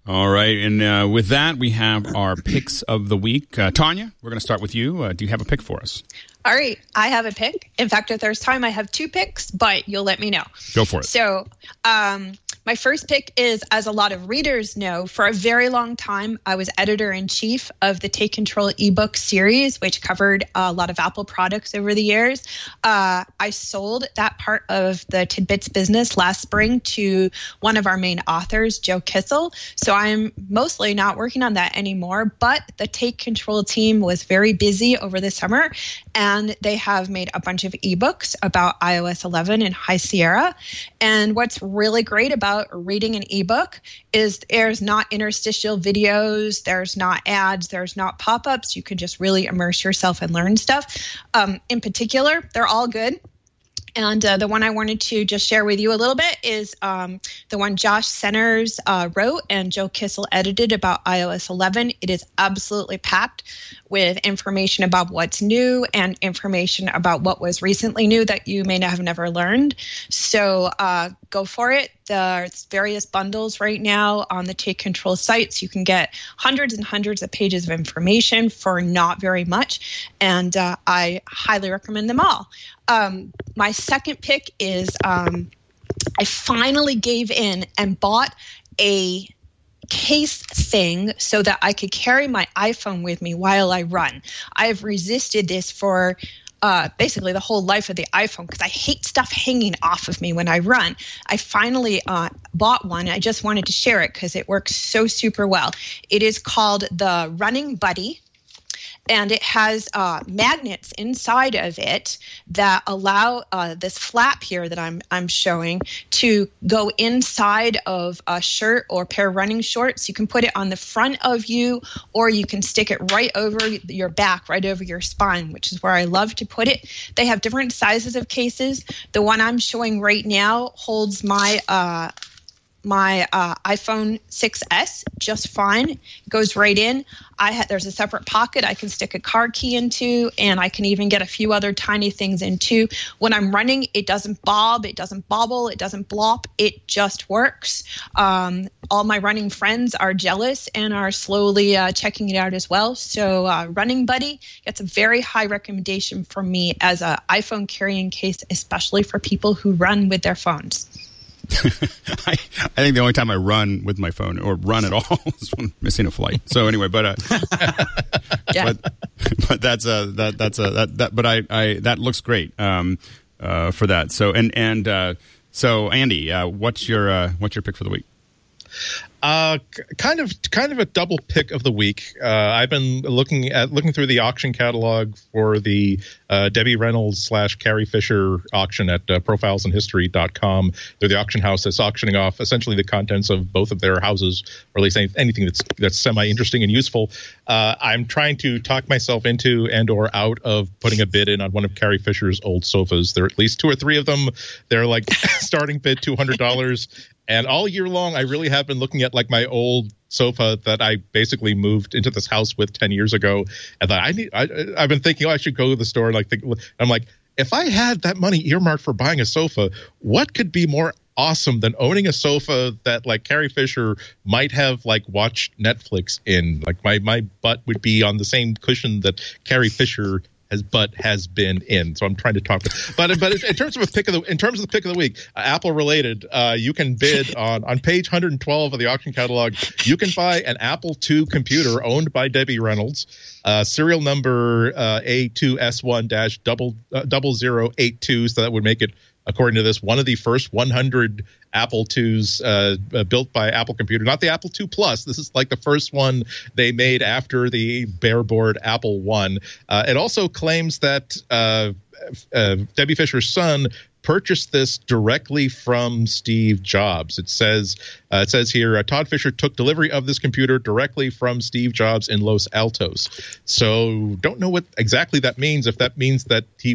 All right, and uh, with that, we have our picks of the week. Uh, Tanya, we're going to start with you. Uh, do you have a pick for us? All right, I have a pick. In fact, if there's time, I have two picks, but you'll let me know. Go for it. So um, my first pick is, as a lot of readers know, for a very long time, I was editor-in-chief of the Take Control ebook series, which covered a lot of Apple products over the years. Uh, I sold that part of the Tidbits business last spring to one of our main authors, Joe Kissel. So I'm mostly not working on that anymore, but the Take Control team was very busy over the summer, and they have made a bunch of ebooks about i O S eleven and High Sierra. And what's really great about reading an ebook is there's not interstitial videos, there's not ads, there's not pop-ups. You can just really immerse yourself and learn stuff. Um, in particular, they're all good. And uh, the one I wanted to just share with you a little bit is um, the one Josh Centers uh, wrote and Joe Kissel edited about i O S eleven. It is absolutely packed with information about what's new and information about what was recently new that you may have never learned. So uh, go for it. There's various bundles right now on the Take Control sites. You can get hundreds and hundreds of pages of information for not very much, and uh, I highly recommend them all. Um, my second pick is um, I finally gave in and bought a case thing so that I could carry my iPhone with me while I run. I've resisted this for uh, basically the whole life of the iPhone because I hate stuff hanging off of me when I run. I finally uh, bought one. I just wanted to share it because it works so super well. It is called the Running Buddy. And it has uh, magnets inside of it that allow uh, this flap here that I'm I'm showing to go inside of a shirt or pair of running shorts. You can put it on the front of you, or you can stick it right over your back, right over your spine, which is where I love to put it. They have different sizes of cases. The one I'm showing right now holds my uh, my uh, iPhone six S just fine. It goes right in. I ha- there's a separate pocket I can stick a car key into, and I can even get a few other tiny things into. When I'm running, it doesn't bob, it doesn't bobble, it doesn't blop. It just works. Um, all my running friends are jealous and are slowly uh, checking it out as well. So uh, Running Buddy gets a very high recommendation from me as an iPhone carrying case, especially for people who run with their phones. I, I think the only time I run with my phone or run at all is when I'm missing a flight. So anyway, but uh, yeah. but but that's uh that that's a that, that but I, I that looks great um uh for that. So and and uh, so Andy, uh, what's your uh, what's your pick for the week? Uh, kind of, kind of a double pick of the week. Uh, I've been looking at looking through the auction catalog for the uh, Debbie Reynolds slash Carrie Fisher auction at uh, profiles and history dot com. They're the auction house that's auctioning off essentially the contents of both of their houses, or at least any, anything that's that's semi interesting and useful. Uh, I'm trying to talk myself into and or out of putting a bid in on one of Carrie Fisher's old sofas. There are at least two or three of them. They're like starting bid two hundred dollars. And all year long, I really have been looking at like my old sofa that I basically moved into this house with ten years ago. And I need, I, I've been thinking, oh, I should go to the store. And like, think, I'm like, if I had that money earmarked for buying a sofa, what could be more awesome than owning a sofa that like Carrie Fisher might have like watched Netflix in? Like my, my butt would be on the same cushion that Carrie Fisher has but has been in. So I'm trying to talk, but but in terms of a pick of the in terms of the pick of the week, uh, Apple related, uh, you can bid on on page one hundred twelve of the auction catalog. You can buy an Apple two computer owned by Debbie Reynolds, uh, serial number uh, A two S one dash double uh, double zero eight two. So that would make it, according to this, one of the first one hundred Apple twos uh, uh, built by Apple Computer, not the Apple two Plus. This is like the first one they made after the bareboard Apple one. Uh, it also claims that uh, uh, Debbie Fisher's son purchased this directly from Steve Jobs. It says uh, it says here, uh, Todd Fisher took delivery of this computer directly from Steve Jobs in Los Altos. So don't know what exactly that means. If that means that he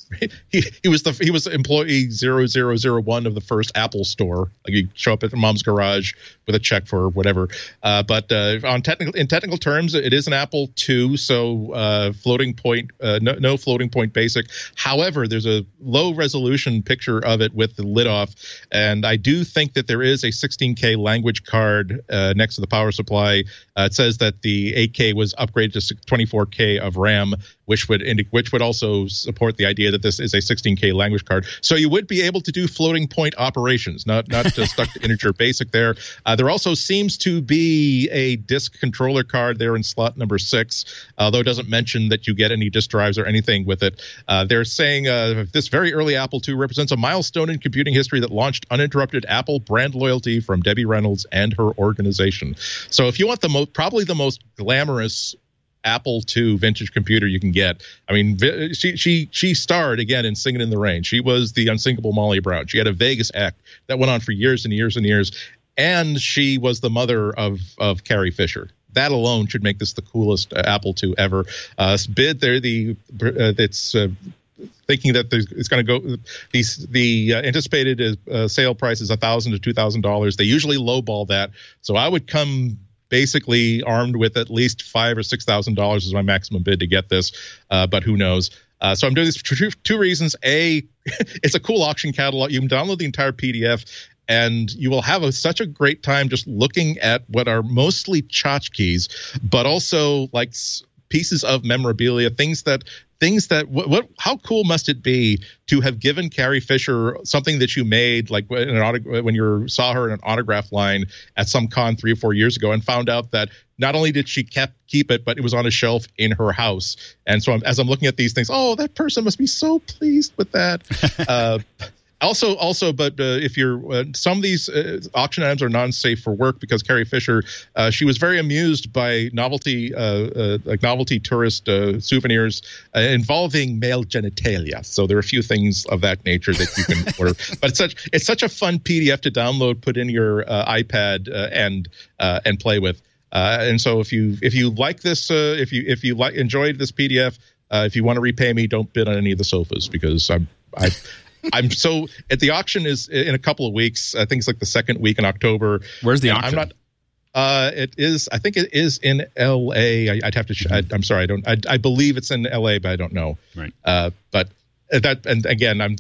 he, he was the he was employee zero zero zero one of the first Apple store. Like you show up at mom's garage with a check for whatever. Uh, but uh, on technical in technical terms, it is an Apple two, so uh, floating point, uh, no, no floating point basic. However, there's a low resolution picture of it with the lid off, and I do think that there is a sixteen K language card uh, next to the power supply. Uh, it says that the eight K was upgraded to twenty-four K of RAM, which would indi- which would also support the idea that this is a sixteen K language card. So you would be able to do floating point operations, not not just stuck to integer basic there. Uh, there also seems to be a disk controller card there in slot number six, although it doesn't mention that you get any disk drives or anything with it. Uh, they're saying uh, this very early Apple two represents a milestone in computing history that launched uninterrupted Apple brand loyalty from Debbie Reynolds and her organization. So if you want the most, probably the most glamorous Apple two vintage computer you can get. I mean, she she she starred again in Singing in the Rain. She was the unsinkable Molly Brown. She had a Vegas act that went on for years and years and years, and she was the mother of of Carrie Fisher. That alone should make this the coolest uh, Apple two ever. Uh, bid there the uh, it's. Uh, thinking that there's, it's going to go these the uh, anticipated uh, sale price is a thousand to two thousand dollars. They usually lowball that, so I would come basically armed with at least five or six thousand dollars is my maximum bid to get this, uh, but who knows? Uh, so I'm doing this for two, two reasons. A, it's a cool auction catalog. You can download the entire P D F, and you will have a, such a great time just looking at what are mostly tchotchkes, but also like pieces of memorabilia, things that. Things that what, what how cool must it be to have given Carrie Fisher something that you made like in an auto, when you saw her in an autograph line at some con three or four years ago and found out that not only did she kept keep it, but it was on a shelf in her house. And so I'm, as I'm looking at these things, oh, that person must be so pleased with that. uh, Also, also, but uh, if you're uh, some of these uh, auction items are non-safe for work because Carrie Fisher, uh, she was very amused by novelty, uh, uh, like novelty tourist uh, souvenirs uh, involving male genitalia. So there are a few things of that nature that you can order. But it's such it's such a fun P D F to download, put in your uh, iPad, uh, and uh, and play with. Uh, and so if you if you like this, uh, if you if you like enjoyed this P D F, uh, if you want to repay me, don't bid on any of the sofas because I'm I. I'm so at the auction is in a couple of weeks. I think it's like the second week in October. Where's the auction? I'm not. Uh, it is. I think it is in L A. I, I'd have to. Mm-hmm. I, I'm sorry. I don't. I, I believe it's in L A, but I don't know. Right. Uh, but that. And again, I'm.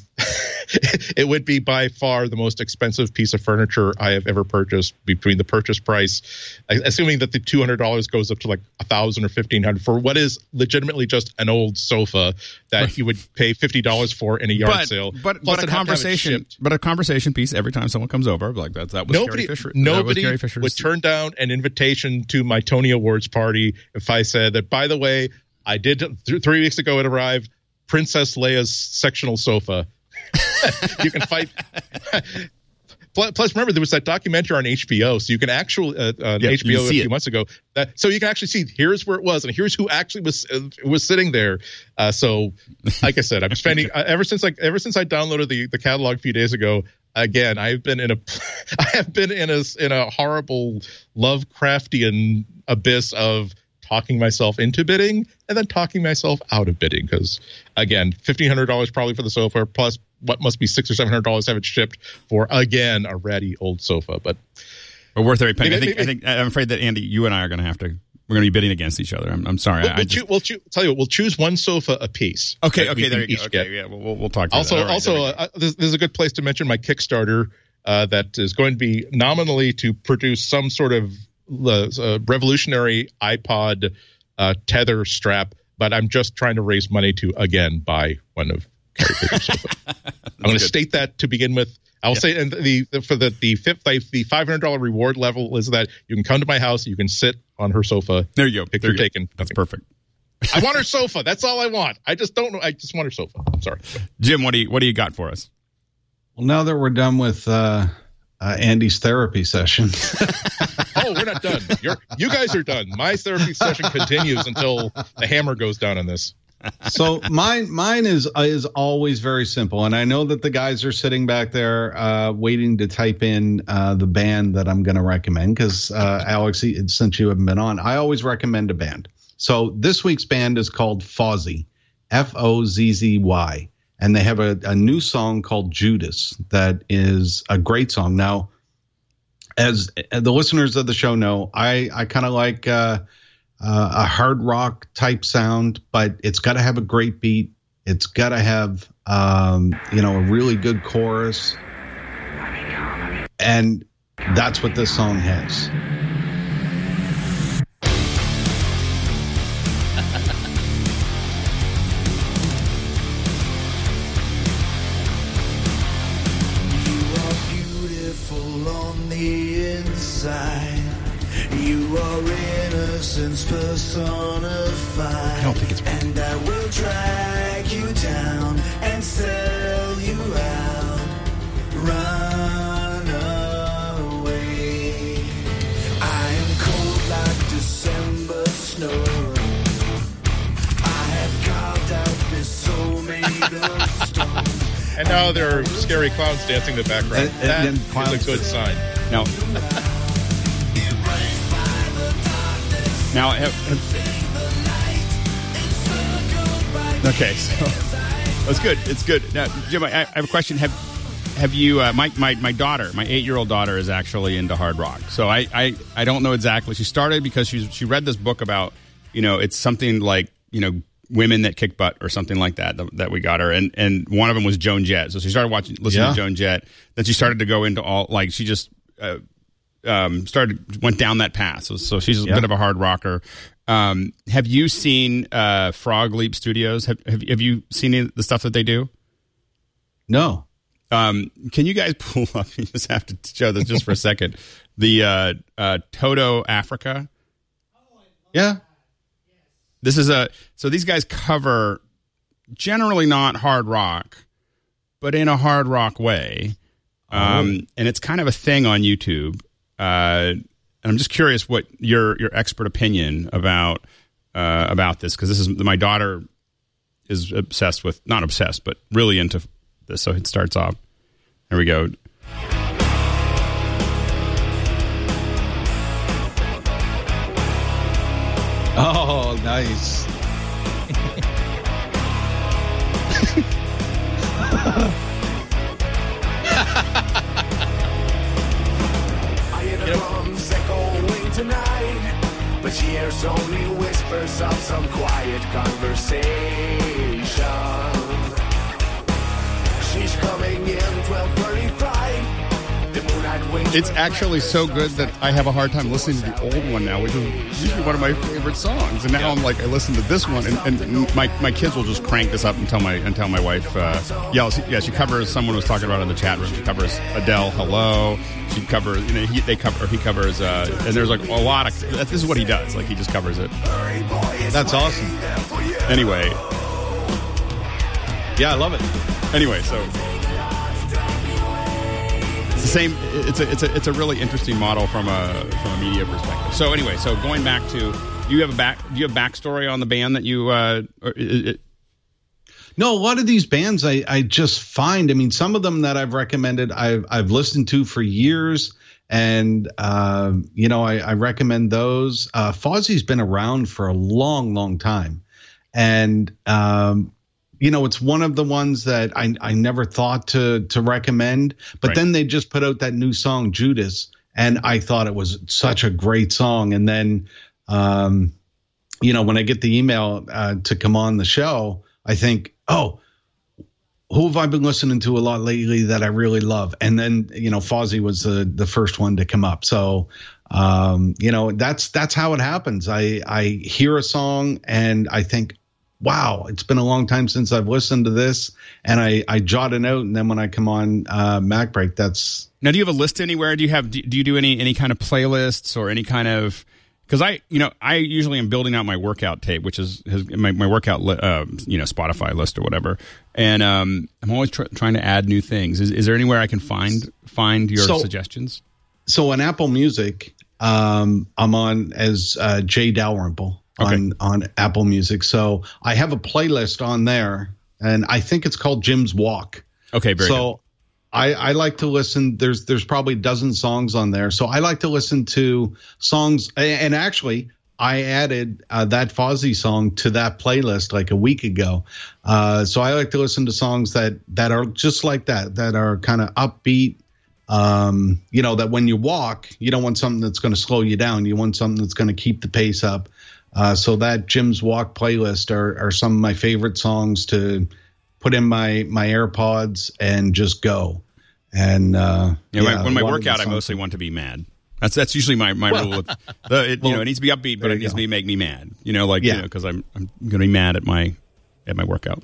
It would be by far the most expensive piece of furniture I have ever purchased. Between the purchase price, assuming that the two hundred dollars goes up to like a thousand or fifteen hundred for what is legitimately just an old sofa that right. you would pay fifty dollars for in a yard but, sale. But Plus but a conversation, but a conversation piece every time someone comes over, like that. That was nobody. Carrie Fisher. Nobody Carrie Fisher's. would turn down an invitation to my Tony Awards party if I said that. By the way, I did th- three weeks ago. It arrived. Princess Leia's sectional sofa. You can fight. Plus, remember there was that documentary on H B O, so you can actually uh, on yeah, H B O a few it. months ago. That so you can actually see here's where it was, and here's who actually was uh, was sitting there. Uh, so, like I said, I'm spending uh, ever since like ever since I downloaded the the catalog a few days ago. Again, I've been in a I have been in a in a horrible Lovecraftian abyss of talking myself into bidding and then talking myself out of bidding because again, fifteen hundred dollars probably for the sofa plus what must be six or seven hundred dollars to have it shipped for again a ratty old sofa, but but worth every penny. Maybe, I think maybe, I think I'm afraid that Andy, you and I are going to have to we're going to be bidding against each other. I'm, I'm sorry. We'll, I, we'll, I just, choo- we'll choo- tell you what, we'll choose one sofa a piece. Okay, okay, there you go. Okay, get. yeah, we'll we'll talk. Also, right, also, uh, this, this is a good place to mention my Kickstarter uh, that is going to be nominally to produce some sort of uh, uh, revolutionary iPod uh, tether strap, but I'm just trying to raise money to again buy one of Carrie Fisher's sofa. I'm going to state that to begin with. I'll yeah. say, and the, the for the the fifth the five hundred dollars reward level is that you can come to my house, you can sit on her sofa. There you go. Picture there you taken. Go. That's perfect. I want her sofa. That's all I want. I just don't know. I just want her sofa. I'm sorry, Jim. What do you what do you got for us? Well, now that we're done with uh, uh, Andy's therapy session. Oh, we're not done. You're, you guys are done. My therapy session continues until the hammer goes down on this. So mine mine is is always very simple, and I know that the guys are sitting back there uh, waiting to type in uh, the band that I'm going to recommend because uh, Alex, since you haven't been on, I always recommend a band. So this week's band is called Fozzy, F O Z Z Y, and they have a, a new song called Judas that is a great song. Now, as the listeners of the show know, I, I kind of like uh, uh, a hard rock type sound, but it's got to have a great beat. It's got to have, um, you know, a really good chorus. And that's what this song has. You are innocence personified. I don't think it's and I will drag you down and sell you out. Run away. I am cold like December snow. I have carved out this soul made of stone. And now there are scary clouds dancing in the background. And, and that is a good sign. Now, now have, have, okay, so that's good. It's good. Now, Jim, I, I have a question. Have have you? Uh, my my my daughter, my eight-year-old daughter, is actually into hard rock. So I, I, I don't know exactly. She started because she she read this book about, you know, it's something like, you know, women that kick butt or something like that that we got her, and and one of them was Joan Jett. So she started watching, listening yeah. to Joan Jett. Then she started to go into all, like, she just uh, um, started went down that path. So so she's a yeah. bit of a hard rocker. Um, have you seen uh, Frog Leap Studios? Have, have have you seen any of the stuff that they do? No. Um, can you guys pull up? You just have to show this just for a second. The uh, uh, Toto Africa. Yeah. This is a so these guys cover generally not hard rock, but in a hard rock way, um, oh. and it's kind of a thing on YouTube. Uh, and I'm just curious what your your expert opinion about uh, about this, because this is my daughter is obsessed with not obsessed but really into this. So it starts off. There we go. Oh, nice. I hear the drums echoing tonight, but she hears only whispers of some quiet conversation. She's coming in twelve thirty-five. It's actually so good that I have a hard time listening to the old one now, which is usually one of my favorite songs. And now yeah. I'm like, I listen to this one, and, and my my kids will just crank this up and tell my and tell my wife, uh, yeah, she, yeah, she covers. Someone was talking about it in the chat room. She covers Adele, Hello. She covers, you know, he, they cover, or he covers, uh, and there's like a lot of. This is what he does. Like he just covers it. That's awesome. Anyway, yeah, I love it. Anyway, so. The same. It's a it's a it's a really interesting model from a from a media perspective. So anyway, so going back to, do you have a back do you have backstory on the band that you? Uh, or it, it, no, a lot of these bands I I just find. I mean, some of them that I've recommended, I've I've listened to for years, and uh, you know I, I recommend those. Uh, Fozzie's been around for a long, long time, and. Um, You know, it's one of the ones that I I never thought to to recommend, but right. then they just put out that new song Judas, and I thought it was such a great song. And then, um, you know, when I get the email uh, to come on the show, I think, oh, who have I been listening to a lot lately that I really love? And then, you know, Fozzy was the the first one to come up. So, um, you know, that's that's how it happens. I I hear a song and I think, wow, it's been a long time since I've listened to this, and I, I jot it out, and then when I come on uh, MacBreak, that's... Now, do you have a list anywhere? Do you have do you do any any kind of playlists or any kind of... Because I, you know, I usually am building out my workout tape, which is has, my, my workout, li- uh, you know, Spotify list or whatever, and um, I'm always tr- trying to add new things. Is, is there anywhere I can find find your so, suggestions? So on Apple Music, um, I'm on as uh, Jay Dalrymple. On, okay. on Apple Music. So I have a playlist on there, and I think it's called Jim's Walk. Okay, very so good. I, I like to listen. There's there's probably a dozen songs on there. So I like to listen to songs. And actually, I added uh, that Fozzy song to that playlist like a week ago. Uh, so I like to listen to songs that that are just like that, that are kind of upbeat. Um, you know, that when you walk, you don't want something that's going to slow you down. You want something that's going to keep the pace up. Uh, so that Jim's Walk playlist are, are some of my favorite songs to put in my, my AirPods and just go. And uh, yeah, yeah, when my workout, I mostly want to be mad. That's that's usually my, my rule. Of, the, it, well, you know, it needs to be upbeat, but it needs go. to be make me mad. You know, like yeah. you know, because I'm I'm going to be mad at my at my workout.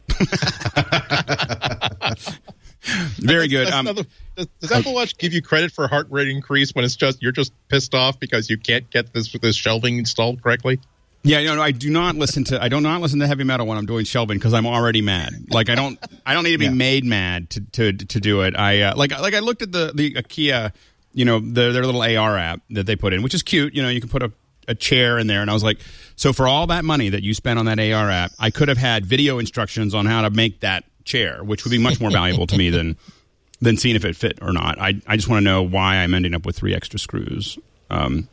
Very good. Um, another, does, does Apple Watch give you credit for heart rate increase when it's just you're just pissed off because you can't get this this shelving installed correctly? Yeah, no, no, I do not listen to I do not listen to heavy metal when I'm doing shelving because I'm already mad. Like I don't I don't need to be yeah. made mad to, to to do it. I uh, like like I looked at the the IKEA, you know, the, their little A R app that they put in, which is cute. You know, you can put a, a chair in there, and I was like, so for all that money that you spent on that A R app, I could have had video instructions on how to make that chair, which would be much more valuable to me than than seeing if it fit or not. I I just want to know why I'm ending up with three extra screws. Um,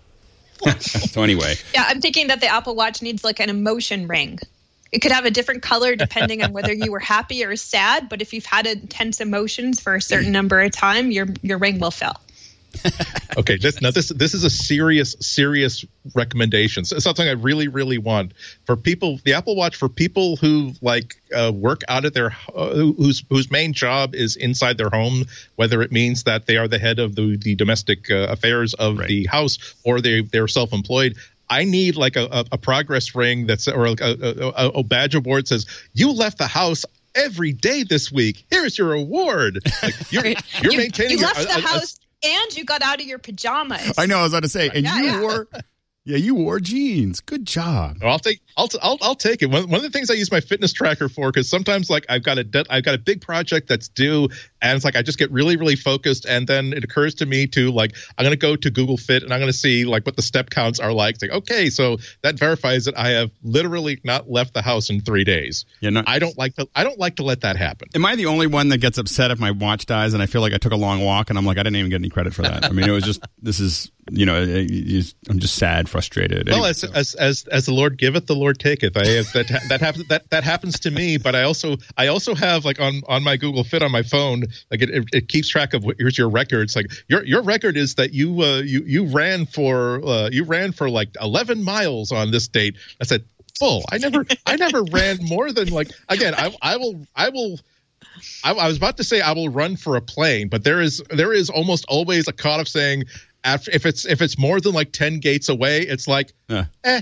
so anyway, yeah, I'm thinking that the Apple Watch needs like an emotion ring. It could have a different color depending on whether you were happy or sad. But if you've had intense emotions for a certain number of time, your your ring will fill. Okay, this, now this this is a serious serious recommendation. So it's something I really really want for people. The Apple Watch for people who like uh, work out of their uh, whose whose main job is inside their home, whether it means that they are the head of the the domestic uh, affairs of right. the house or they they're self-employed. I need like a, a, a progress ring that's or a, a, a badge award says you left the house every day this week. Here's your award. Like, you're you're you, maintaining. You left your, the a, house. A, And you got out of your pajamas. I know. I was about to say, and yeah, you yeah. wore, yeah, you wore jeans. Good job. I'll take, I'll, I'll, I'll take it. One, one of the things I use my fitness tracker for, because sometimes like I've got a, de- I've got a big project that's due, and it's like I just get really, really focused, and then it occurs to me to like I'm going to go to Google Fit and I'm going to see like what the step counts are like. It's like okay, so that verifies that I have literally not left the house in three days. Yeah, not, I don't like to, I don't like to let that happen. Am I the only one that gets upset if my watch dies and I feel like I took a long walk and I'm like I didn't even get any credit for that? I mean, it was just this is you know I'm just sad, frustrated. Well, anyway, as, so. as as as the Lord giveth, the Lord taketh. I have, that that happens that that happens to me, but I also I also have like on on my Google Fit on my phone. Like it, it, it keeps track of what, here's your records. Like your your record is that you uh, you you ran for uh, you ran for like eleven miles on this date. I said, full. I never I never ran more than like again. I I will I will. I, I was about to say I will run for a plane, but there is there is almost always a cut of saying after if it's if it's more than like ten gates away, it's like uh. eh.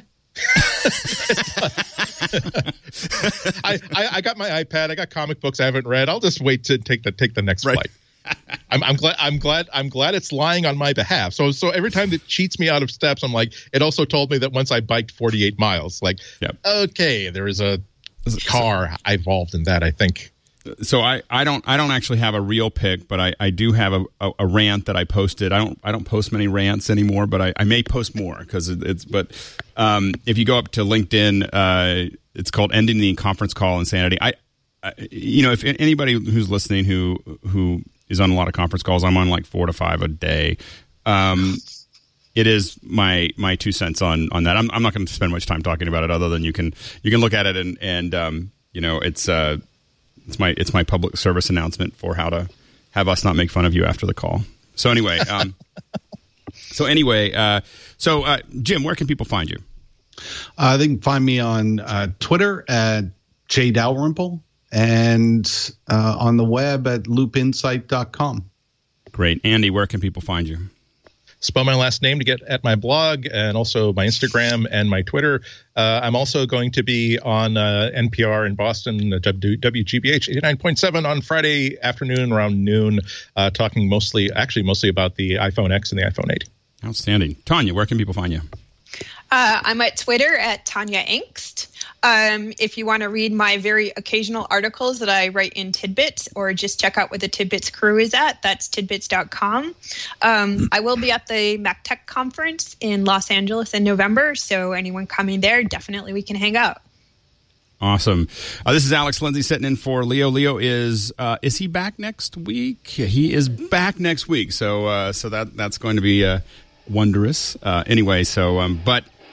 I, I I got my iPad. I got comic books I haven't read. I'll just wait to take the take the next right. flight. I'm, I'm glad. I'm glad. I'm glad it's lying on my behalf. So so every time it cheats me out of steps, I'm like. It also told me that once I biked forty-eight miles. Like, yep. okay, there is a car involved in that. I think. So I, I don't I don't actually have a real pick, but I, I do have a, a, a rant that I posted. I don't I don't post many rants anymore, but I, I may post more because it, it's. But um, if you go up to LinkedIn, uh, it's called "Ending the Conference Call Insanity." I, I you know if anybody who's listening who who is on a lot of conference calls, I'm on like four to five a day. Um, it is my my two cents on on that. I'm I'm not going to spend much time talking about it, other than you can you can look at it and and um, you know it's. Uh, It's my it's my public service announcement for how to have us not make fun of you after the call. So anyway, um, so anyway, uh, so uh, Jim, where can people find you? Uh, they can find me on uh, Twitter at J Dalrymple and uh, on the web at loop insight dot com. Great, Andy, where can people find you? Spell my last name to get at my blog and also my Instagram and my Twitter. Uh, I'm also going to be on uh, N P R in Boston, uh, W G B H eighty-nine point seven on Friday afternoon around noon, uh, talking mostly, actually mostly about the iPhone X and the iPhone eight. Outstanding. Tanya, where can people find you? Uh, I'm at Twitter at Tanya Angst. Um, if you want to read my very occasional articles that I write in Tidbits, or just check out what the Tidbits crew is at, that's tidbits dot com. Um, I will be at the Mac Tech Conference in Los Angeles in November, so anyone coming there, definitely we can hang out. Awesome. Uh, this is Alex Lindsay sitting in for Leo. Leo is uh, is he back next week? He is back next week, so uh, so that that's going to be uh, wondrous. Uh, anyway, so um, but.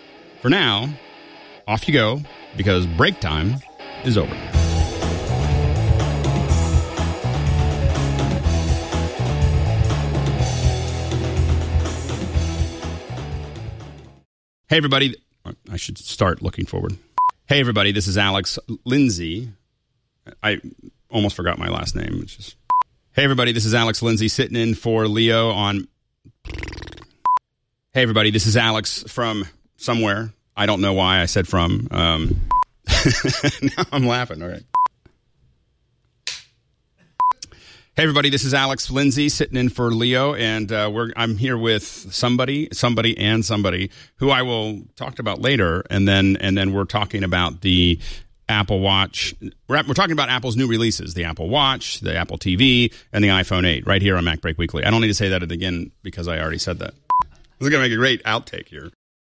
For now, off you go, because break time is over. Hey, everybody. I should start looking forward. Hey, everybody. This is Alex Lindsay. I almost forgot my last name. It's just... Hey, everybody. This is Alex Lindsay sitting in for Leo on... Hey, everybody. This is Alex from somewhere. I don't know why I said from. Um... now I'm laughing. All right. Hey, everybody, this is Alex Lindsay sitting in for Leo, and uh, we're I'm here with somebody, somebody, and somebody who I will talk about later, and then and then we're talking about the Apple Watch. We're, we're talking about Apple's new releases, the Apple Watch, the Apple T V, and the iPhone eight, right here on Mac Break Weekly. I don't need to say that again because I already said that. This is going to make a great outtake here.